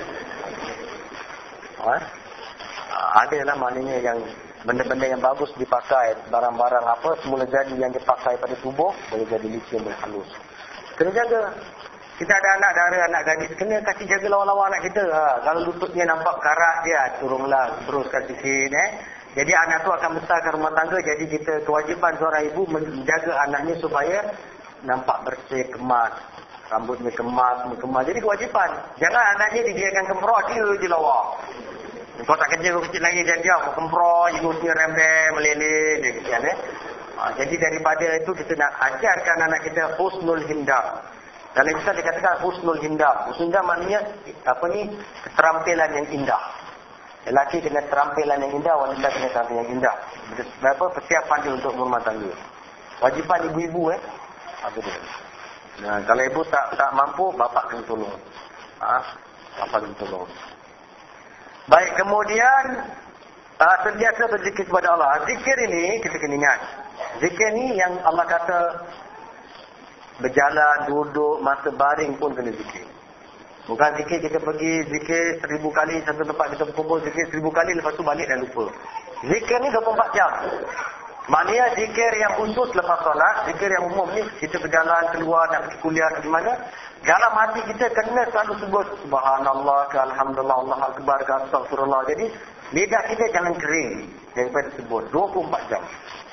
Ah, ada lah maknanya yang benda-benda yang bagus dipakai. Barang-barang apa semula jadi yang dipakai pada tubuh boleh jadi licin, boleh halus. Kena jaga. Kita ada anak dara, anak gadis, kena kasih jaga lawa-lawa anak kita. Ha, kalau lututnya nampak karat dia, turunlah, teruskan sikit. Eh. Jadi anak tu akan besarkan rumah tangga. Jadi kita kewajipan seorang ibu menjaga anaknya supaya nampak bersih, kemas. Rambutnya kemas, kemas. Jadi kewajipan. Jangan anaknya dibiarkan kemproh, dia je lawa. Kau tak kerja, kau kecil lagi, dia diam. Kau kemproh, hidupnya rembek, meleleh. Dia kecil, eh. Ha, jadi daripada itu kita nak ajarkan anak kita husnul hindar. Dalam Islam dikatakan husnul hindar. Husnul hindar maknanya apa ni? Keterampilan yang indah. Lelaki kena keterampilan yang indah, wanita kena keterampilan yang indah. Berapa persiapan dia untuk berumah tangga. Wajipan ibu-ibu eh. Apa dia? Nah, kalau ibu tak tak mampu, bapa kena tolong. Ah, bapa kena tolong. Baik, kemudian uh, sentiasa berzikir kepada Allah. Zikir ini kita kena ingat. Zikir ni yang Allah kata berjalan, duduk, masa baring pun kena zikir. Bukan zikir kita pergi zikir seribu kali satu tempat kita berkumpul zikir seribu kali lepas tu balik dan lupa. Zikir ni dua puluh empat jam. Maknanya zikir yang khusus lepas solat, zikir yang umum ni kita berjalan keluar nak pergi kuliah ke mana, dalam hati kita kena selalu sebut subhanallah ke alhamdulillah, Allah akbar ke astagfirullah. Jadi lidah kita jangan kering daripada sebut dua puluh empat jam.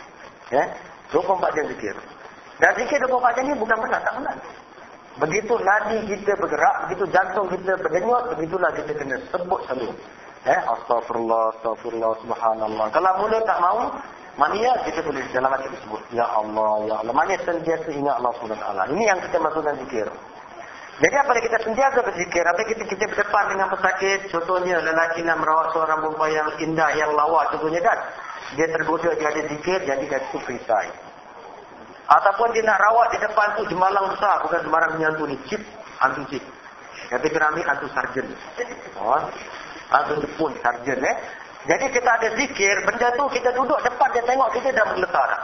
Ya, dua puluh empat jam zikir. Dan zikir dua puluh empat jam ni bukan penat, tak penat. Begitu nadi kita bergerak, begitu jantung kita berdenyut, begitulah kita kena sebut selalu. Eh, astagfirullah, astagfirullah, subhanallah. Kalau mula tak mahu, maknanya kita boleh dalam hati sebut, ya Allah, ya Allah. Maknanya sentiasa ingat Allah subhanahu wa taala. Ini yang kita maksudkan zikir. Jadi apabila kita sentiasa berzikir, apabila kita, kita berdepan dengan pesakit, contohnya lelaki nak merawat seorang perempuan yang indah, yang lawa, contohnya kan. Dia tergoda, dia ada zikir, jadi dia itu perisai. Ataupun dia nak rawat di depan tu jemalang besar, bukan sembarang menyantu ni, cip, hantu cip. Kata keramik, hantu sarjan. Oh, hantu Jepun, sarjan eh. Jadi kita ada zikir, benda tu kita duduk depan, dia tengok kita dah bergetar dah.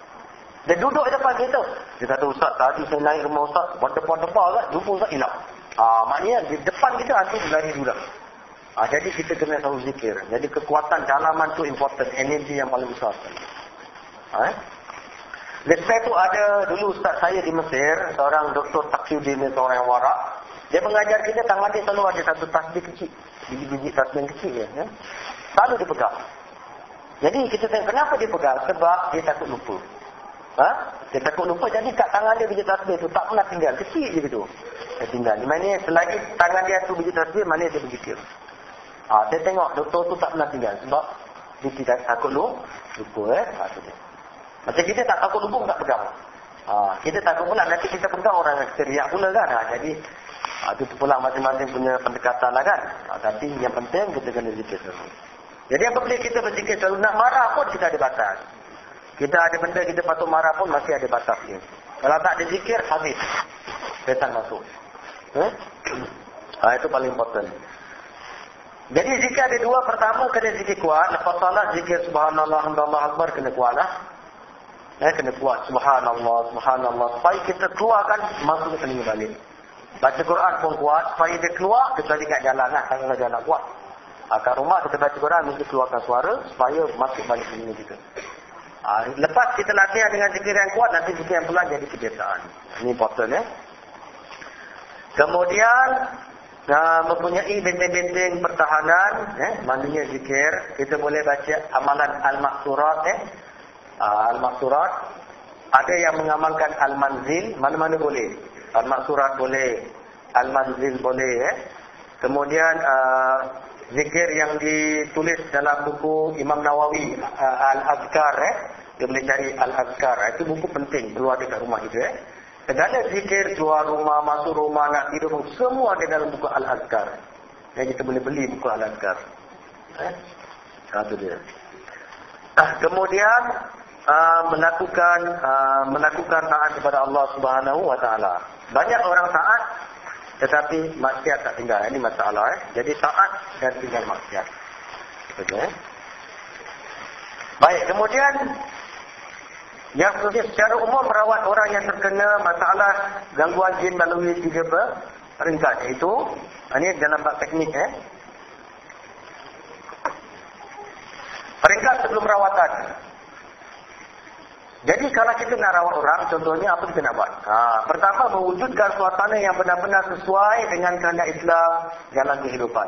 Dia duduk di depan kita. Dia kata, Ustaz, tadi saya naik rumah Ustaz, depan-depan kan, jumpa Ustaz hilang. Ah, maknanya di depan kita hantu berlari dulu. Ah, jadi kita kena tahu zikir. Jadi kekuatan dalaman tu important, energi yang paling besar. Ah, eh? Lepas itu ada dulu Ustaz saya di Mesir, seorang Doktor Taqiyuddin, seorang yang warak. Dia mengajar kita, tangan dia selalu ada satu tasbih kecil. Biji-biji tasbih kecil ya. ya. Selalu dipegang. Jadi kita tengok kenapa dia pegang? Sebab dia takut lupa. Ha? Dia takut lupa, jadi kat tangan dia biji tasbih tu tak pernah tinggal. Kecil je gitu. Dia tinggal. Di mana selagi tangan dia tu biji tasbih, mana dia berzikir. Ha, saya tengok doktor tu tak pernah tinggal. Sebab dia tidak takut lupa. Lupa eh. Ha, tu dia. Macam kita tak takut lupa, tak pegang. Ha, kita takut pula, nanti kita pegang orang yang teriak pula kan. Ha, jadi, ha, itu pula masing-masing punya pendekatan lah kan. Ha, tapi yang penting kita kena zikir selalu. Jadi apabila kita berzikir selalu, nak marah pun kita ada batas. Kita ada benda kita patut marah pun masih ada batasnya. Kalau tak ada zikir, habis. Setan masuk. Eh? Ha, itu paling important. Jadi zikir ada dua. Pertama, kena zikir kuat. Lepas salat, zikir subhanallah, alhamdulillah, akbar, kena kuat lah. Eh, kena kuat. Subhanallah, subhanallah. Supaya kita keluarkan, masuk ke telinga balik. Baca Quran pun kuat. Supaya dia keluar, kecuali kat jalan lah. Kalau jalan kuat. Ha, kat rumah kita baca Quran, mesti keluarkan suara. Supaya masuk balik telinga kita. Ha, lepas kita latihan dengan zikir yang kuat, nanti zikir yang pelan jadi kebiasaan. Ini important ya. Kemudian, uh, mempunyai benteng-benteng pertahanan. Eh, maknanya zikir. Kita boleh baca amalan Al-Maksurat eh. Uh, Al-Maksurat. Ada yang mengamalkan Al-Manzil. Mana-mana boleh. Al-Maksurat boleh. Al-Manzil boleh. Eh. Kemudian uh, zikir yang ditulis dalam buku Imam Nawawi. Uh, Al-Azkar. Eh. Dia boleh cari Al-Azkar. Itu buku penting. Perlu ada kat rumah kita. Eh. Segala zikir, keluar rumah, masuk rumah, nak tidur. Semua ada dalam buku Al-Azkar. Jadi kita boleh beli buku Al-Azkar. Eh. Satu dia. Uh, kemudian Uh, melakukan uh, melakukan taat kepada Allah Subhanahu wa taala. Banyak orang taat tetapi maksiat tak tinggal. Ini masalah eh. Jadi taat dan tinggal maksiat. Betul eh? Baik, kemudian yang seterusnya, secara umum merawat orang yang terkena masalah gangguan jin melalui tiga peringkat, iaitu ini dalam bab teknik eh. Peringkat sebelum rawatan. Jadi kalau kita nak rawat orang, contohnya apa kita nak buat? Ha, pertama, mewujudkan suasana yang benar-benar sesuai dengan kehendak Islam dalam kehidupan.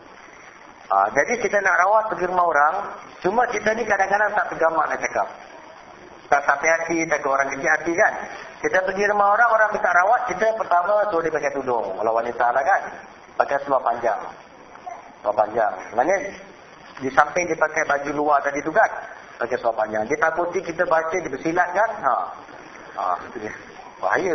Ha, jadi kita nak rawat pergi rumah orang, cuma kita ni kadang-kadang tak tergamak nak cakap. Tak sampai hati, tak ke orang kecil hati kan. Kita pergi rumah orang, orang minta rawat, kita pertama suruh dia pakai tudung. Kalau wanita lah kan, pakai seluar panjang. Seluar panjang. Maksudnya, di samping dia pakai baju luar tadi tu kan, pakai seluar panjang. Dia takuti kita baca, dia bersilat kan. Ha. Ha, itu dia. Bahaya.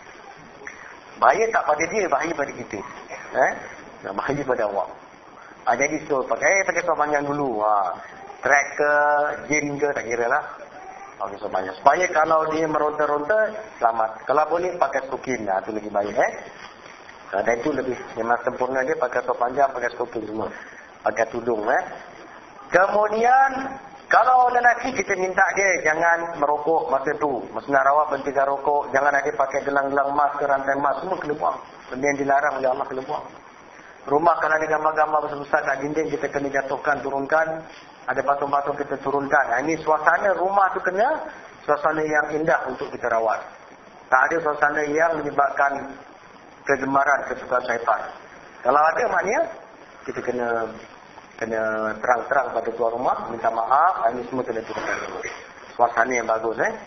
Bahaya tak pada dia, bahaya pada kita. Eh? Bahaya pada awak. Ha, jadi so, pakai pakai seluar panjang dulu. Ha. Track ke, jean ke, tak kira lah. Pakai seluar panjang. Supaya kalau dia meronta-ronta, selamat. Kalau boleh, pakai stokin. Ha, itu lagi baik. Eh? Ha, dan itu lebih, memang sempurna dia pakai seluar panjang, pakai stokin semua. Pakai tudung. Eh? Kemudian, kalau lelaki kita minta dia jangan merokok masa tu. Masa nak rawat berhentikan rokok. Jangan ada pakai gelang-gelang emas ke rantai emas. Semua kena buang. Benda yang dilarang oleh Allah kena buang. Rumah kalau ada gambar-gambar besar-besar kat dinding, kita kena jatuhkan, turunkan. Ada patung-patung kita turunkan. Nah, ini suasana rumah tu kena suasana yang indah untuk kita rawat. Tak ada suasana yang menyebabkan kegemaran, kesukaan syaitan. Kalau ada maknanya, kita kena kena terang-terang pada tuan rumah, minta maaf, ini semua kena turunkan dulu. Suasana yang bagus eh.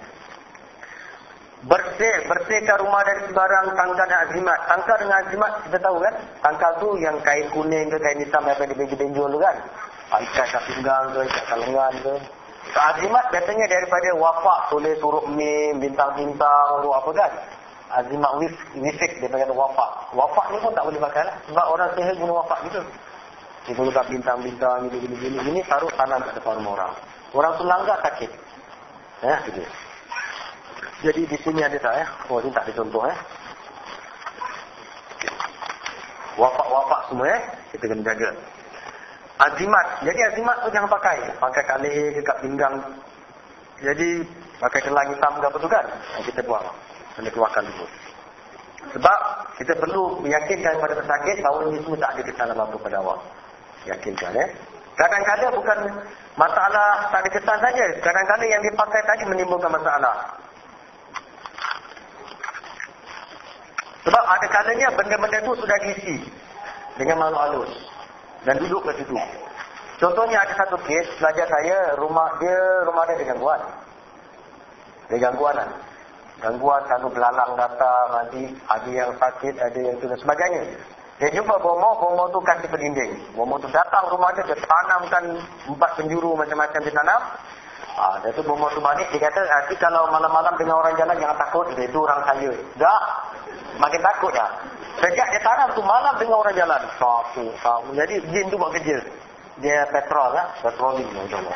Bersih, bersihkan rumah dari sebarang tangkal dan azimat. Tangkal dengan azimat kita tahu kan? Tangkal tu yang kain kuning ke kain hitam yang ada baju benjol tu kan? Ikat kat pinggang ke, ikat kat lengan ke. Azimat biasanya daripada wafak, tulis huruf mim, bintang-bintang, huruf apa kan? Azimat wif, wifik daripada wafak. Wafak ni pun tak boleh pakai lah. Sebab orang sihir guna wafak gitu. Dia letak bintang-bintang, gini-gini. Ini taruh tanam kat depan rumah orang. Orang tu langgar sakit. Ya, gitu. Jadi di sini ada tak ya? Oh, ini tak ada contoh ya. Wafak-wafak semua ya. Kita kena jaga. Azimat. Jadi azimat tu jangan pakai. Pakai kat leher ke kat pinggang. Jadi pakai gelang hitam ke apa tu kan? Kita buang. Kena keluarkan dulu. Sebab kita perlu meyakinkan kepada pesakit bahawa ini semua tak ada kesan apa pada awak. Yakinkan eh. Kadang-kadang bukan masalah tak ada kesan saja. Kadang-kadang yang dipakai tadi menimbulkan masalah. Sebab ada kalanya benda-benda itu sudah diisi dengan makhluk halus dan duduk ke situ. Contohnya ada satu kes pelajar saya, rumah dia rumah dia ada gangguan. Ada gangguan kan. Gangguan selalu belalang datang, nanti ada yang sakit, ada yang tu dan sebagainya. Dia jumpa bomoh, bomoh tu kasih pendinding. Bomoh tu datang rumah dia, dia tanamkan empat penjuru macam-macam dia tanam. Ah, dia tu bomoh tu balik, dia kata, nanti kalau malam-malam dengan orang jalan jangan takut, dia itu orang kaya. Dah, makin takut dah. Sejak dia tanam tu malam dengan orang jalan. Satu, satu. Jadi jin tu buat kerja. Dia petrol lah, petrolling macam-macam.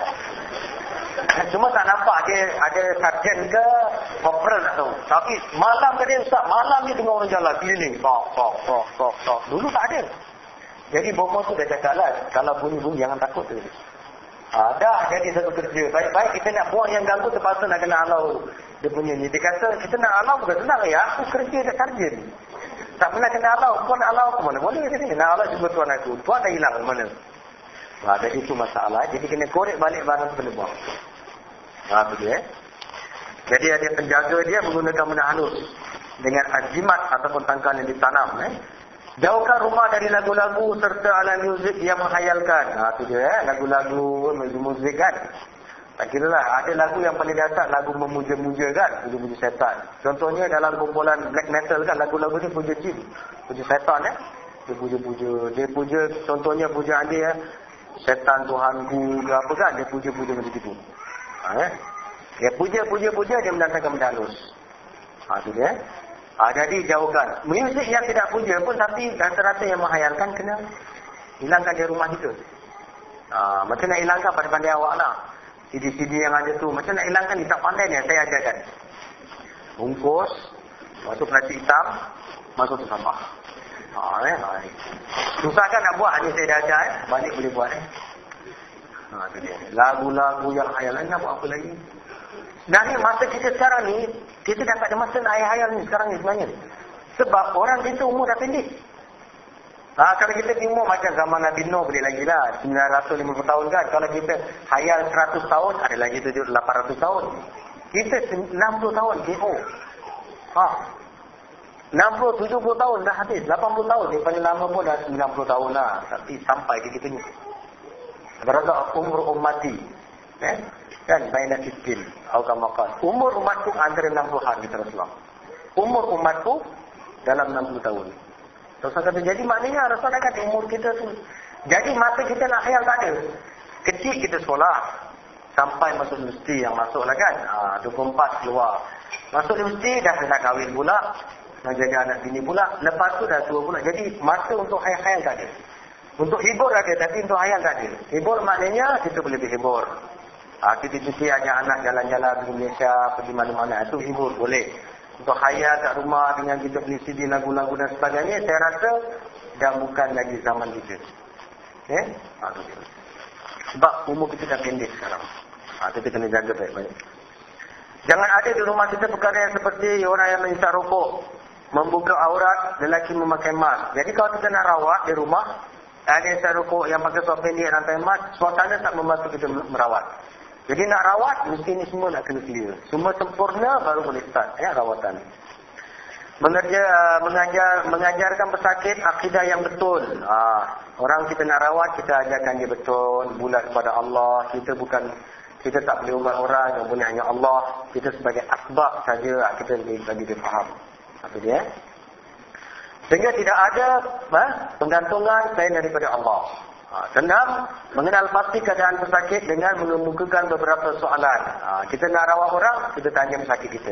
Cuma tak nampak dia ada sarjan ke corporal tak tahu. Tapi malam tadi Ustaz, malam ni tengah orang jalan keliling. Tok, tok, tok, tok, tok. Dulu tak ada. Jadi bomoh tu dah cakap lah, kalau bunyi-bunyi jangan takut tu. Ha, dah jadi satu kerja. Baik-baik kita nak buang yang ganggu, terpaksa nak kena halau dia punya ni. Dia kata, kita nak halau bukan senang ya. Aku kerja dah sarjan. Tak pernah kena halau. Kau nak halau ke mana? Boleh ke sini? Nak halau cuba tuan aku. Tuan dah hilang ke mana? Ha, jadi itu masalah. Jadi kena korek balik barang tu kena buang. Ha, betul eh. Jadi ada penjaga dia menggunakan benda halus dengan azimat ataupun tangkal yang ditanam eh. Jauhkan rumah dari lagu-lagu serta alat muzik yang menghayalkan. Ha, tu dia eh. Lagu-lagu, muzik kan. Tak kira lah. Ada lagu yang paling dasar, lagu memuja-muja kan. Muja-muja setan. Contohnya dalam kumpulan black metal kan, lagu-lagu dia puja jin. Puja setan eh. Dia puja-puja. Dia puja, contohnya pujaan dia eh. Setan Tuhanku ke apa kan. Dia puja-puja macam itu. Ha, eh. Dia puja-puja-puja, dia mendatangkan benda halus. Ha, tu dia eh. Ha, jadi jauhkan. Muzik yang tidak puja pun, tapi rata-rata yang menghayalkan kena hilangkan dari rumah kita. Ha, macam nak hilangkan pada pandai awak lah. C D C D yang ada tu. Macam nak hilangkan, dia tak pandai ni. Saya ajarkan. Bungkus. Lepas tu plastik hitam. Masuk tu sampah. Ha, eh? Ha, eh. Susah kan nak buat, ni saya dah ajar, eh? Balik boleh buat. Eh? Ha, tu dia. Lagu-lagu yang hayal, nak buat apa lagi? Sebenarnya masa kita sekarang ni, kita dah tak ada masa nak hayal-hayal ni sekarang ni sebenarnya. Sebab orang kita umur dah pendek. Ha, kalau kita umur macam zaman Nabi Nuh boleh lagi lah, sembilan ratus lima puluh tahun kan. Kalau kita hayal seratus tahun, ada lagi tujuh lapan ratus tahun. Kita enam puluh tahun, K O. Ha. enam puluh, tujuh puluh tahun dah habis. lapan puluh tahun, yang paling lama pun dah sembilan puluh tahun lah. Tapi sampai ke kita ni. Berada umur ummati. Eh? Kan, baina sitin. Al-Qamakan. Umur umatku antara enam puluh hari, kata Rasulullah. Umur umatku dalam enam puluh tahun. Rasulullah kata, jadi maknanya Rasulullah kata umur kita tu. Jadi masa kita nak khayal tak ada. Kecil kita sekolah. Sampai masuk universiti yang masuk lah kan. Ha, dua puluh empat keluar. Masuk universiti dah nak kahwin pula. Nak jaga anak bini pula. Lepas tu dah tua pula. Jadi masa untuk khayal-khayal tak ada. Untuk hibur ada, tapi untuk khayal tak ada. Hibur maknanya kita boleh berhibur. Ha, kita cuti ajak anak jalan-jalan di Malaysia, pergi mana-mana. Itu hibur, boleh. Untuk khayal kat rumah dengan kita beli C D lagu-lagu dan sebagainya, saya rasa dah bukan lagi zaman kita. Eh? Ha, sebab umur kita dah pendek sekarang. Ha, kita kena jaga baik-baik. Jangan ada di rumah kita perkara yang seperti orang yang mengisap rokok, membuka aurat, lelaki memakai mask. Jadi kalau kita nak rawat di rumah, ada yang isap rokok yang pakai seluar pendek rantai mask, suasana tak membantu kita merawat. Jadi nak rawat, mesti ni semua nak kena clear. Semua sempurna, baru boleh start ya, rawatan. Mengajar, mengajar, mengajarkan pesakit akidah yang betul. Ha, orang kita nak rawat, kita ajarkan dia betul, bulat kepada Allah. Kita bukan, kita tak boleh ubat orang, yang boleh hanya Allah. Kita sebagai asbab saja, kita bagi dia faham. Apa dia? Sehingga tidak ada ha, penggantungan selain daripada Allah. Ha, tenang, mengenal pasti keadaan pesakit dengan mengemukakan beberapa soalan. Ha, kita nak rawat orang, kita tanya pesakit kita.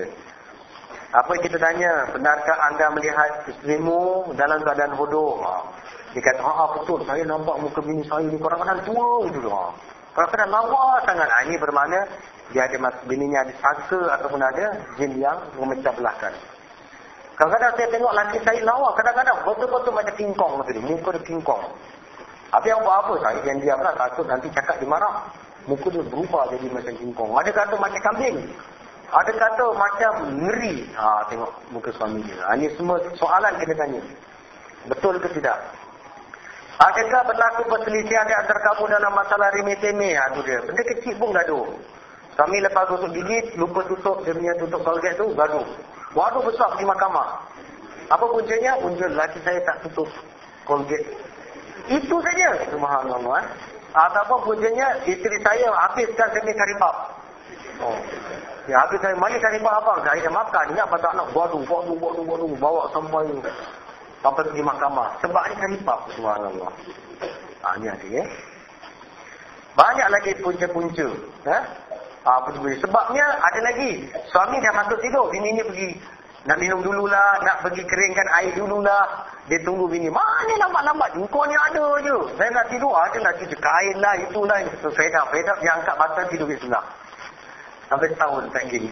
Apa yang kita tanya? Benarkah anda melihat isterimu dalam keadaan bodoh? Ha, dia kata, ha, betul, saya nampak muka bini saya ni kadang-kadang tua gitu. Ha, kadang-kadang lawa sangat. Ha, ini bermakna dia ada bininya ada sangka ataupun ada jin yang memecah belahkan. Kadang-kadang saya tengok laki saya lawa, kadang-kadang betul-betul macam kingkong macam ni, muka dia kingkong. Habis yang buat apa? Saya yang diam lah, takut nanti cakap dia marah. Muka dia berubah jadi macam kingkong. Ada kata macam kambing. Ada kata macam ngeri. Ha, tengok muka suami dia. Ha, ini semua soalan kita tanya. Betul ke tidak? Adakah berlaku perselisihan di antara kamu dalam masalah remeh-temeh? Ha, tu dia. Benda kecil pun gaduh. Suami lepas gosok gigi, lupa tutup dia punya tutup Colgate tu, gaduh. Waduh besar pergi mahkamah. Apa puncanya? Punca lelaki saya tak tutup Colgate. Itu saja. Subhanallah. Eh? Ataupun puncanya isteri saya habiskan semi karipap. Oh. Ya, habis saya mana karipap abang? Saya dah makan. Ingat pada anak. Waduh, waduh, waduh, waduh. Bawa sampai sampai pergi mahkamah. Sebab ni karipap. Subhanallah. Ha, ni ada ya. Banyak lagi punca-punca. Ha? Ha, sebabnya ada lagi. Suami dah masuk tidur. Bini ni pergi. Nak minum dululah, nak pergi keringkan air dululah. Dia tunggu bini. Mana lambat-lambat? Kau ni ada je. Saya nak tidur. Ada nak tidur. Kain lah, itulah. Fedap. Fedap dia angkat batal tidur di sebelah. Sampai setahun tak gini.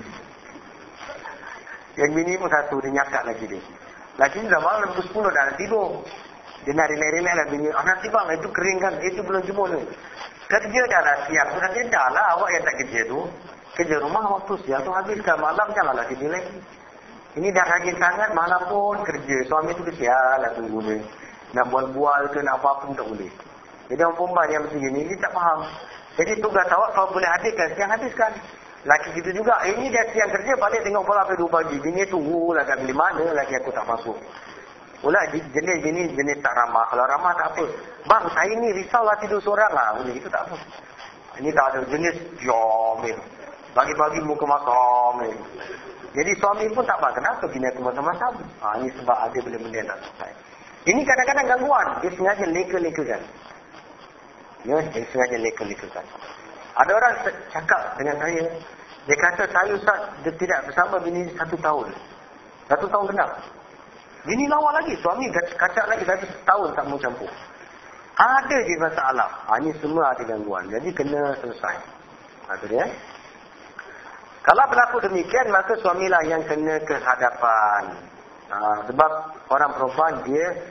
Yang bini pun satu. Dia nyakat lagi dia. Lagi ni dah malam pukul sepuluh dah nak tidur. Dia nak relax-relax lah bini. Ah, nanti bang, itu keringkan. Itu belum jemur ni. Kerja dah lah siap. Sudah dah lah awak yang tak kerja tu. Kerja rumah waktu siap tu habiskan. Malam janganlah tidur lagi. Ini dah rajin sangat, malam pun kerja. Suami tu kesial lah tunggu dia. Nak bual-bual ke, nak apa-apa pun tak boleh. Jadi orang perempuan yang macam ni, dia tak faham. Jadi tugas awak kalau boleh habiskan, siang habiskan. Laki kita juga, eh, ini dia siang kerja, balik tengok bola sampai dua pagi. Bini tunggu lah kat bilik mana, lagi aku tak masuk. Pula jenis bini, jenis tak ramah. Kalau ramah tak apa. Bang, saya ni risaulah tidur seorang lah. Boleh, itu tak apa. Ini tak ada jenis, diamil. Bagi-bagi muka masam. Jadi suami pun tak faham kenapa bini aku macam-macam. Ha, ini sebab ada benda-benda yang tak selesai. Ini kadang-kadang gangguan. Dia sengaja leka-lekakan. Ya, dia sengaja leka-lekakan. Ada orang cakap dengan saya. Dia kata saya Ustaz, dia tidak bersama bini satu tahun. Satu tahun kenapa? Bini lawa lagi. Suami kacak lagi. Tapi setahun tak mau campur. Ada je masalah. Ha, ini semua ada gangguan. Jadi kena selesai. Ha, itu dia. Kalau berlaku demikian, maka suamilah yang kena ke hadapan. Ha, sebab orang perempuan dia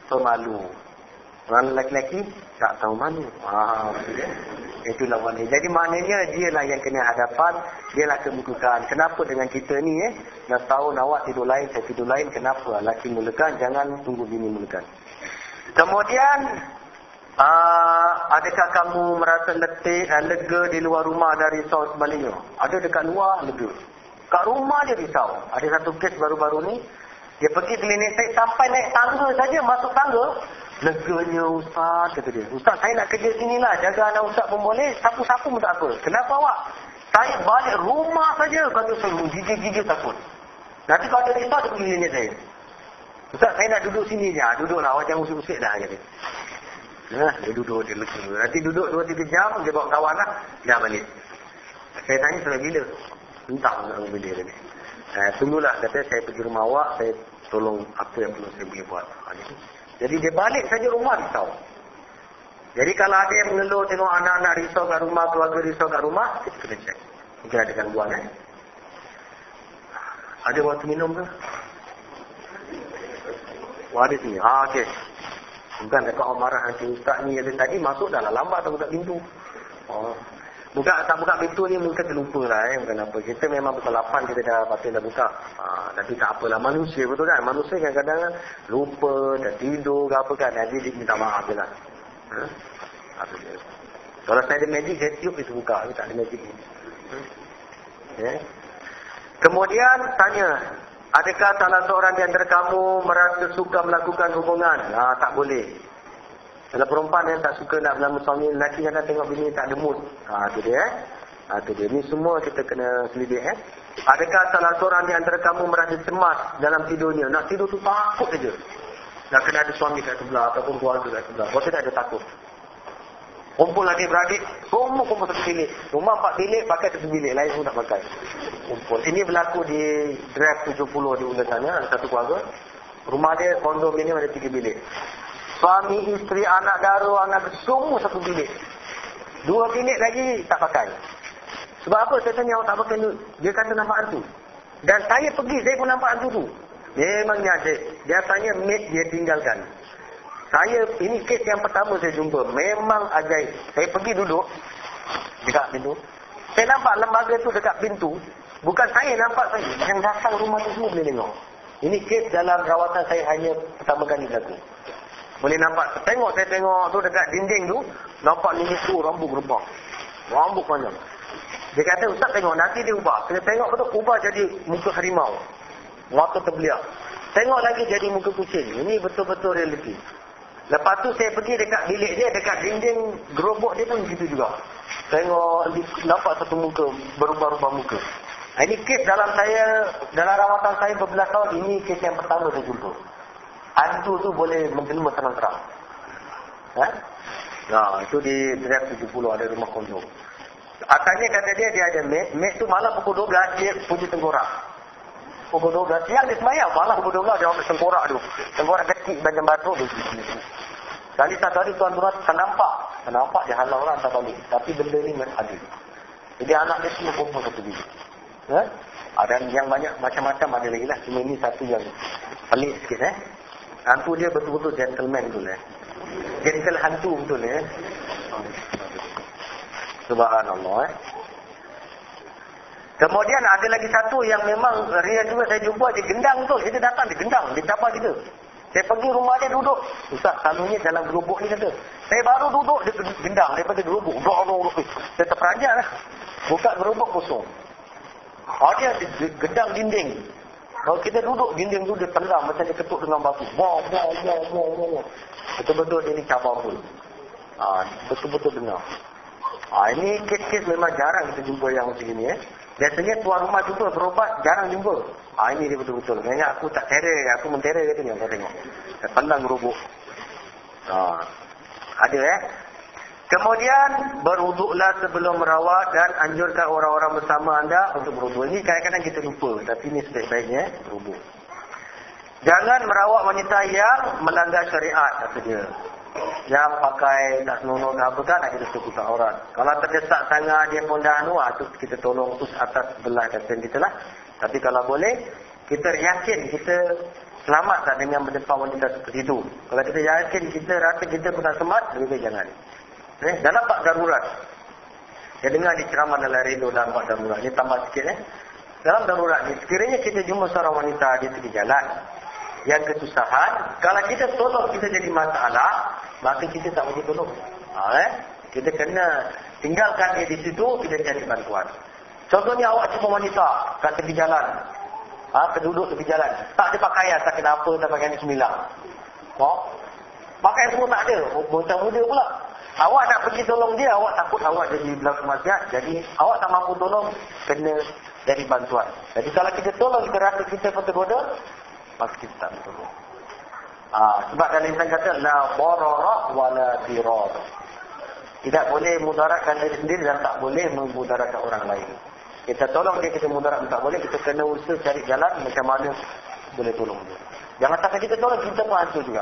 pemalu. Orang lelaki tak tahu malu. Ah, itulah maknanya. Jadi maknanya dia lah yang kena hadapan, dia lah kemukakan. Kenapa dengan kita ni eh? Nak tahu awak tidur lain, saya tidur lain, kenapa? Laki mulakan, jangan tunggu bini mulakan. Kemudian, uh, adakah kamu merasa letih, uh, lega di luar rumah dan risau sebaliknya? Ada dekat luar, lega. Kat rumah dia risau. Ada satu kes baru-baru ni, dia pergi klinik saya sampai naik tangga saja, masuk tangga. Leganya Ustaz, kata dia. Ustaz, saya nak kerja sini lah. Jaga anak Ustaz pun boleh. Sapu-sapu pun tak apa. Kenapa awak? Saya balik rumah saja. Kata saya, gigil-gigil takut. Nanti kalau ada risau, dia pergi klinik saya. Ustaz, saya nak duduk sini je. Duduklah, awak jangan usik-usik dah. Kata. Nah, dia duduk, dia lega. Nanti duduk dua tiga jam, dia bawa kawan lah. Dah balik. Saya tanya sampai bila? Entah sampai bila dia. Eh, tunggulah, kata saya pergi rumah awak, saya tolong apa yang perlu saya boleh buat. Jadi dia balik saja rumah risau. Jadi kalau ada yang mengeluh tengok anak-anak risau kat rumah, keluarga risau kat rumah, kita kena cek. Mungkin ada gangguan eh. Ada waktu minum ke? Wah, ada sini. Ah, okey. Bukan dekat orang marah nanti Ustaz ni ada tadi masuk dah lah lambat tak buka pintu. Oh. Buka tak buka pintu ni mungkin terlupa lah eh. Bukan apa. Kita memang pukul lapan kita dah patut dah buka. Ha, tapi tak apalah. Manusia betul kan? Manusia kadang-kadang lupa, dah tidur ke apa kan. Jadi dia minta maaf je lah. Ha? Kalau saya ada magic, saya tiup itu buka. Tapi tak ada magic ni. Hmm? Yeah. Kemudian tanya, adakah salah seorang di antara kamu merasa suka melakukan hubungan? Ha, tak boleh. Kalau perempuan yang tak suka nak bersama suami, lelaki yang akan tengok bini tak ada mood. Ha, tu dia eh. Ha, tu dia. Ni semua kita kena selidik eh. Adakah salah seorang di antara kamu merasa cemas dalam tidurnya? Nak tidur tu takut saja. Nak kena ada suami kat sebelah ataupun keluarga kat sebelah. Kau tak ada takut. Kumpul lagi beradik, semua kumpul satu bilik. Rumah empat bilik, pakai satu bilik. Lain pun tak pakai. Kumpul. Ini berlaku di Drive tujuh puluh di Ula sana. Ada satu keluarga. Rumah dia, kondominium ada tiga bilik. Suami, isteri, anak dara, anak semua satu bilik. Dua bilik lagi tak pakai. Sebab apa? Saya tanya awak tak pakai ni. Dia kata nampak hantu. Dan saya pergi, saya pun nampak hantu tu. Memangnya asyik. Biasanya mate dia tinggalkan. Saya, ini kes yang pertama saya jumpa. Memang ajaib. Saya pergi duduk dekat pintu. Saya nampak lembaga tu dekat pintu. Bukan saya nampak saya. Yang datang rumah tu semua boleh tengok. Ini kes dalam rawatan saya hanya pertama kali berlaku. Boleh nampak. Tengok saya tengok tu dekat dinding tu. Nampak ni tu rambut gerbang. Rambut panjang. Dia kata, Ustaz tengok nanti dia ubah. Saya tengok betul ubah jadi muka harimau. Mata terbeliak. Tengok lagi jadi muka kucing. Ini betul-betul realiti. Lepas tu saya pergi dekat bilik dia. Dekat dinding gerobok dia pun gitu juga. Tengok nampak satu muka. Berubah-ubah muka. Ini kes dalam saya. Dalam rawatan saya berbelas tahun. Ini kes yang pertama saya jumpa. Hantu tu boleh menjelma terang-terang. Ha? Nah, itu di Drive tujuh puluh ada rumah kondo. Asalnya kata dia, dia ada mate. Mate tu malam pukul dua belas, dia puji tengkorak. Pukul dua belas, siang dia semayang. Malam pukul dua belas, dia ambil tengkorak tu. Tengkorak kecil, banjang batu. Kali satu hari tuan-tuan tak nampak. Tak nampak, dia halau lah, tak balik. Tapi benda ni ada. Jadi anak dia semua kumpul satu bilik. Ha? Ada yang banyak, macam-macam ada lagi lah. Cuma ini satu yang pelik sikit eh. Hantu dia betul-betul gentleman betul eh. Gentle hantu betul eh. Subhanallah eh. Kemudian ada lagi satu yang memang real juga saya jumpa. Dia gendang betul. Kita datang, dia gendang. Dia cabar kita. Saya pergi rumah dia duduk. Ustaz, selalunya dalam gerobok ni kata. Saya baru duduk, dia gendang daripada gerobok. Saya terperanjat lah. Buka gerobok kosong. Oh, dia gendang dinding. Kalau kita duduk, dinding tu dia tendang macam dia ketuk dengan batu. Wow, wow, wow, wow, wow. Betul-betul dia ni cabar pun. Ha, betul-betul dengar. Ha, ini kes-kes memang jarang kita jumpa yang macam ini. Eh. Biasanya tuan rumah jumpa, berobat, jarang jumpa. Ha, ini dia betul-betul. Maksudnya aku tak terror, aku menterror katanya. Kau tengok. Dia tendang gerobok. Ha, ada eh. Kemudian, berwuduklah sebelum merawat dan anjurkan orang-orang bersama anda untuk berwuduk. Ini kadang-kadang kita lupa. Tapi ini sebaik-baiknya, berwuduk. Jangan merawat wanita yang melanggar syariat, kata dia. Yang pakai nak senonoh ke apa kan, nak kita suka aurat. Kalau terdesak sangat, dia pun dah anu, tu kita tolong us atas belah kasihan kita lah. Tapi kalau boleh, kita yakin kita selamat tak dengan berdepan wanita seperti itu. Kalau kita yakin, kita rasa kita pun tak selamat, lebih baik jangan. Eh, dalam bab darurat, saya dengar di ceramah dalam radio dalam bab darurat, ini tambah sikit eh. Dalam darurat ni, sekiranya kita jumpa seorang wanita di tepi jalan yang kesusahan, kalau kita tolong kita jadi masalah, maka kita tak boleh tolong. Ha, eh? Kita kena tinggalkan dia di situ, kita cari bantuan. Contohnya awak jumpa wanita kat tepi jalan, ha, penduduk tepi jalan, tak ada pakaian, tak kena apa, tak pakaian sembilan. Oh, pakaian semua tak ada, bocah muda pula. Awak nak pergi tolong dia, awak takut awak jadi berlaku maksiat, jadi awak tak mampu tolong, kena dari bantuan. Jadi kalau kita tolong, kita rasa kita pun tergoda, maka kita tak tolong. Ha, sebab dalam Islam kata la darara wala dirar. Tidak boleh mudaratkan diri sendiri dan tak boleh memudaratkan orang lain. Kita tolong dia, kita mudarat, tak boleh. Kita kena usaha cari jalan macam mana boleh tolong dia. Jangan takkan kita tolong, kita pun hancur juga.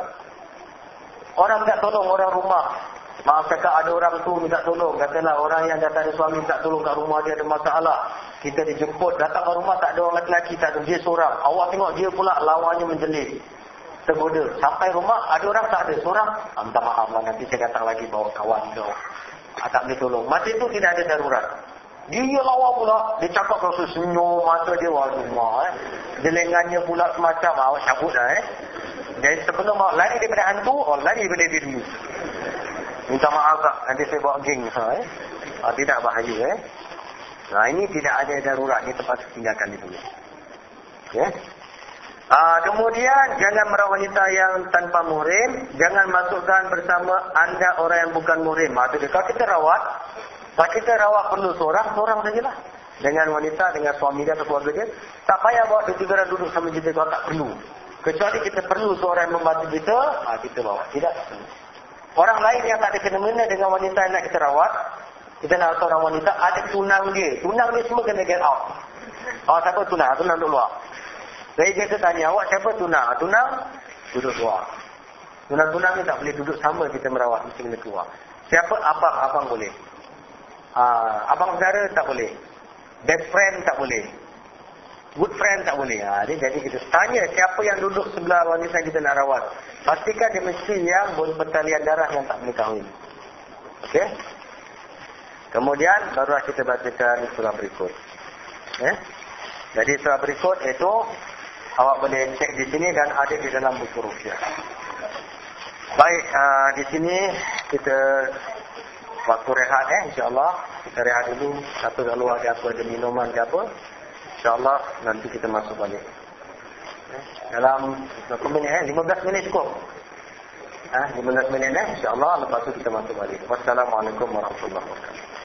Orang tak tolong orang rumah. Maaf cakap ada orang tu minta tolong. Katalah orang yang datang ada suami minta tolong kat rumah dia ada masalah. Kita dijemput, datang ke rumah tak ada orang lelaki, tak ada, dia seorang. Awak tengok dia pula lawannya menjelit, tergoda. Sampai rumah ada orang tak ada, seorang. Ah, minta maaf lah, nanti saya datang lagi bawa kawan kau. Ah, tak boleh tolong. Masa itu tidak ada darurat. Dia lawa pula, dia cakap kalau senyum mata dia, waduh mak eh. Jelengannya pula semacam, awak cabut dah eh. Jadi sebelum awak lari daripada hantu, awak lari daripada dia dulu. Minta maaf tak, nanti saya bawa geng. Ha, eh? ha, tidak bahaya eh. Nah, ini tidak ada darurat, ini tempat tinggalkan itu. Okay. Ah, kemudian jangan merawat wanita yang tanpa muhrim, jangan masukkan bersama anda orang yang bukan muhrim. Maksudnya kalau kita rawat, kalau kita rawat perlu seorang, seorang sajalah. Dengan wanita, dengan suami dia atau keluarga dia, tak payah bawa dua tiga orang duduk sama kita kalau tak perlu. Kecuali kita perlu seorang yang membantu kita, ah, kita bawa. Tidak. Orang lain yang tak ada kena-mena dengan wanita yang nak kita rawat, kita nak seorang wanita, ada tunang dia. Tunang dia semua kena get out. Oh, siapa tunang? Tunang duduk luar. Jadi kita tanya, awak siapa tunang? Tunang, duduk luar. Tunang-tunang ni tak boleh duduk sama kita merawat, mesti kena keluar. Siapa? Abang, abang boleh. Ah, abang saudara tak boleh. Best friend tak boleh. Good friend tak boleh. Ha, jadi kita tanya siapa yang duduk sebelah wanita kita nak rawat. Pastikan dia mesti yang bertalian darah yang tak boleh kahwin. Okey? Kemudian barulah kita bacakan surah berikut. Eh? Jadi surah berikut itu awak boleh cek di sini dan ada di dalam buku rupiah. Baik, uh, di sini kita waktu rehat eh, insya-Allah. Kita rehat dulu, satu kalau ada apa, ada minuman ke apa. InsyaAllah nanti kita masuk balik. Dalam berapa minit eh? lima belas minit cukup. Eh, lima belas minit eh? InsyaAllah lepas tu kita masuk balik. Wassalamualaikum warahmatullahi wabarakatuh.